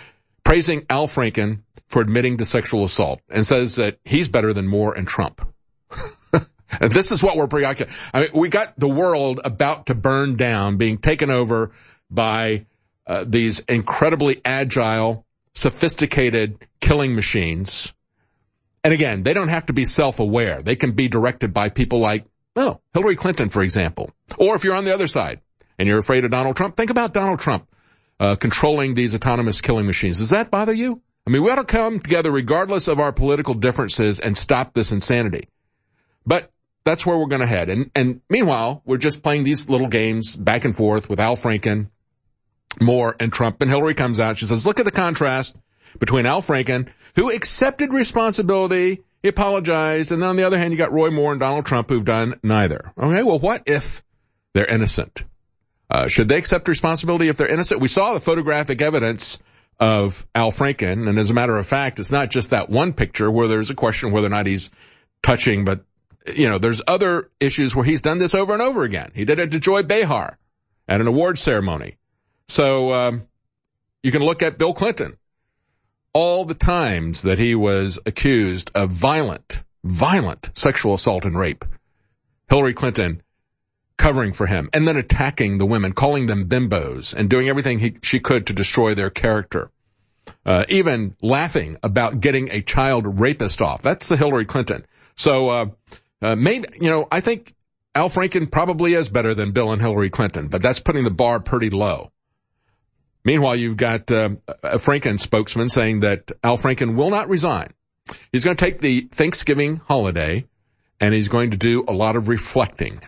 praising Al Franken for admitting to sexual assault and says that he's better than Moore and Trump. And this is what we're preoccupied. I mean, we got the world about to burn down, being taken over by uh, these incredibly agile, sophisticated killing machines. And again, they don't have to be self-aware. They can be directed by people like, oh, Hillary Clinton, for example. Or if you're on the other side and you're afraid of Donald Trump, think about Donald Trump uh, controlling these autonomous killing machines. Does that bother you? I mean, we ought to come together regardless of our political differences and stop this insanity. But that's where we're going to head. And, and meanwhile, we're just playing these little games back and forth with Al Franken, Moore, and Trump. And Hillary comes out. She says, look at the contrast between Al Franken, who accepted responsibility, he apologized, and then on the other hand, you got Roy Moore and Donald Trump who've done neither. Okay, well, what if they're innocent? Uh, should they accept responsibility if they're innocent? We saw the photographic evidence of Al Franken, and as a matter of fact, it's not just that one picture where there's a question whether or not he's touching, but you know, there's other issues where he's done this over and over again. He did it to Joy Behar at an awards ceremony. So um, you can look at Bill Clinton. All the times that he was accused of violent, violent sexual assault and rape. Hillary Clinton covering for him and then attacking the women, calling them bimbos and doing everything he, she could to destroy their character. Uh, even laughing about getting a child rapist off. That's the Hillary Clinton. So, uh, uh, maybe, you know, I think Al Franken probably is better than Bill and Hillary Clinton, but that's putting the bar pretty low. Meanwhile, you've got uh, a Franken spokesman saying that Al Franken will not resign. He's going to take the Thanksgiving holiday, and he's going to do a lot of reflecting.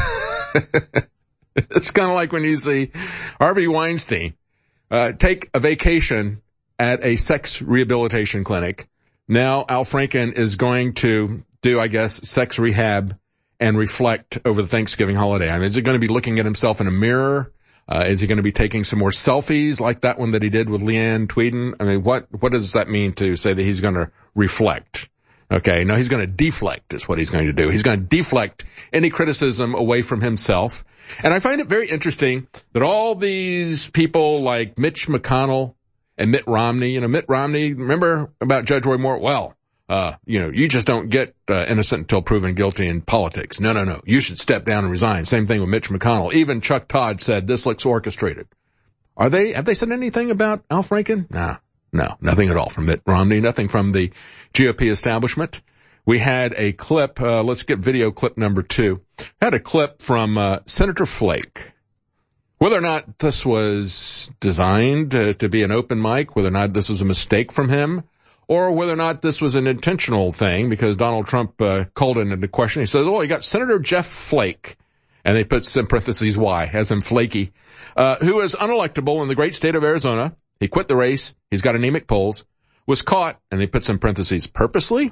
It's kind of like when you see Harvey Weinstein uh, take a vacation at a sex rehabilitation clinic. Now Al Franken is going to do, I guess, sex rehab and reflect over the Thanksgiving holiday. I mean, is he going to be looking at himself in a mirror? Uh, is he going to be taking some more selfies like that one that he did with Leanne Tweeden? I mean, what, what does that mean to say that he's going to reflect? Okay. No, he's going to deflect is what he's going to do. He's going to deflect any criticism away from himself. And I find it very interesting that all these people like Mitch McConnell and Mitt Romney, you know, Mitt Romney, remember about Judge Roy Moore? Well, Uh, you know, you just don't get uh, innocent until proven guilty in politics. No, no, no. You should step down and resign. Same thing with Mitch McConnell. Even Chuck Todd said this looks orchestrated. Are they, have they said anything about Al Franken? Nah, no, nothing at all from Mitt Romney, nothing from the G O P establishment. We had a clip, uh, let's get video clip number two. Had a clip from, uh, Senator Flake. Whether or not this was designed uh, to be an open mic, whether or not this was a mistake from him, or whether or not this was an intentional thing because Donald Trump uh, called it into question. He says, oh, you got Senator Jeff Flake, and they put in parentheses Y, as in flaky, uh, who is unelectable in the great state of Arizona. He quit the race. He's got anemic polls. Was caught, and they put some parentheses, purposely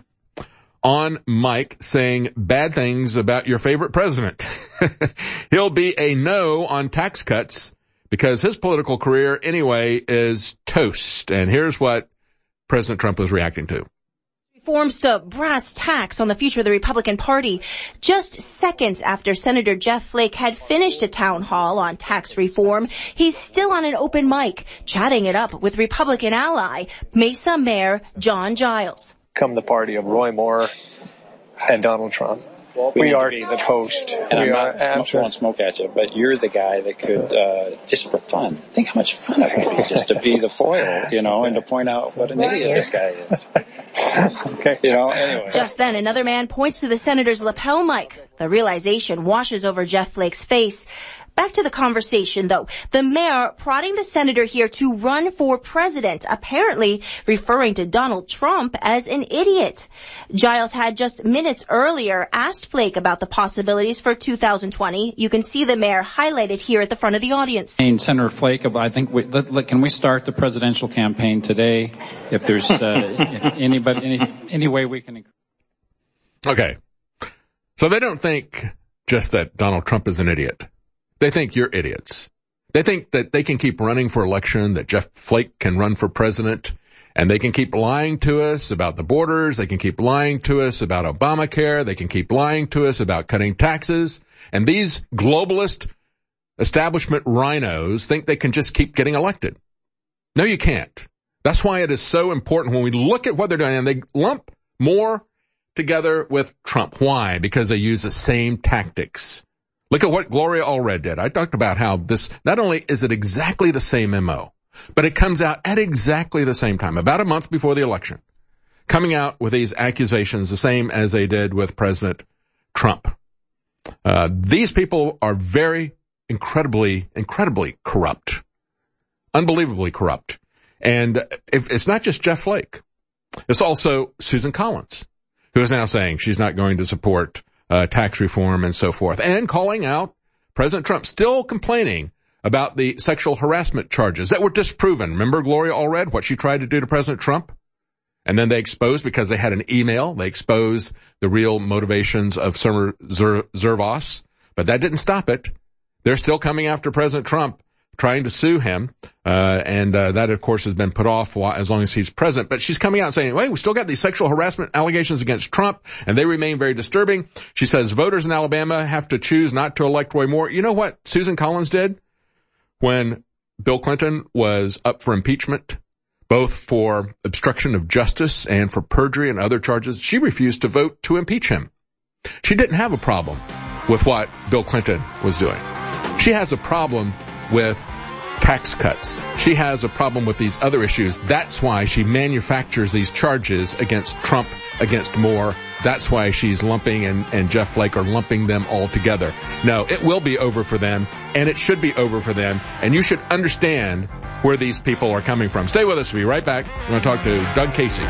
on mic saying bad things about your favorite president. He'll be a no on tax cuts because his political career anyway is toast. And here's what President Trump was reacting to. Reforms to brass tacks on the future of the Republican Party. Just seconds after Senator Jeff Flake had finished a town hall on tax reform, he's still on an open mic, chatting it up with Republican ally, Mesa Mayor John Giles. Come the party of Roy Moore and Donald Trump. Well, we, we are the toast. And we I'm are not throwing smoke at you, but you're the guy that could, uh, just for fun, think how much fun it would be just to be the foil, you know, and to point out what an idiot this guy is. Okay. You know, anyway. Just then, another man points to the senator's lapel mic. The realization washes over Jeff Flake's face. Back to the conversation, though. The mayor prodding the senator here to run for president, apparently referring to Donald Trump as an idiot. Giles had just minutes earlier asked Flake about the possibilities for two thousand twenty. You can see the mayor highlighted here at the front of the audience. And Senator Flake, I think, we, let, let, can we start the presidential campaign today? If there's uh, anybody, any, any way we can. Okay. So they don't think just that Donald Trump is an idiot. They think you're idiots. They think that they can keep running for election, that Jeff Flake can run for president, and they can keep lying to us about the borders. They can keep lying to us about Obamacare. They can keep lying to us about cutting taxes. And these globalist establishment rhinos think they can just keep getting elected. No, you can't. That's why it is so important when we look at what they're doing, and they lump more together with Trump. Why? Because they use the same tactics. Look at what Gloria Allred did. I talked about how this, not only is it exactly the same M O, but it comes out at exactly the same time, about a month before the election, coming out with these accusations, the same as they did with President Trump. Uh, these people are very incredibly, incredibly corrupt, unbelievably corrupt. And if, it's not just Jeff Flake. It's also Susan Collins, who is now saying she's not going to support uh, tax reform and so forth, and calling out President Trump, still complaining about the sexual harassment charges that were disproven. Remember Gloria Allred, what she tried to do to President Trump? And then they exposed, because they had an email, they exposed the real motivations of Summer Zervos, but that didn't stop it. They're still coming after President Trump, trying to sue him, uh, and uh, that, of course, has been put off while, as long as he's president. But she's coming out saying, wait, we still got these sexual harassment allegations against Trump, and they remain very disturbing. She says voters in Alabama have to choose not to elect Roy Moore. You know what Susan Collins did when Bill Clinton was up for impeachment, both for obstruction of justice and for perjury and other charges? She refused to vote to impeach him. She didn't have a problem with what Bill Clinton was doing. She has a problem with tax cuts. She has a problem with these other issues. That's why she manufactures these charges against Trump, against Moore. That's why she's lumping and, and Jeff Flake are lumping them all together. No, it will be over for them, and it should be over for them, and you should understand where these people are coming from. Stay with us. We'll be right back. We're going to talk to Doug Casey.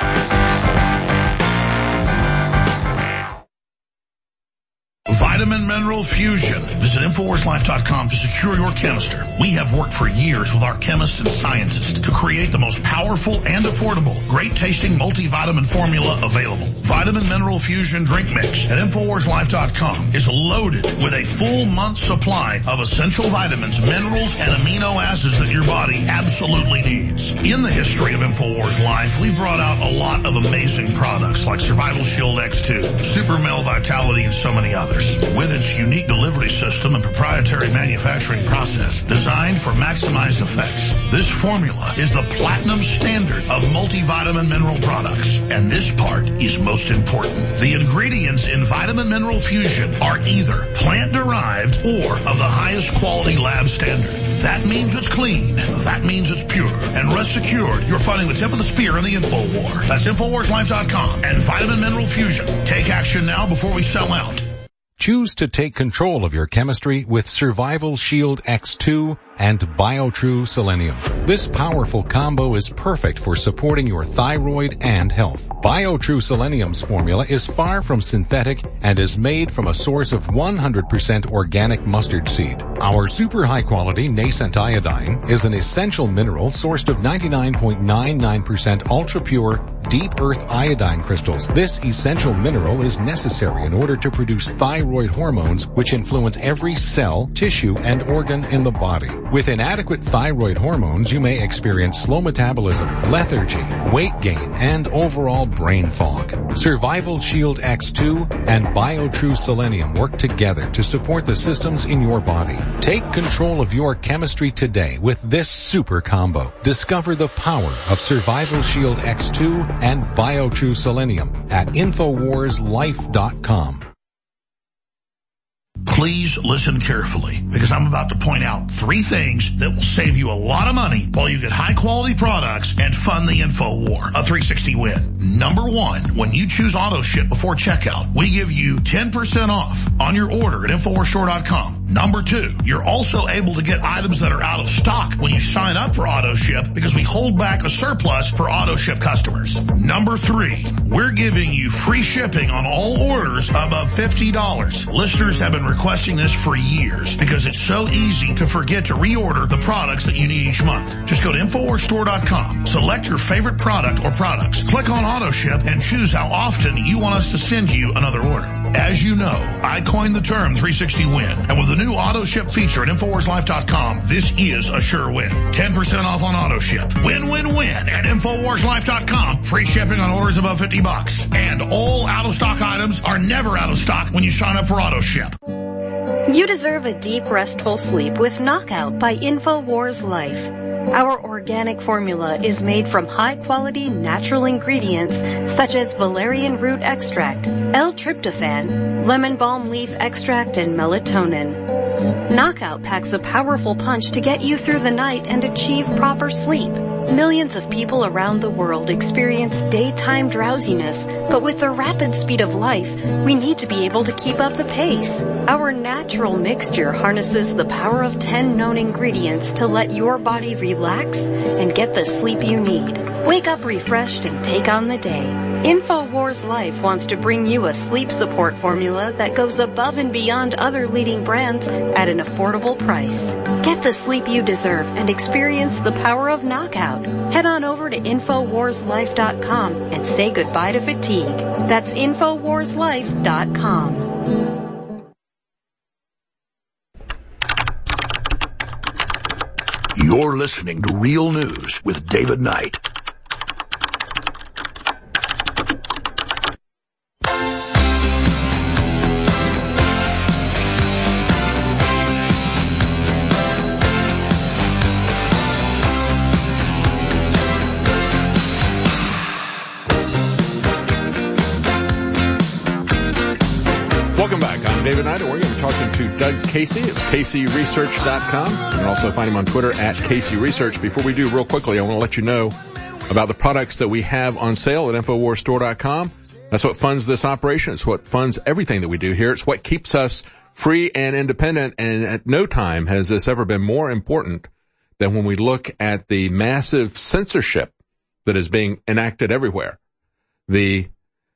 Vitamin Mineral Fusion. Visit Infowars Life dot com to secure your canister. We have worked for years with our chemists and scientists to create the most powerful and affordable, great-tasting multivitamin formula available. Vitamin Mineral Fusion Drink Mix at Infowars Life dot com is loaded with a full month's supply of essential vitamins, minerals, and amino acids that your body absolutely needs. In the history of Infowars Life, we've brought out a lot of amazing products like Survival Shield X two, Super Male Vitality, and so many others. With its unique delivery system and proprietary manufacturing process designed for maximized effects, this formula is the platinum standard of multivitamin mineral products. And this part is most important. The ingredients in Vitamin Mineral Fusion are either plant-derived or of the highest quality lab standard. That means it's clean. That means it's pure. And rest assured, you're fighting the tip of the spear in the info war. That's Infowars Life dot com and Vitamin Mineral Fusion. Take action now before we sell out. Choose to take control of your chemistry with Survival Shield X two and BioTrue Selenium. This powerful combo is perfect for supporting your thyroid and health. BioTrue Selenium's formula is far from synthetic and is made from a source of one hundred percent organic mustard seed. Our super high quality nascent iodine is an essential mineral sourced of ninety-nine point nine nine percent ultra pure deep earth iodine crystals. This essential mineral is necessary in order to produce thyroid hormones, which influence every cell, tissue, and organ in the body. With inadequate thyroid hormones, you may experience slow metabolism, lethargy, weight gain, and overall brain fog. Survival Shield X two and BioTrue Selenium work together to support the systems in your body. Take control of your chemistry today with this super combo. Discover the power of Survival Shield X two and BioTrue Selenium at Infowars Life dot com. Please listen carefully, because I'm about to point out three things that will save you a lot of money while you get high-quality products and fund the info war. A three sixty win. Number one, when you choose AutoShip before checkout, we give you ten percent off on your order at Infowars Store dot com. Number two, you're also able to get items that are out of stock when you sign up for AutoShip, because we hold back a surplus for AutoShip customers. Number three, we're giving you free shipping on all orders above fifty dollars. Listeners have been requesting this for years because it's so easy to forget to reorder the products that you need each month. Just go to Infowars Store dot com, select your favorite product or products, click on AutoShip, and choose how often you want us to send you another order. As you know, I coined the term three sixty win, and with the new AutoShip feature at Infowars Life dot com, this is a sure win. ten percent off on AutoShip. Win, win, win at Infowars Life dot com. Free shipping on orders above fifty bucks. And all out-of-stock items are never out of stock when you sign up for AutoShip. You deserve a deep, restful sleep with Knockout by InfoWars Life. Our organic formula is made from high-quality natural ingredients such as valerian root extract, L-tryptophan, lemon balm leaf extract, and melatonin. Knockout packs a powerful punch to get you through the night and achieve proper sleep. Millions of people around the world experience daytime drowsiness, but with the rapid speed of life, we need to be able to keep up the pace. Our natural mixture harnesses the power of ten known ingredients to let your body relax and get the sleep you need. Wake up refreshed and take on the day. InfoWars Life wants to bring you a sleep support formula that goes above and beyond other leading brands at an affordable price. Get the sleep you deserve and experience the power of Knockout. Head on over to Infowars Life dot com and say goodbye to fatigue. That's Infowars Life dot com. You're listening to Real News with David Knight. David Knight, we're going to be talking to Doug Casey at Casey Research dot com. You can also find him on Twitter at Casey Research. Before we do, real quickly, I want to let you know about the products that we have on sale at Infowars Store dot com. That's what funds this operation. It's what funds everything that we do here. It's what keeps us free and independent, and at no time has this ever been more important than when we look at the massive censorship that is being enacted everywhere. The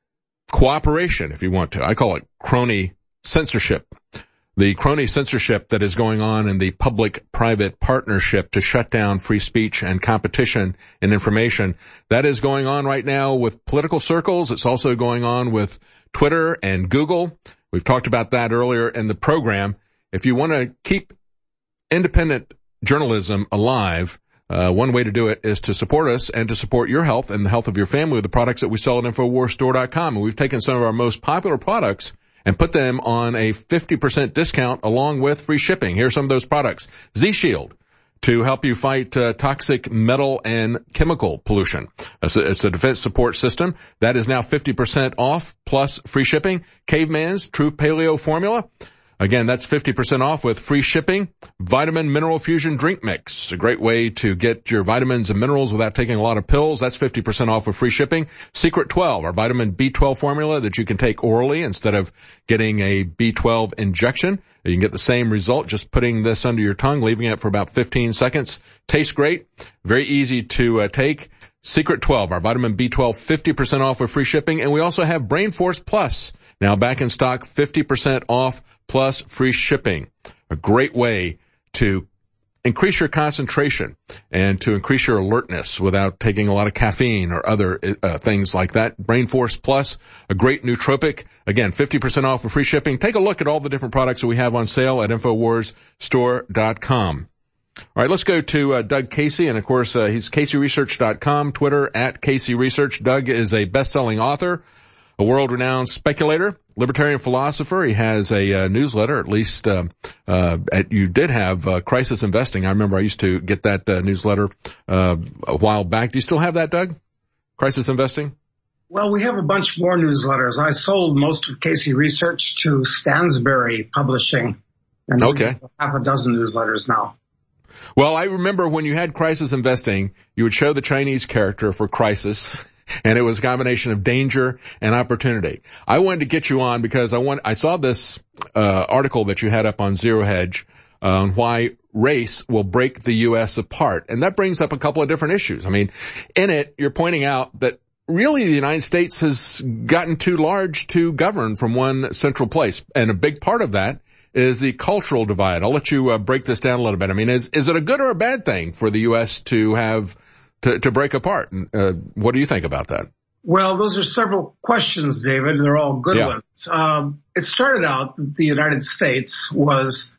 cooperation, if you want to, I call it crony censorship. The crony censorship that is going on in the public-private partnership to shut down free speech and competition and information. That is going on right now with political circles. It's also going on with Twitter and Google. We've talked about that earlier in the program. If you want to keep independent journalism alive, uh, one way to do it is to support us and to support your health and the health of your family with the products that we sell at Infowars Store dot com. And we've taken some of our most popular products and put them on a fifty percent discount along with free shipping. Here's some of those products. Z-Shield, to help you fight uh, toxic metal and chemical pollution. It's a, it's a defense support system. That is now fifty percent off plus free shipping. Caveman's True Paleo Formula. Again, that's fifty percent off with free shipping. Vitamin Mineral Fusion Drink Mix, a great way to get your vitamins and minerals without taking a lot of pills. That's fifty percent off with free shipping. Secret twelve, our vitamin B twelve formula that you can take orally instead of getting a B twelve injection. You can get the same result just putting this under your tongue, leaving it for about fifteen seconds. Tastes great. Very easy to uh, take. Secret twelve, our vitamin B twelve, fifty percent off with free shipping. And we also have Brain Force Plus, now back in stock, fifty percent off plus free shipping. A great way to increase your concentration and to increase your alertness without taking a lot of caffeine or other uh, things like that. Brain Force Plus, a great nootropic. Again, fifty percent off with free shipping. Take a look at all the different products that we have on sale at Infowars Store dot com. All right, let's go to uh, Doug Casey, and of course, uh, he's Casey Research dot com, Twitter at Casey Research. Doug is a best-selling author, a world-renowned speculator, libertarian philosopher. He has a uh, newsletter, at least uh, uh, at, you did have uh, Crisis Investing. I remember I used to get that uh, newsletter uh, a while back. Do you still have that, Doug? Crisis Investing? Well, we have a bunch more newsletters. I sold most of Casey Research to Stansberry Publishing. And okay. We have half a dozen newsletters now. Well, I remember when you had Crisis Investing, you would show the Chinese character for crisis, and it was a combination of danger and opportunity. I wanted to get you on because I want, I saw this uh article that you had up on Zero Hedge on why race will break the U S apart. And that brings up a couple of different issues. I mean, in it, you're pointing out that really the United States has gotten too large to govern from one central place. And a big part of that is the cultural divide. I'll let you uh, break this down a little bit. I mean, is is it a good or a bad thing for the U S to have to, to break apart? Uh, what do you think about that? Well, those are several questions, David. They're all good yeah. ones. Um, it started out that the United States was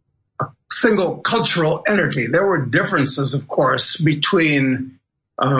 a single cultural entity. There were differences, of course, between uh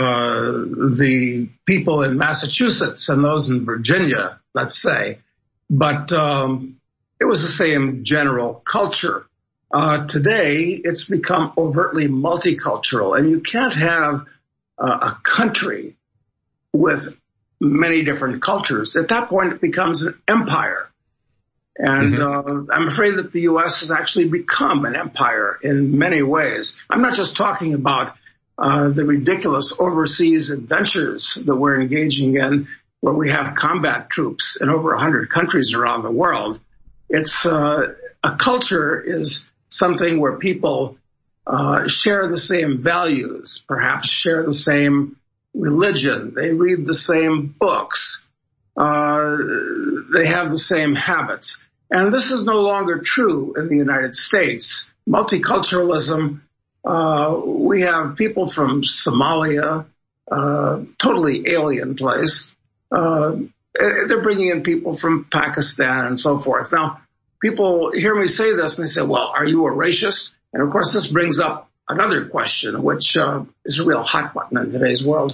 the people in Massachusetts and those in Virginia, let's say. But um it was the same general culture. Uh, today, it's become overtly multicultural, and you can't have uh, a country with many different cultures. At that point, it becomes an empire. And mm-hmm. uh, I'm afraid that the U S has actually become an empire in many ways. I'm not just talking about uh, the ridiculous overseas adventures that we're engaging in, where we have combat troops in over one hundred countries around the world. It's uh, a culture is something where people uh, share the same values, perhaps share the same religion. They read the same books. Uh, they have the same habits. And this is no longer true in the United States. Multiculturalism, uh, we have people from Somalia, uh, totally alien place. Uh, they're bringing in people from Pakistan and so forth. Now, people hear me say this and they say, well, are you a racist? And of course, this brings up another question, which uh, is a real hot button in today's world.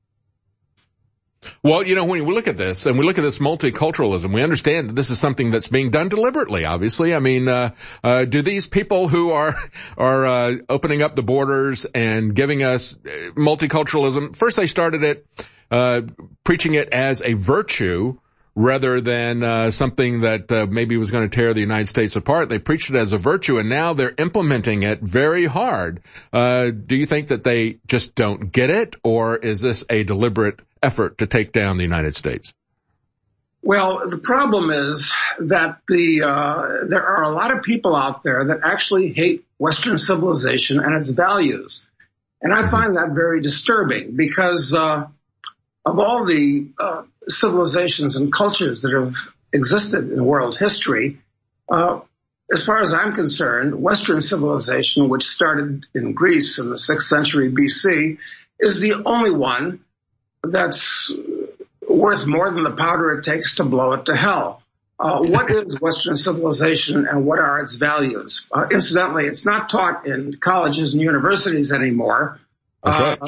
Well, you know, when we look at this and we look at this multiculturalism, we understand that this is something that's being done deliberately, obviously. I mean, uh, uh, do these people who are, are, uh, opening up the borders and giving us multiculturalism, first they started it, uh, preaching it as a virtue rather than, uh, something that, uh, maybe was going to tear the United States apart. They preached it as a virtue and now they're implementing it very hard. Uh, do you think that they just don't get it, or is this a deliberate effort to take down the United States? Well, the problem is that the uh, there are a lot of people out there that actually hate Western civilization and its values. And I find that very disturbing because uh, of all the uh, civilizations and cultures that have existed in world history, uh, as far as I'm concerned, Western civilization, which started in Greece in the sixth century B C, is the only one that's worth more than the powder it takes to blow it to hell. Uh, what is Western civilization and what are its values? Uh, incidentally, it's not taught in colleges and universities anymore. That's uh, right.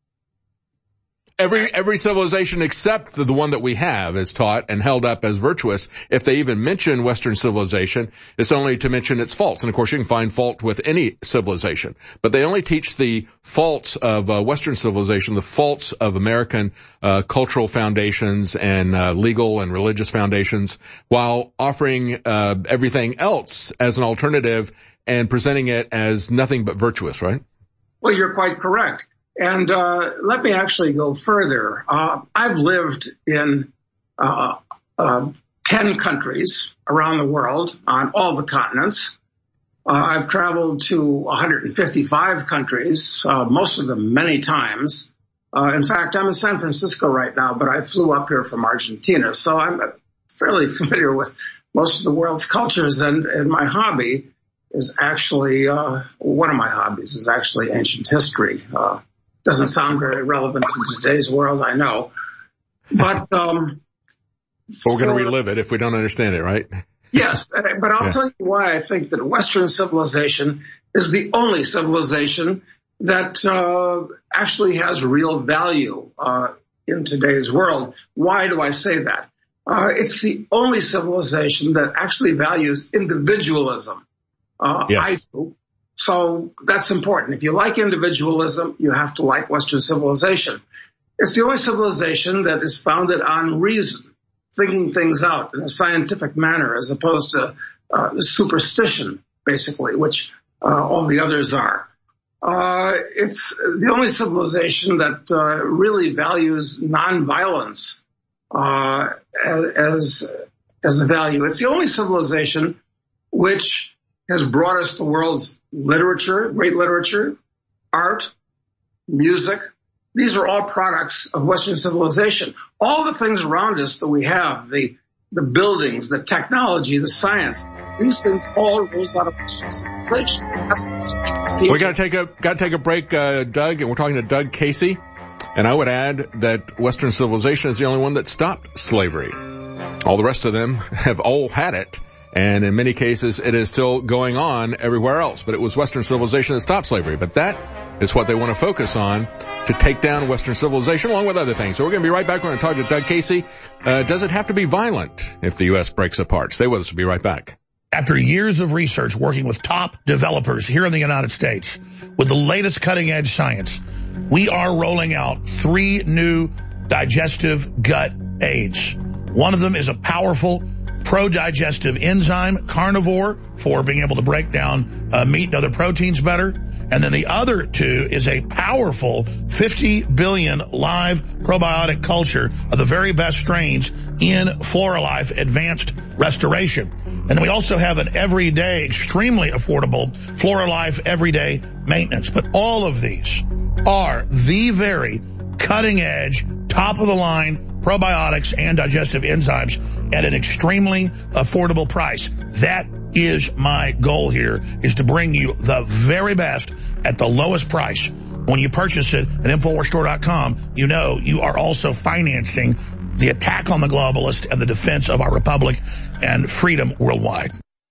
Every, every civilization except the one that we have is taught and held up as virtuous. If they even mention Western civilization, it's only to mention its faults. And of course, you can find fault with any civilization. But they only teach the faults of uh, Western civilization, the faults of American uh, cultural foundations and uh, legal and religious foundations, while offering uh, everything else as an alternative and presenting it as nothing but virtuous, right? Well, you're quite correct. And uh let me actually go further. Uh I've lived in uh, uh ten countries around the world on all the continents. Uh, I've traveled to one hundred fifty-five countries, uh most of them many times. Uh in fact, I'm in San Francisco right now, but I flew up here from Argentina, so I'm fairly familiar with most of the world's cultures, and, and my hobby is actually uh one of my hobbies is actually ancient history. Uh Doesn't sound very relevant to today's world, I know. But, um, but we're going to relive it if we don't understand it, right? Yes, but I'll yeah. tell you why I think that Western civilization is the only civilization that uh, actually has real value uh, in today's world. Why do I say that? Uh, it's the only civilization that actually values individualism. Uh, yes. I do. So that's important. If you like individualism, you have to like Western civilization. It's the only civilization that is founded on reason, thinking things out in a scientific manner, as opposed to uh, superstition, basically, which uh, all the others are. Uh, it's the only civilization that uh, really values nonviolence uh, as as a value. It's the only civilization which has brought us the world's literature, great literature, art, music. These are all products of Western civilization. All the things around us that we have, the the buildings, the technology, the science, these things all rose out of Western civilization. We got to take a got to take a break, uh, Doug, and we're talking to Doug Casey. And I would add that Western civilization is the only one that stopped slavery. All the rest of them have all had it. And in many cases, it is still going on everywhere else. But it was Western civilization that stopped slavery. But that is what they want to focus on, to take down Western civilization, along with other things. So we're going to be right back. We're going to talk to Doug Casey. Uh, does it have to be violent if the U S breaks apart? Stay with us. We'll be right back. After years of research working with top developers here in the United States with the latest cutting-edge science, we are rolling out three new digestive gut aids. One of them is a powerful pro-digestive enzyme, carnivore, for being able to break down uh, meat and other proteins better. And then the other two is a powerful fifty billion live probiotic culture of the very best strains in Floralife Advanced Restoration. And then we also have an everyday, extremely affordable Floralife Everyday Maintenance. But all of these are the very cutting-edge, top-of-the-line probiotics and digestive enzymes at an extremely affordable price. That is my goal here, is to bring you the very best at the lowest price. When you purchase it at Infowars Store dot com, you know you are also financing the attack on the globalist and the defense of our republic and freedom worldwide.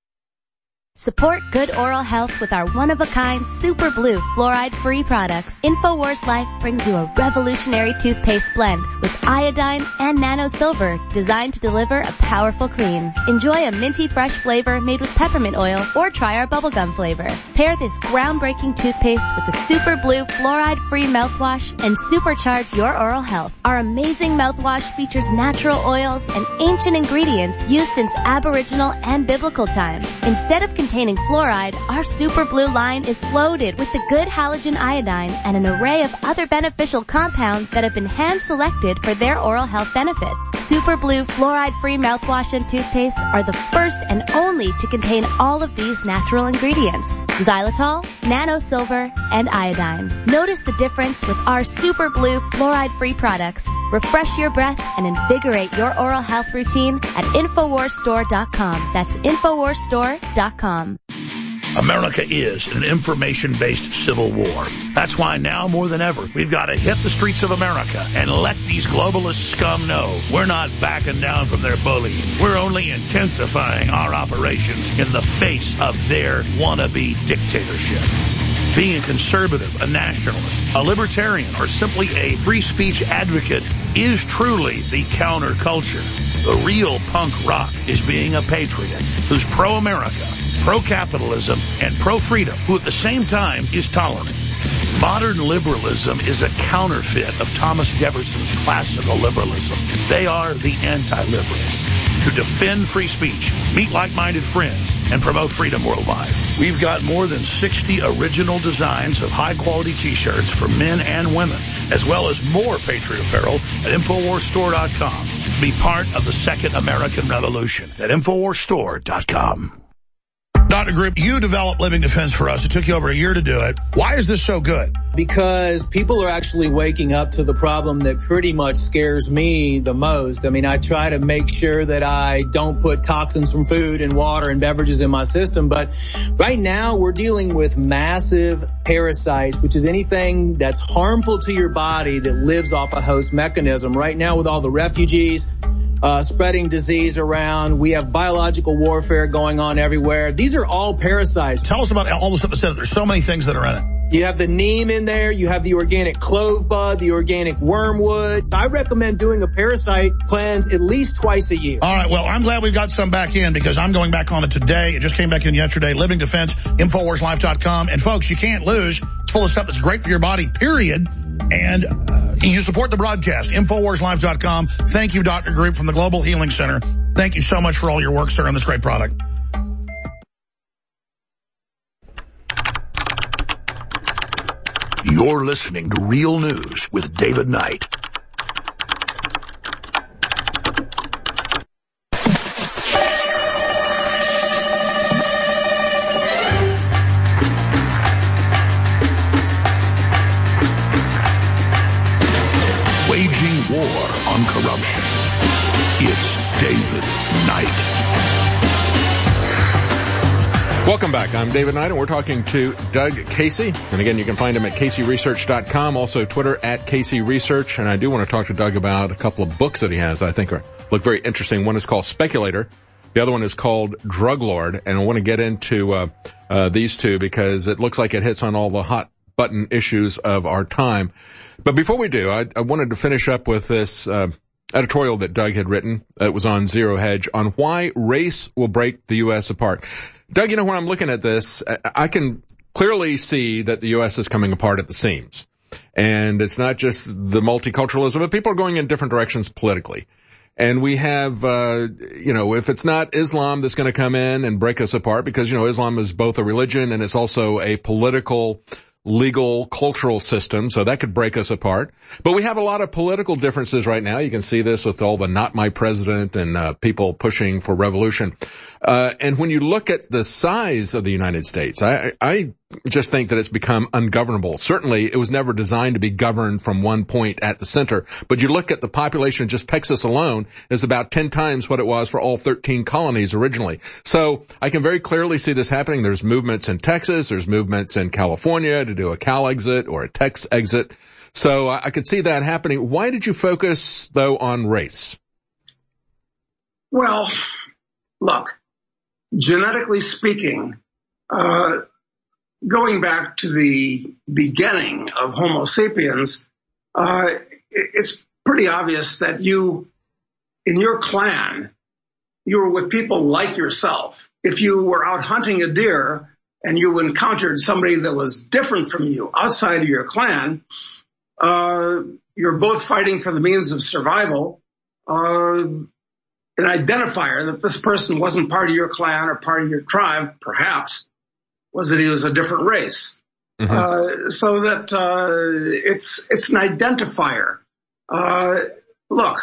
Support good oral health with our one-of-a-kind Super Blue fluoride-free products. InfoWars Life brings you a revolutionary toothpaste blend with iodine and nano silver designed to deliver a powerful clean. Enjoy a minty fresh flavor made with peppermint oil or try our bubblegum flavor. Pair this groundbreaking toothpaste with the Super Blue fluoride-free mouthwash and supercharge your oral health. Our amazing mouthwash features natural oils and ancient ingredients used since Aboriginal and biblical times. Instead of containing fluoride, our Super Blue line is loaded with the good halogen iodine and an array of other beneficial compounds that have been hand-selected for their oral health benefits. Super Blue fluoride-free mouthwash and toothpaste are the first and only to contain all of these natural ingredients: xylitol, nano silver, and iodine. Notice the difference with our Super Blue fluoride-free products. Refresh your breath and invigorate your oral health routine at Infowars Store dot com. That's Infowars Store dot com. America is in an information-based civil war. That's why now more than ever, we've got to hit the streets of America and let these globalist scum know we're not backing down from their bullying. We're only intensifying our operations in the face of their wannabe dictatorship. Being a conservative, a nationalist, a libertarian, or simply a free speech advocate is truly the counterculture. The real punk rock is being a patriot who's pro-America, pro-capitalism, and pro-freedom, who at the same time is tolerant. Modern liberalism is a counterfeit of Thomas Jefferson's classical liberalism. They are the anti-liberals who defend free speech, meet like-minded friends, and promote freedom worldwide. We've got more than sixty original designs of high-quality T-shirts for men and women, as well as more Patriot apparel at Infowars Store dot com. Be part of the Second American Revolution at Infowars Store dot com. Doctor Group, you developed Living Defense for us. It took you over a year to do it. Why is this so good? Because people are actually waking up to the problem that pretty much scares me the most. I mean, I try to make sure that I don't put toxins from food and water and beverages in my system, but right now we're dealing with massive parasites, which is anything that's harmful to your body that lives off a host mechanism. Right now with all the refugees, Uh, spreading disease around. We have biological warfare going on everywhere. These are all parasites. Tell us about all the stuff that says there's so many things that are in it. You have the neem in there. You have the organic clove bud, the organic wormwood. I recommend doing a parasite cleanse at least twice a year. All right. Well, I'm glad we've got some back in because I'm going back on it today. It just came back in yesterday. Living Defense, Infowars Life dot com. And folks, you can't lose. It's full of stuff that's great for your body, period. And uh, you support the broadcast, Infowars Life dot com. Thank you, Doctor Group from the Global Healing Center. Thank you so much for all your work, sir, on this great product. You're listening to Real News with David Knight. Waging war on corruption. It's David Knight. Welcome back. I'm David Knight, and we're talking to Doug Casey. And again, you can find him at Casey Research dot com, also Twitter at Casey Research. And I do want to talk to Doug about a couple of books that he has I think are, look very interesting. One is called Speculator. The other one is called Drug Lord. And I want to get into uh, uh these two because it looks like it hits on all the hot button issues of our time. But before we do, I, I wanted to finish up with this uh editorial that Doug had written. It was on Zero Hedge on why race will break the U S apart. Doug, you know, when I'm looking at this, I can clearly see that the U S is coming apart at the seams. And it's not just the multiculturalism, but people are going in different directions politically. And we have, uh, you know, if it's not Islam that's going to come in and break us apart, because, you know, Islam is both a religion and it's also a political, legal, cultural system, so that could break us apart. But we have a lot of political differences right now. You can see this with all the not my president and uh, people pushing for revolution. Uh, and when you look at the size of the United States, I, I just think that it's become ungovernable. Certainly, it was never designed to be governed from one point at the center. But you look at the population, just Texas alone is about ten times what it was for all thirteen colonies originally. So I can very clearly see this happening. There's movements in Texas. There's movements in California to do a Cal exit or a Tex exit. So I could see that happening. Why did you focus, though, on race? Well, look, genetically speaking, uh, going back to the beginning of Homo sapiens, uh, it's pretty obvious that you, in your clan, you were with people like yourself. If you were out hunting a deer and you encountered somebody that was different from you outside of your clan, uh, you're both fighting for the means of survival. Uh, an identifier that this person wasn't part of your clan or part of your tribe, perhaps, was that he was a different race. Mm-hmm. Uh, so that, uh, it's, it's an identifier. Uh, look,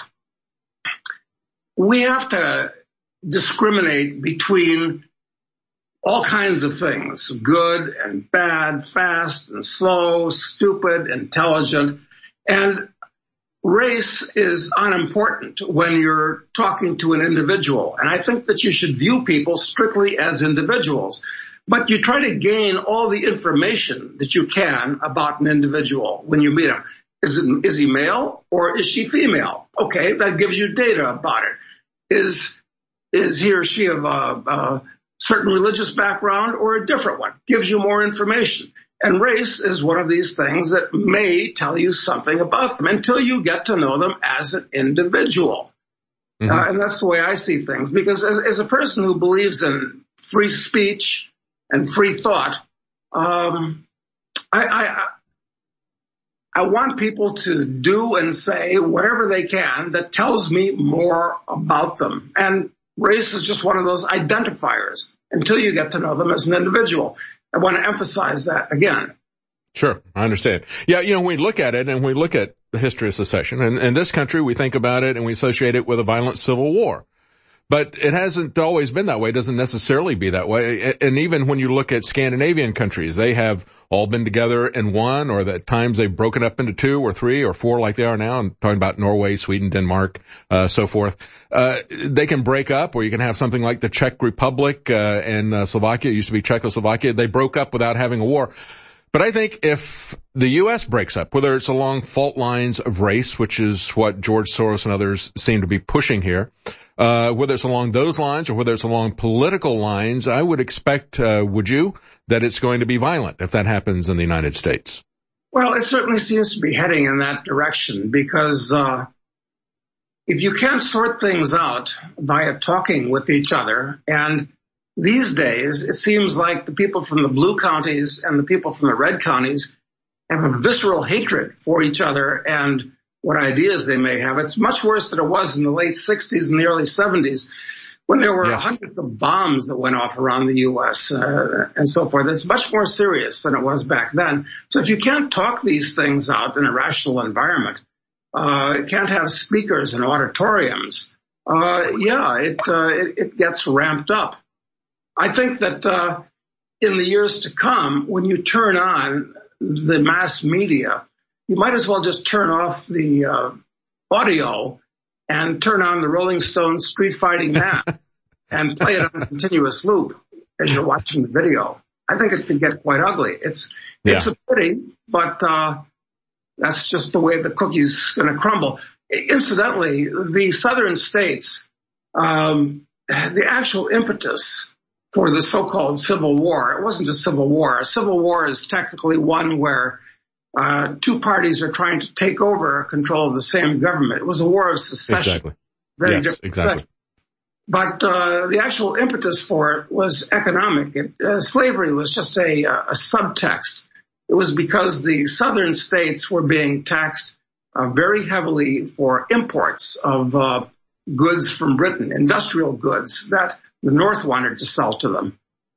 we have to discriminate between all kinds of things, good and bad, fast and slow, stupid, intelligent. And race is unimportant when you're talking to an individual. And I think that you should view people strictly as individuals. But you try to gain all the information that you can about an individual when you meet him. Is it, is he male or is she female? Okay, that gives you data about it. Is, is he or she of a, a certain religious background or a different one? Gives you more information. And race is one of these things that may tell you something about them until you get to know them as an individual. Mm-hmm. Uh, and that's the way I see things. Because as, as a person who believes in free speech and free thought, um, I, I, I want people to do and say whatever they can that tells me more about them. And race is just one of those identifiers until you get to know them as an individual. I want to emphasize that again. Sure, I understand. Yeah, you know, when we look at it and we look at the history of secession, and in this country we think about it and we associate it with a violent civil war. But it hasn't always been that way. It doesn't necessarily be that way. And even when you look at Scandinavian countries, they have all been together in one, or at times they've broken up into two or three or four like they are now. I'm talking about Norway, Sweden, Denmark, uh, so forth. Uh, they can break up, or you can have something like the Czech Republic, uh, and uh, Slovakia. It used to be Czechoslovakia. They broke up without having a war. But I think if the U S breaks up, whether it's along fault lines of race, which is what George Soros and others seem to be pushing here, uh, whether it's along those lines or whether it's along political lines, I would expect, uh, would you, that it's going to be violent if that happens in the United States? Well, it certainly seems to be heading in that direction because, uh, if you can't sort things out via talking with each other, and these days, it seems like the people from the blue counties and the people from the red counties have a visceral hatred for each other and what ideas they may have. It's much worse than it was in the late sixties and the early seventies when there were yes. hundreds of bombs that went off around the U S uh, and so forth. It's much more serious than it was back then. So if you can't talk these things out in a rational environment, uh, can't have speakers and auditoriums, uh, yeah, it, uh, it, it gets ramped up. I think that uh, in the years to come, when you turn on the mass media, you might as well just turn off the uh, audio and turn on the Rolling Stones Street Fighting Man and play it on a continuous loop as you're watching the video. I think it can get quite ugly. It's yeah. it's a pity, but uh, that's just the way the cookie's going to crumble. Incidentally, the southern states, um, the actual impetus for the so-called Civil War. It wasn't a civil war. A civil war is technically one where uh, two parties are trying to take over control of the same government. It was a war of secession. Exactly. Very yes, different exactly. thing. But uh, the actual impetus for it was economic. It, uh, slavery was just a, a subtext. It was because the southern states were being taxed uh, very heavily for imports of uh, goods from Britain, industrial goods that the North wanted to sell to them.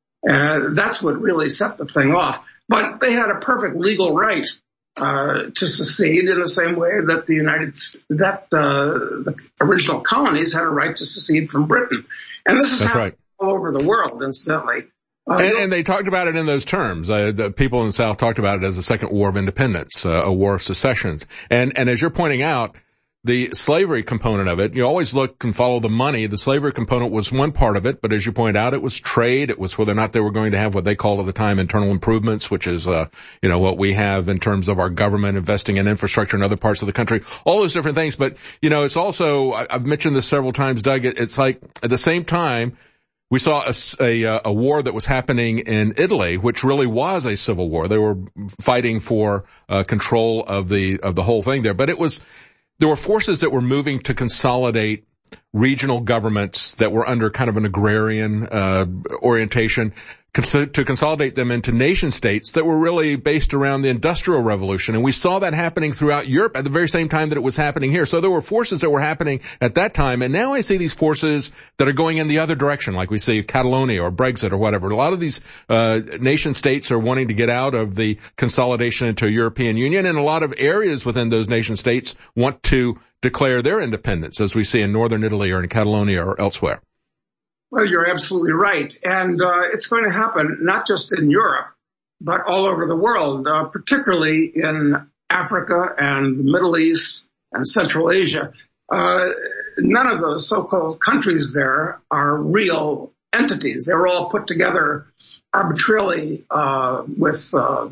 Uh, that's what really set the thing off. But they had a perfect legal right uh, to secede in the same way that the United that uh, the original colonies had a right to secede from Britain. And this is That's happening right. all over the world, incidentally. Uh, and, and they talked about it in those terms. Uh, the people in the South talked about it as a second war of independence, uh, a war of secessions. And, and as you're pointing out, the slavery component of it, you always look and follow the money. The slavery component was one part of it, but as you point out, it was trade. It was whether or not they were going to have what they called at the time internal improvements, which is, uh, you know, what we have in terms of our government investing in infrastructure in other parts of the country, all those different things. But, you know, it's also, I've mentioned this several times, Doug, it's like at the same time, we saw a, a, a war that was happening in Italy, which really was a civil war. They were fighting for uh, control of the of the whole thing there. But it was, there were forces that were moving to consolidate regional governments that were under kind of an agrarian uh orientation, cons- to consolidate them into nation states that were really based around the Industrial Revolution. And we saw that happening throughout Europe at the very same time that it was happening here. So there were forces that were happening at that time. And now I see these forces that are going in the other direction, like we see Catalonia or Brexit or whatever. A lot of these uh nation states are wanting to get out of the consolidation into a European Union, and a lot of areas within those nation states want to declare their independence, as we see in northern Italy or in Catalonia or elsewhere. Well, you're absolutely right. And uh, it's going to happen not just in Europe, but all over the world, uh, particularly in Africa and the Middle East and Central Asia. Uh, none of those so-called countries there are real entities. They were all put together arbitrarily uh, with uh,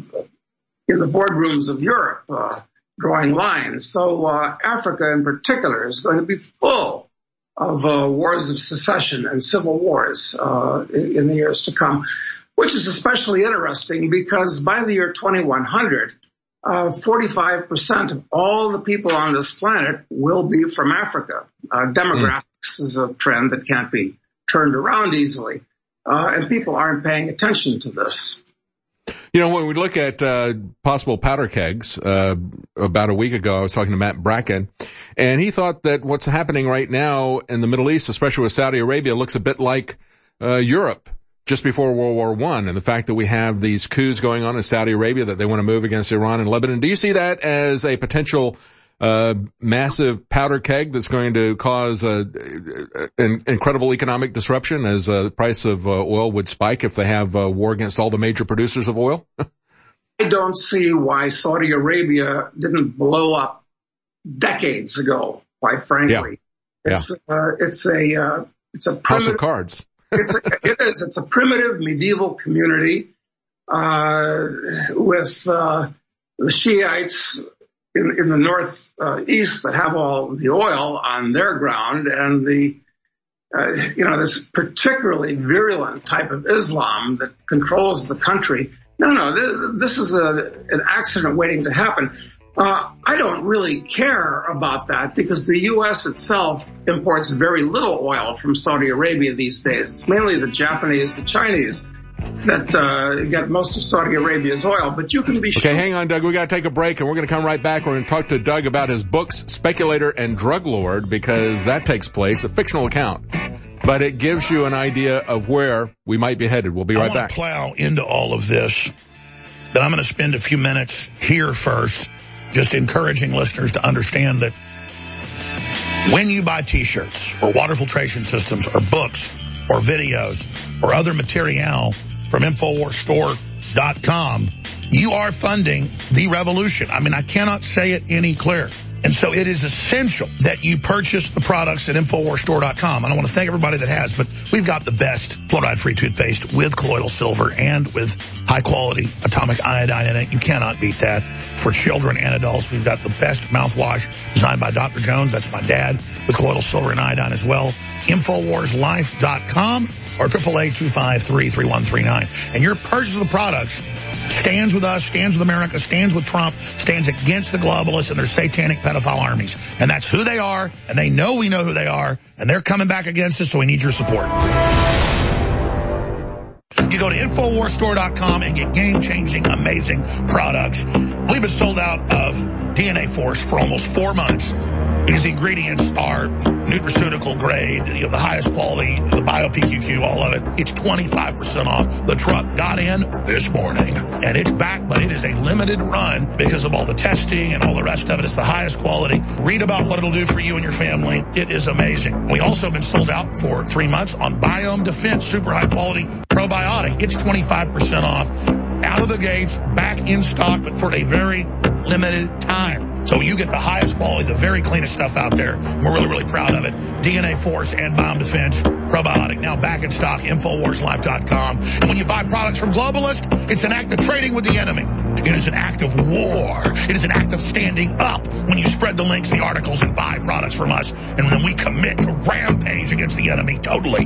in the boardrooms of Europe, uh, drawing lines. So uh, Africa in particular is going to be full of uh, wars of secession and civil wars uh, in, in the years to come, which is especially interesting because by the year twenty-one hundred, uh, forty-five percent of all the people on this planet will be from Africa. Uh, demographics mm. is a trend that can't be turned around easily, uh, and people aren't paying attention to this. You know, when we look at uh possible powder kegs, uh about a week ago I was talking to Matt Bracken, and he thought that what's happening right now in the Middle East, especially with Saudi Arabia, looks a bit like uh Europe just before World War One, and the fact that we have these coups going on in Saudi Arabia that they want to move against Iran and Lebanon. Do you see that as a potential uh massive powder keg that's going to cause uh, an incredible economic disruption, as uh, the price of uh, oil would spike if they have a war against all the major producers of oil? I don't see why Saudi Arabia didn't blow up decades ago, quite frankly. Yeah. It's, yeah. Uh, it's a uh, it's a house of cards. it's a, it is. It's a primitive medieval community uh with uh the Shiites in, in the north uh, east that have all the oil on their ground, and the uh, you know this particularly virulent type of Islam that controls the country. No, no, this, this is a, an accident waiting to happen. Uh, I don't really care about that because the U S itself imports very little oil from Saudi Arabia these days. It's mainly the Japanese, the Chinese that uh, get most of Saudi Arabia's oil, but you can be sure. Okay, hang on, Doug. We got to take a break, and we're going to come right back. We're going to talk to Doug about his books, Speculator and Drug Lord, because that takes place, a fictional account, but it gives you an idea of where we might be headed. We'll be right I back. I want to plow into all of this, but I'm going to spend a few minutes here first, just encouraging listeners to understand that when you buy T-shirts or water filtration systems or books or videos or other material from Infowars Store dot com, you are funding the revolution. I mean, I cannot say it any clearer. And so it is essential that you purchase the products at Infowars Store dot com. And I want to thank everybody that has, but we've got the best fluoride-free toothpaste with colloidal silver and with high-quality atomic iodine in it. You cannot beat that. For children and adults, we've got the best mouthwash designed by Doctor Jones. That's my dad, with colloidal silver and iodine as well. Infowars Life dot com or triple A two five three, three one three nine. And your purchase of the products stands with us, stands with America, stands with Trump, stands against the globalists and their satanic pedophile armies. And that's who they are, and they know we know who they are, and they're coming back against us, so we need your support. You go to Infowars Store dot com and get game-changing, amazing products. We've been sold out of D N A Force for almost four months because the ingredients are nutraceutical grade, you know, the highest quality, the Bio-P Q Q, all of it. It's twenty-five percent off. The truck got in this morning, and it's back, but it is a limited run because of all the testing and all the rest of it. It's the highest quality. Read about what it'll do for you and your family. It is amazing. We also have been sold out for three months on Biome Defense, super high-quality probiotic. It's twenty-five percent off. Out of the gates, back in stock, but for a very limited time. So you get the highest quality, the very cleanest stuff out there. We're really, really proud of it. D N A Force and Biome Defense probiotic now back in stock, Infowars Life dot com. And when you buy products from globalists, it's an act of trading with the enemy. It is an act of war. It is an act of standing up when you spread the links, the articles, and buy products from us. And then we commit to rampage against the enemy totally.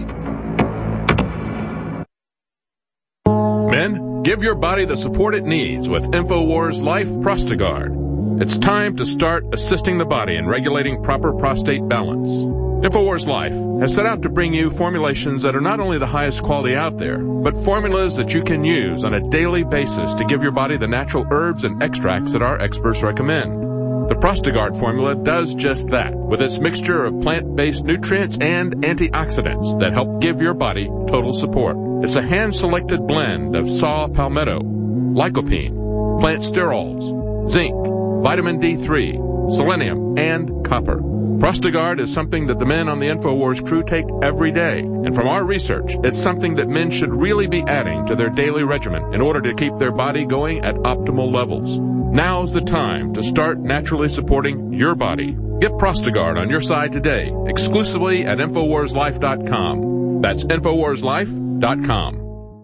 Men, give your body the support it needs with InfoWars Life Prostagard. It's time to start assisting the body in regulating proper prostate balance. InfoWars Life has set out to bring you formulations that are not only the highest quality out there, but formulas that you can use on a daily basis to give your body the natural herbs and extracts that our experts recommend. The Prostagard formula does just that, with its mixture of plant-based nutrients and antioxidants that help give your body total support. It's a hand-selected blend of saw palmetto, lycopene, plant sterols, zinc, vitamin D three, selenium, and copper. Prostagard is something that the men on the InfoWars crew take every day. And from our research, it's something that men should really be adding to their daily regimen in order to keep their body going at optimal levels. Now's the time to start naturally supporting your body. Get Prostagard on your side today, exclusively at Infowars Life dot com. That's Infowars Life dot com.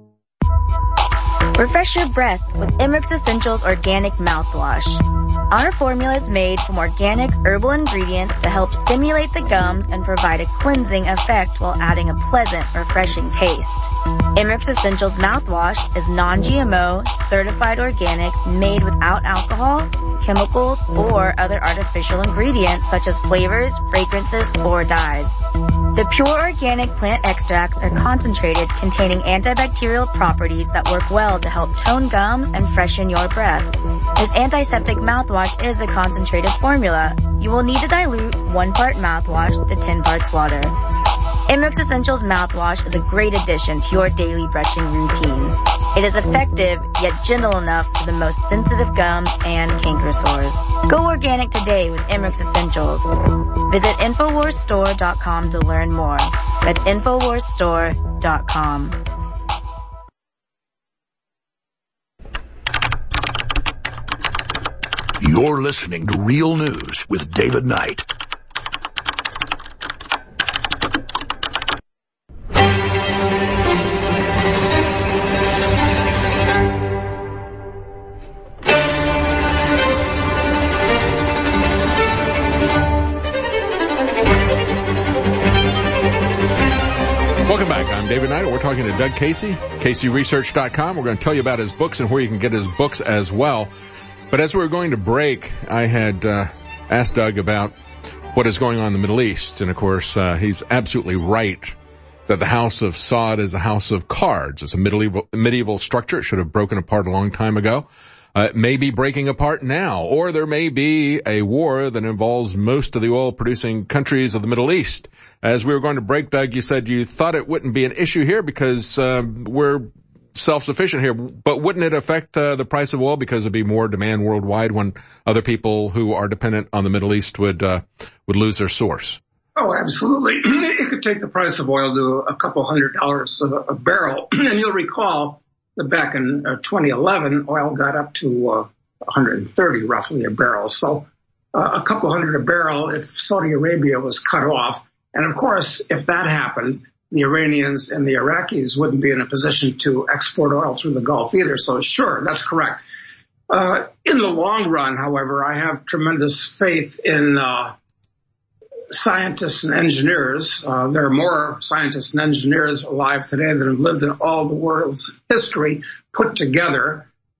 Refresh your breath with Emmerich Essentials Organic Mouthwash. Our formula is made from organic herbal ingredients to help stimulate the gums and provide a cleansing effect while adding a pleasant, refreshing taste. Emmerich Essentials Mouthwash is non-G M O, certified organic, made without alcohol, chemicals, or other artificial ingredients such as flavors, fragrances, or dyes. The pure organic plant extracts are concentrated, containing antibacterial properties that work well to help tone gums and freshen your breath. This antiseptic mouthwash is a concentrated formula. You will need to dilute one part mouthwash to ten parts water. Emmerich Essentials Mouthwash is a great addition to your daily brushing routine. It is effective, yet gentle enough for the most sensitive gums and canker sores. Go organic today with Emmerich Essentials. Visit Infowars Store dot com to learn more. That's Infowars Store dot com. You're listening to Real News with David Knight. Welcome back. I'm David Knight. We're talking to Doug Casey, Casey Research dot com. We're going to tell you about his books and where you can get his books as well. But as we were going to break, I had uh, asked Doug about what is going on in the Middle East. And, of course, uh, he's absolutely right that the House of Saud is a house of cards. It's a medieval, medieval structure. It should have broken apart a long time ago. Uh, it may be breaking apart now, or there may be a war that involves most of the oil-producing countries of the Middle East. As we were going to break, Doug, you said you thought it wouldn't be an issue here because uh, we're self-sufficient here, but wouldn't it affect uh, the price of oil because there'd be more demand worldwide when other people who are dependent on the Middle East would uh, would lose their source? Oh, absolutely. It could take the price of oil to a couple hundred dollars a, a barrel. And you'll recall that back in uh, twenty eleven, oil got up to uh, one hundred thirty roughly a barrel. So uh, a couple hundred a barrel if Saudi Arabia was cut off. And of course, if that happened, the Iranians and the Iraqis wouldn't be in a position to export oil through the Gulf either. So sure, that's correct. Uh, in the long run, however, I have tremendous faith in uh, scientists and engineers. Uh, there are more scientists and engineers alive today that have lived in all the world's history put together.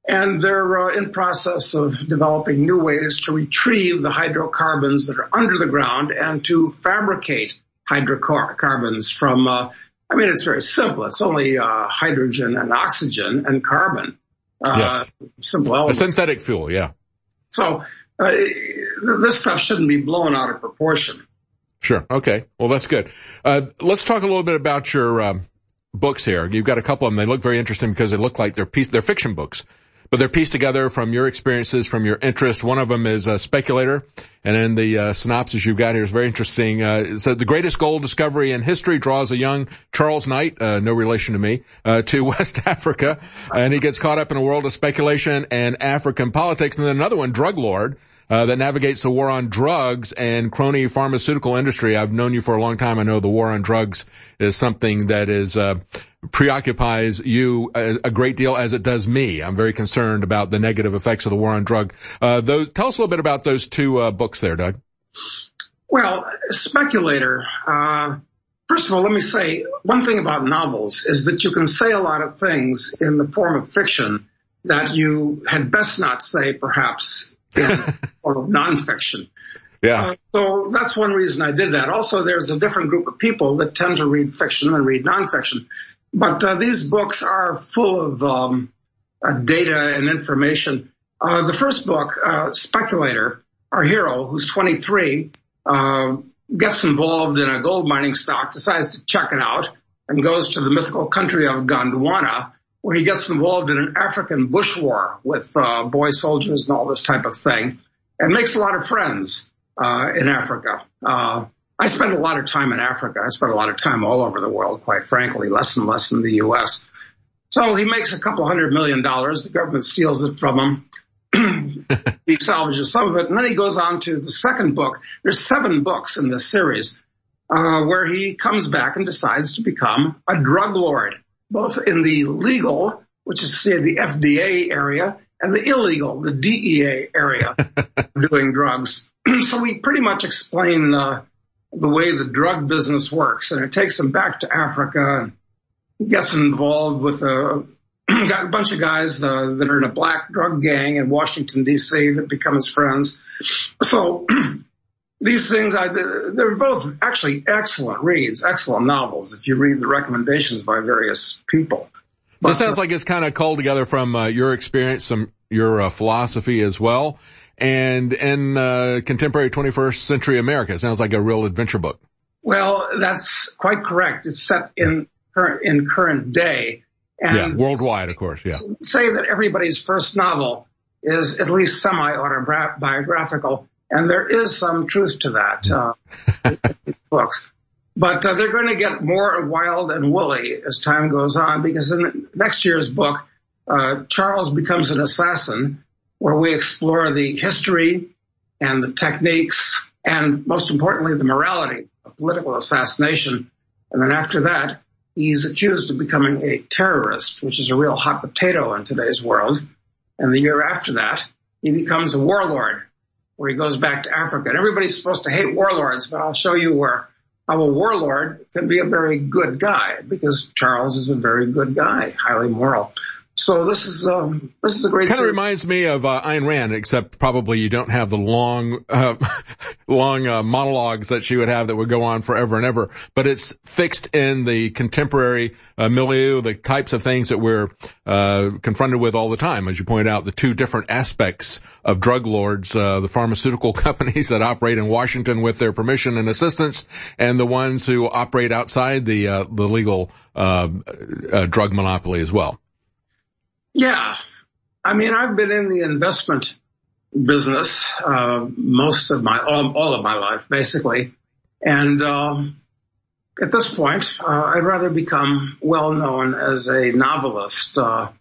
And they're uh, in process of developing new ways to retrieve the hydrocarbons that are under the ground and to fabricate hydrocarbons from, uh, I mean, it's very simple. It's only uh, hydrogen and oxygen and carbon. Uh, yes. Simple elements. A synthetic fuel, yeah. So uh, this stuff shouldn't be blown out of proportion. Sure. Okay. Well, that's good. Uh, let's talk a little bit about your um, books here. You've got a couple of them. They look very interesting because they look like they're piece, they're fiction books. But they're pieced together from your experiences, from your interests. One of them is a speculator, and then the uh, synopsis you've got here is very interesting. Uh, it said the greatest gold discovery in history draws a young Charles Knight, uh, no relation to me, uh, to West Africa, and he gets caught up in a world of speculation and African politics. And then another one, Drug Lord, uh, that navigates the war on drugs and crony pharmaceutical industry. I've known you for a long time. I know the war on drugs is something that is uh preoccupies you a, a great deal, as it does me. I'm very concerned about the negative effects of the war on drug. Uh, those, tell us a little bit about those two uh, books there, Doug. Well, Speculator, uh, first of all, let me say one thing about novels is that you can say a lot of things in the form of fiction that you had best not say, perhaps, in the form of nonfiction. Yeah. Uh, so that's one reason I did that. Also, there's a different group of people that tend to read fiction and read nonfiction. But uh, these books are full of um, uh, data and information. Uh, the first book, uh, Speculator, our hero, who's twenty-three, uh, gets involved in a gold mining stock, decides to check it out, and goes to the mythical country of Gondwana, where he gets involved in an African bush war with uh, boy soldiers and all this type of thing, and makes a lot of friends uh, in Africa. Uh I spent a lot of time in Africa. I spent a lot of time all over the world, quite frankly, less and less in the U S. So he makes a couple hundred million dollars. The government steals it from him. He salvages some of it. And then he goes on to the second book. There's seven books in this series uh, where he comes back and decides to become a drug lord, both in the legal, which is say the F D A area, and the illegal, the D E A area, doing drugs. So we pretty much explain uh, the way the drug business works, and it takes him back to Africa and gets involved with a, got a bunch of guys uh, that are in a black drug gang in Washington, D C that become his friends. So these things, I, they're both actually excellent reads, excellent novels if you read the recommendations by various people. But, so it sounds like it's kind of culled together from uh, your experience, some your uh, philosophy as well. And in uh, contemporary twenty-first century America, it sounds like a real adventure book. Well, that's quite correct. It's set in current, in current day. And yeah, worldwide, of course, yeah. Say that everybody's first novel is at least semi-autobiographical, and there is some truth to that uh, in these books. But uh, they're going to get more wild and woolly as time goes on, because in next year's book, uh, Charles becomes an assassin, where we explore the history and the techniques and, most importantly, the morality of political assassination. And then after that, he's accused of becoming a terrorist, which is a real hot potato in today's world. And the year after that, he becomes a warlord, where he goes back to Africa. And everybody's supposed to hate warlords, but I'll show you where how a warlord can be a very good guy, because Charles is a very good guy, highly moral. So this is um, this is a great. Kind of reminds me of uh, Ayn Rand, except probably you don't have the long, uh, long uh, monologues that she would have that would go on forever and ever. But it's fixed in the contemporary uh, milieu, the types of things that we're uh, confronted with all the time. As you pointed out, the two different aspects of drug lords, uh, the pharmaceutical companies that operate in Washington with their permission and assistance, and the ones who operate outside the uh, the legal uh, uh, drug monopoly as well. Yeah. I mean, I've been in the investment business, uh, most of my, all, all of my life, basically. And, um, at this point, uh, I'd rather become well known as a novelist. Uh,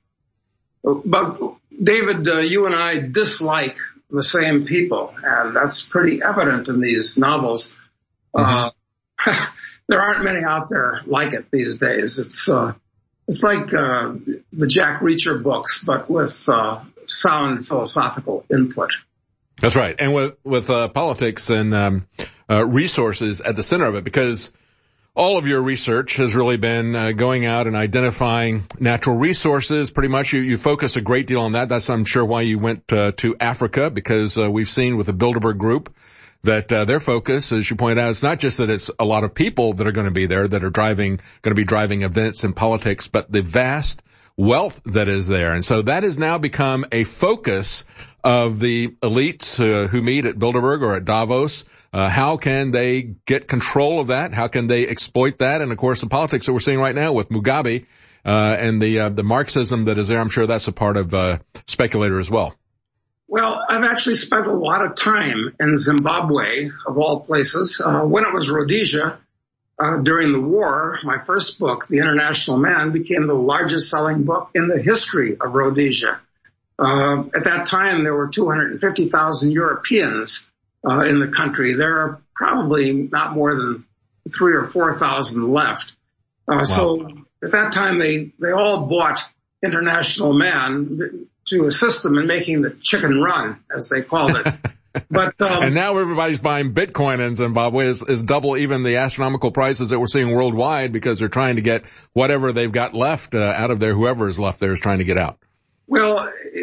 but David, uh, you and I dislike the same people, and that's pretty evident in these novels. Mm-hmm. Uh, there aren't many out there like it these days. It's, uh, It's like uh, the Jack Reacher books, but with uh, sound philosophical input. That's right, and with with uh, politics and um, uh, resources at the center of it, because all of your research has really been uh, going out and identifying natural resources. Pretty much you, you focus a great deal on that. That's, I'm sure, why you went uh, to Africa, because uh, we've seen with the Bilderberg Group that uh, their focus, as you pointed out, it's not just that it's a lot of people that are going to be there that are driving, going to be driving events and politics, but the vast wealth that is there. And so that has now become a focus of the elites uh, who meet at Bilderberg or at Davos. Uh, how can they get control of that? How can they exploit that? And of course, the politics that we're seeing right now with Mugabe, uh, and the, uh, the Marxism that is there, I'm sure that's a part of, uh, Speculator as well. Well, I've actually spent a lot of time in Zimbabwe, of all places. Uh, when it was Rhodesia, uh, during the war, my first book, The International Man, became the largest selling book in the history of Rhodesia. Uh, at that time, there were two hundred fifty thousand Europeans uh, in the country. There are probably not more than three or four thousand left. Uh, wow. So at that time, they, they all bought International Man to assist them in making the chicken run, as they called it. But um, and now everybody's buying Bitcoin in Zimbabwe is, is double even the astronomical prices that we're seeing worldwide, because they're trying to get whatever they've got left uh, out of there. Whoever is left there is trying to get out. Well,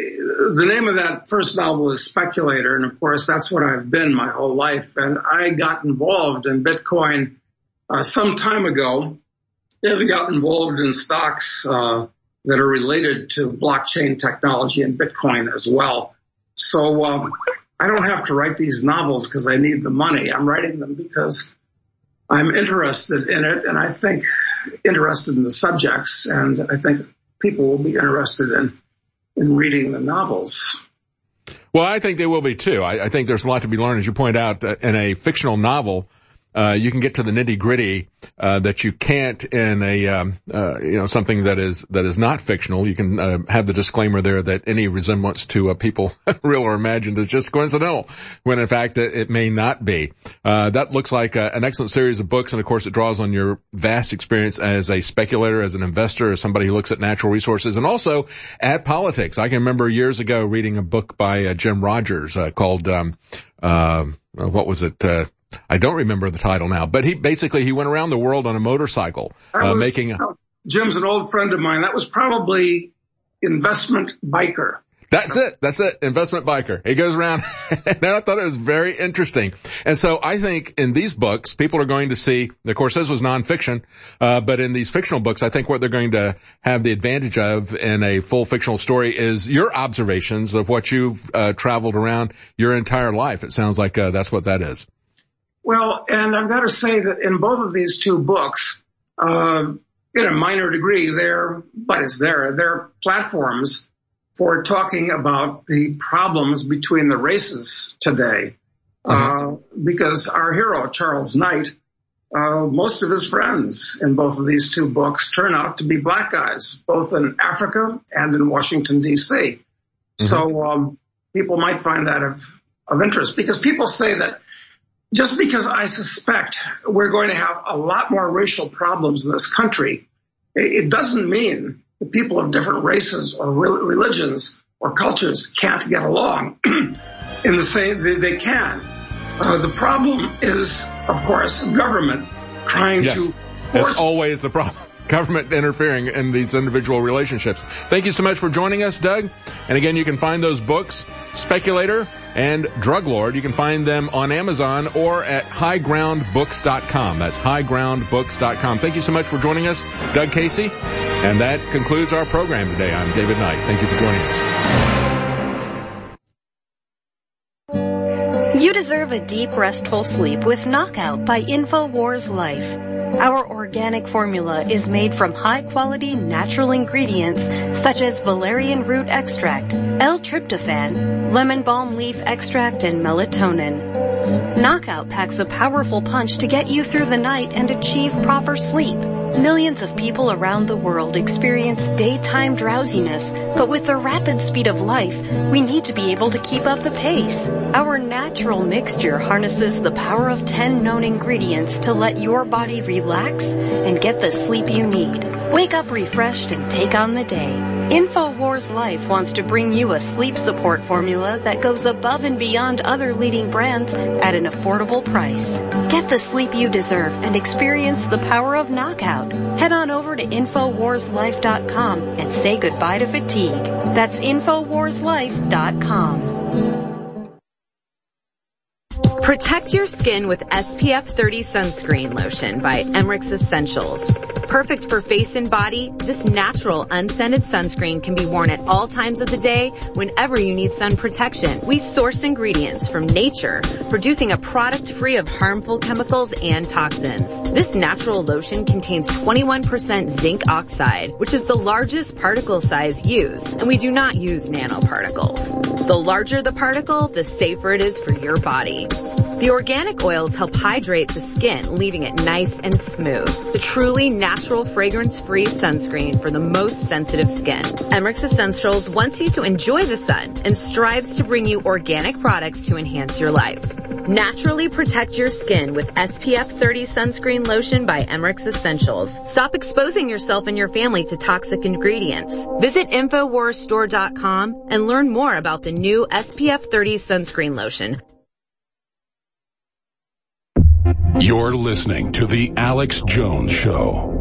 the name of that first novel is Speculator, and of course that's what I've been my whole life. And I got involved in Bitcoin uh, some time ago. I got involved in stocks uh, that are related to blockchain technology and Bitcoin as well. So um, I don't have to write these novels because I need the money. I'm writing them because I'm interested in it, and I think interested in the subjects, and I think people will be interested in in reading the novels. Well, I think they will be too. I, I think there's a lot to be learned, as you point out, uh, in a fictional novel. Uh, you can get to the nitty gritty, uh, that you can't in a, um, uh, you know, something that is, that is not fictional. You can, uh, have the disclaimer there that any resemblance to, uh, people, real or imagined, is just coincidental, when in fact it, it may not be. Uh, that looks like a, an excellent series of books, and of course it draws on your vast experience as a speculator, as an investor, as somebody who looks at natural resources, and also at politics. I can remember years ago reading a book by uh, Jim Rogers, uh, called, um, uh, what was it, uh, I don't remember the title now, but he basically, he went around the world on a motorcycle, uh, was, making a... Jim's an old friend of mine. That was probably Investment Biker. That's it. That's it. Investment Biker. He goes around, and I thought it was very interesting. And so I think in these books, people are going to see, of course, this was nonfiction, uh, but in these fictional books, I think what they're going to have the advantage of in a full fictional story is your observations of what you've, uh, traveled around your entire life. It sounds like, uh, that's what that is. Well, and I've got to say that in both of these two books, uh, in a minor degree, they're, but it's there, they're platforms for talking about the problems between the races today. Mm-hmm. Uh, because our hero, Charles Knight, uh, most of his friends in both of these two books turn out to be black guys, both in Africa and in Washington, D C. Mm-hmm. So, um, people might find that of, of interest, because people say that just because I suspect we're going to have a lot more racial problems in this country, it doesn't mean that people of different races or religions or cultures can't get along. In the same, they, they can. Uh, the problem is, of course, government trying yes. to force. That's always the problem. Government interfering in these individual relationships. Thank you so much for joining us, Doug. And again, you can find those books, Speculator and Drug Lord. You can find them on Amazon or at high ground books dot com. That's high ground books dot com. Thank you so much for joining us, Doug Casey. And that concludes our program today. I'm David Knight. Thank you for joining us. You deserve a deep, restful sleep with Knockout by InfoWars Life. Our organic formula is made from high-quality natural ingredients such as valerian root extract, L-tryptophan, lemon balm leaf extract, and melatonin. Knockout packs a powerful punch to get you through the night and achieve proper sleep. Millions of people around the world experience daytime drowsiness, but with the rapid speed of life, we need to be able to keep up the pace. Our natural mixture harnesses the power of ten known ingredients to let your body relax and get the sleep you need. Wake up refreshed and take on the day. InfoWars Life wants to bring you a sleep support formula that goes above and beyond other leading brands at an affordable price. Get the sleep you deserve and experience the power of knockout. Head on over to Infowars Life dot com and say goodbye to fatigue. That's Infowars Life dot com. Protect your skin with S P F thirty sunscreen lotion by Emmerich Essentials. Perfect for face and body, this natural unscented sunscreen can be worn at all times of the day whenever you need sun protection. We source ingredients from nature, producing a product free of harmful chemicals and toxins. This natural lotion contains twenty-one percent zinc oxide, which is the largest particle size used, and we do not use nanoparticles. The larger the particle, the safer it is for your body. The organic oils help hydrate the skin, leaving it nice and smooth. The truly natural fragrance-free sunscreen for the most sensitive skin. Emmerich Essentials wants you to enjoy the sun and strives to bring you organic products to enhance your life. Naturally protect your skin with S P F thirty sunscreen lotion by Emmerich Essentials. Stop exposing yourself and your family to toxic ingredients. Visit Infowars Store dot com and learn more about the new S P F thirty sunscreen lotion. You're listening to The Alex Jones Show.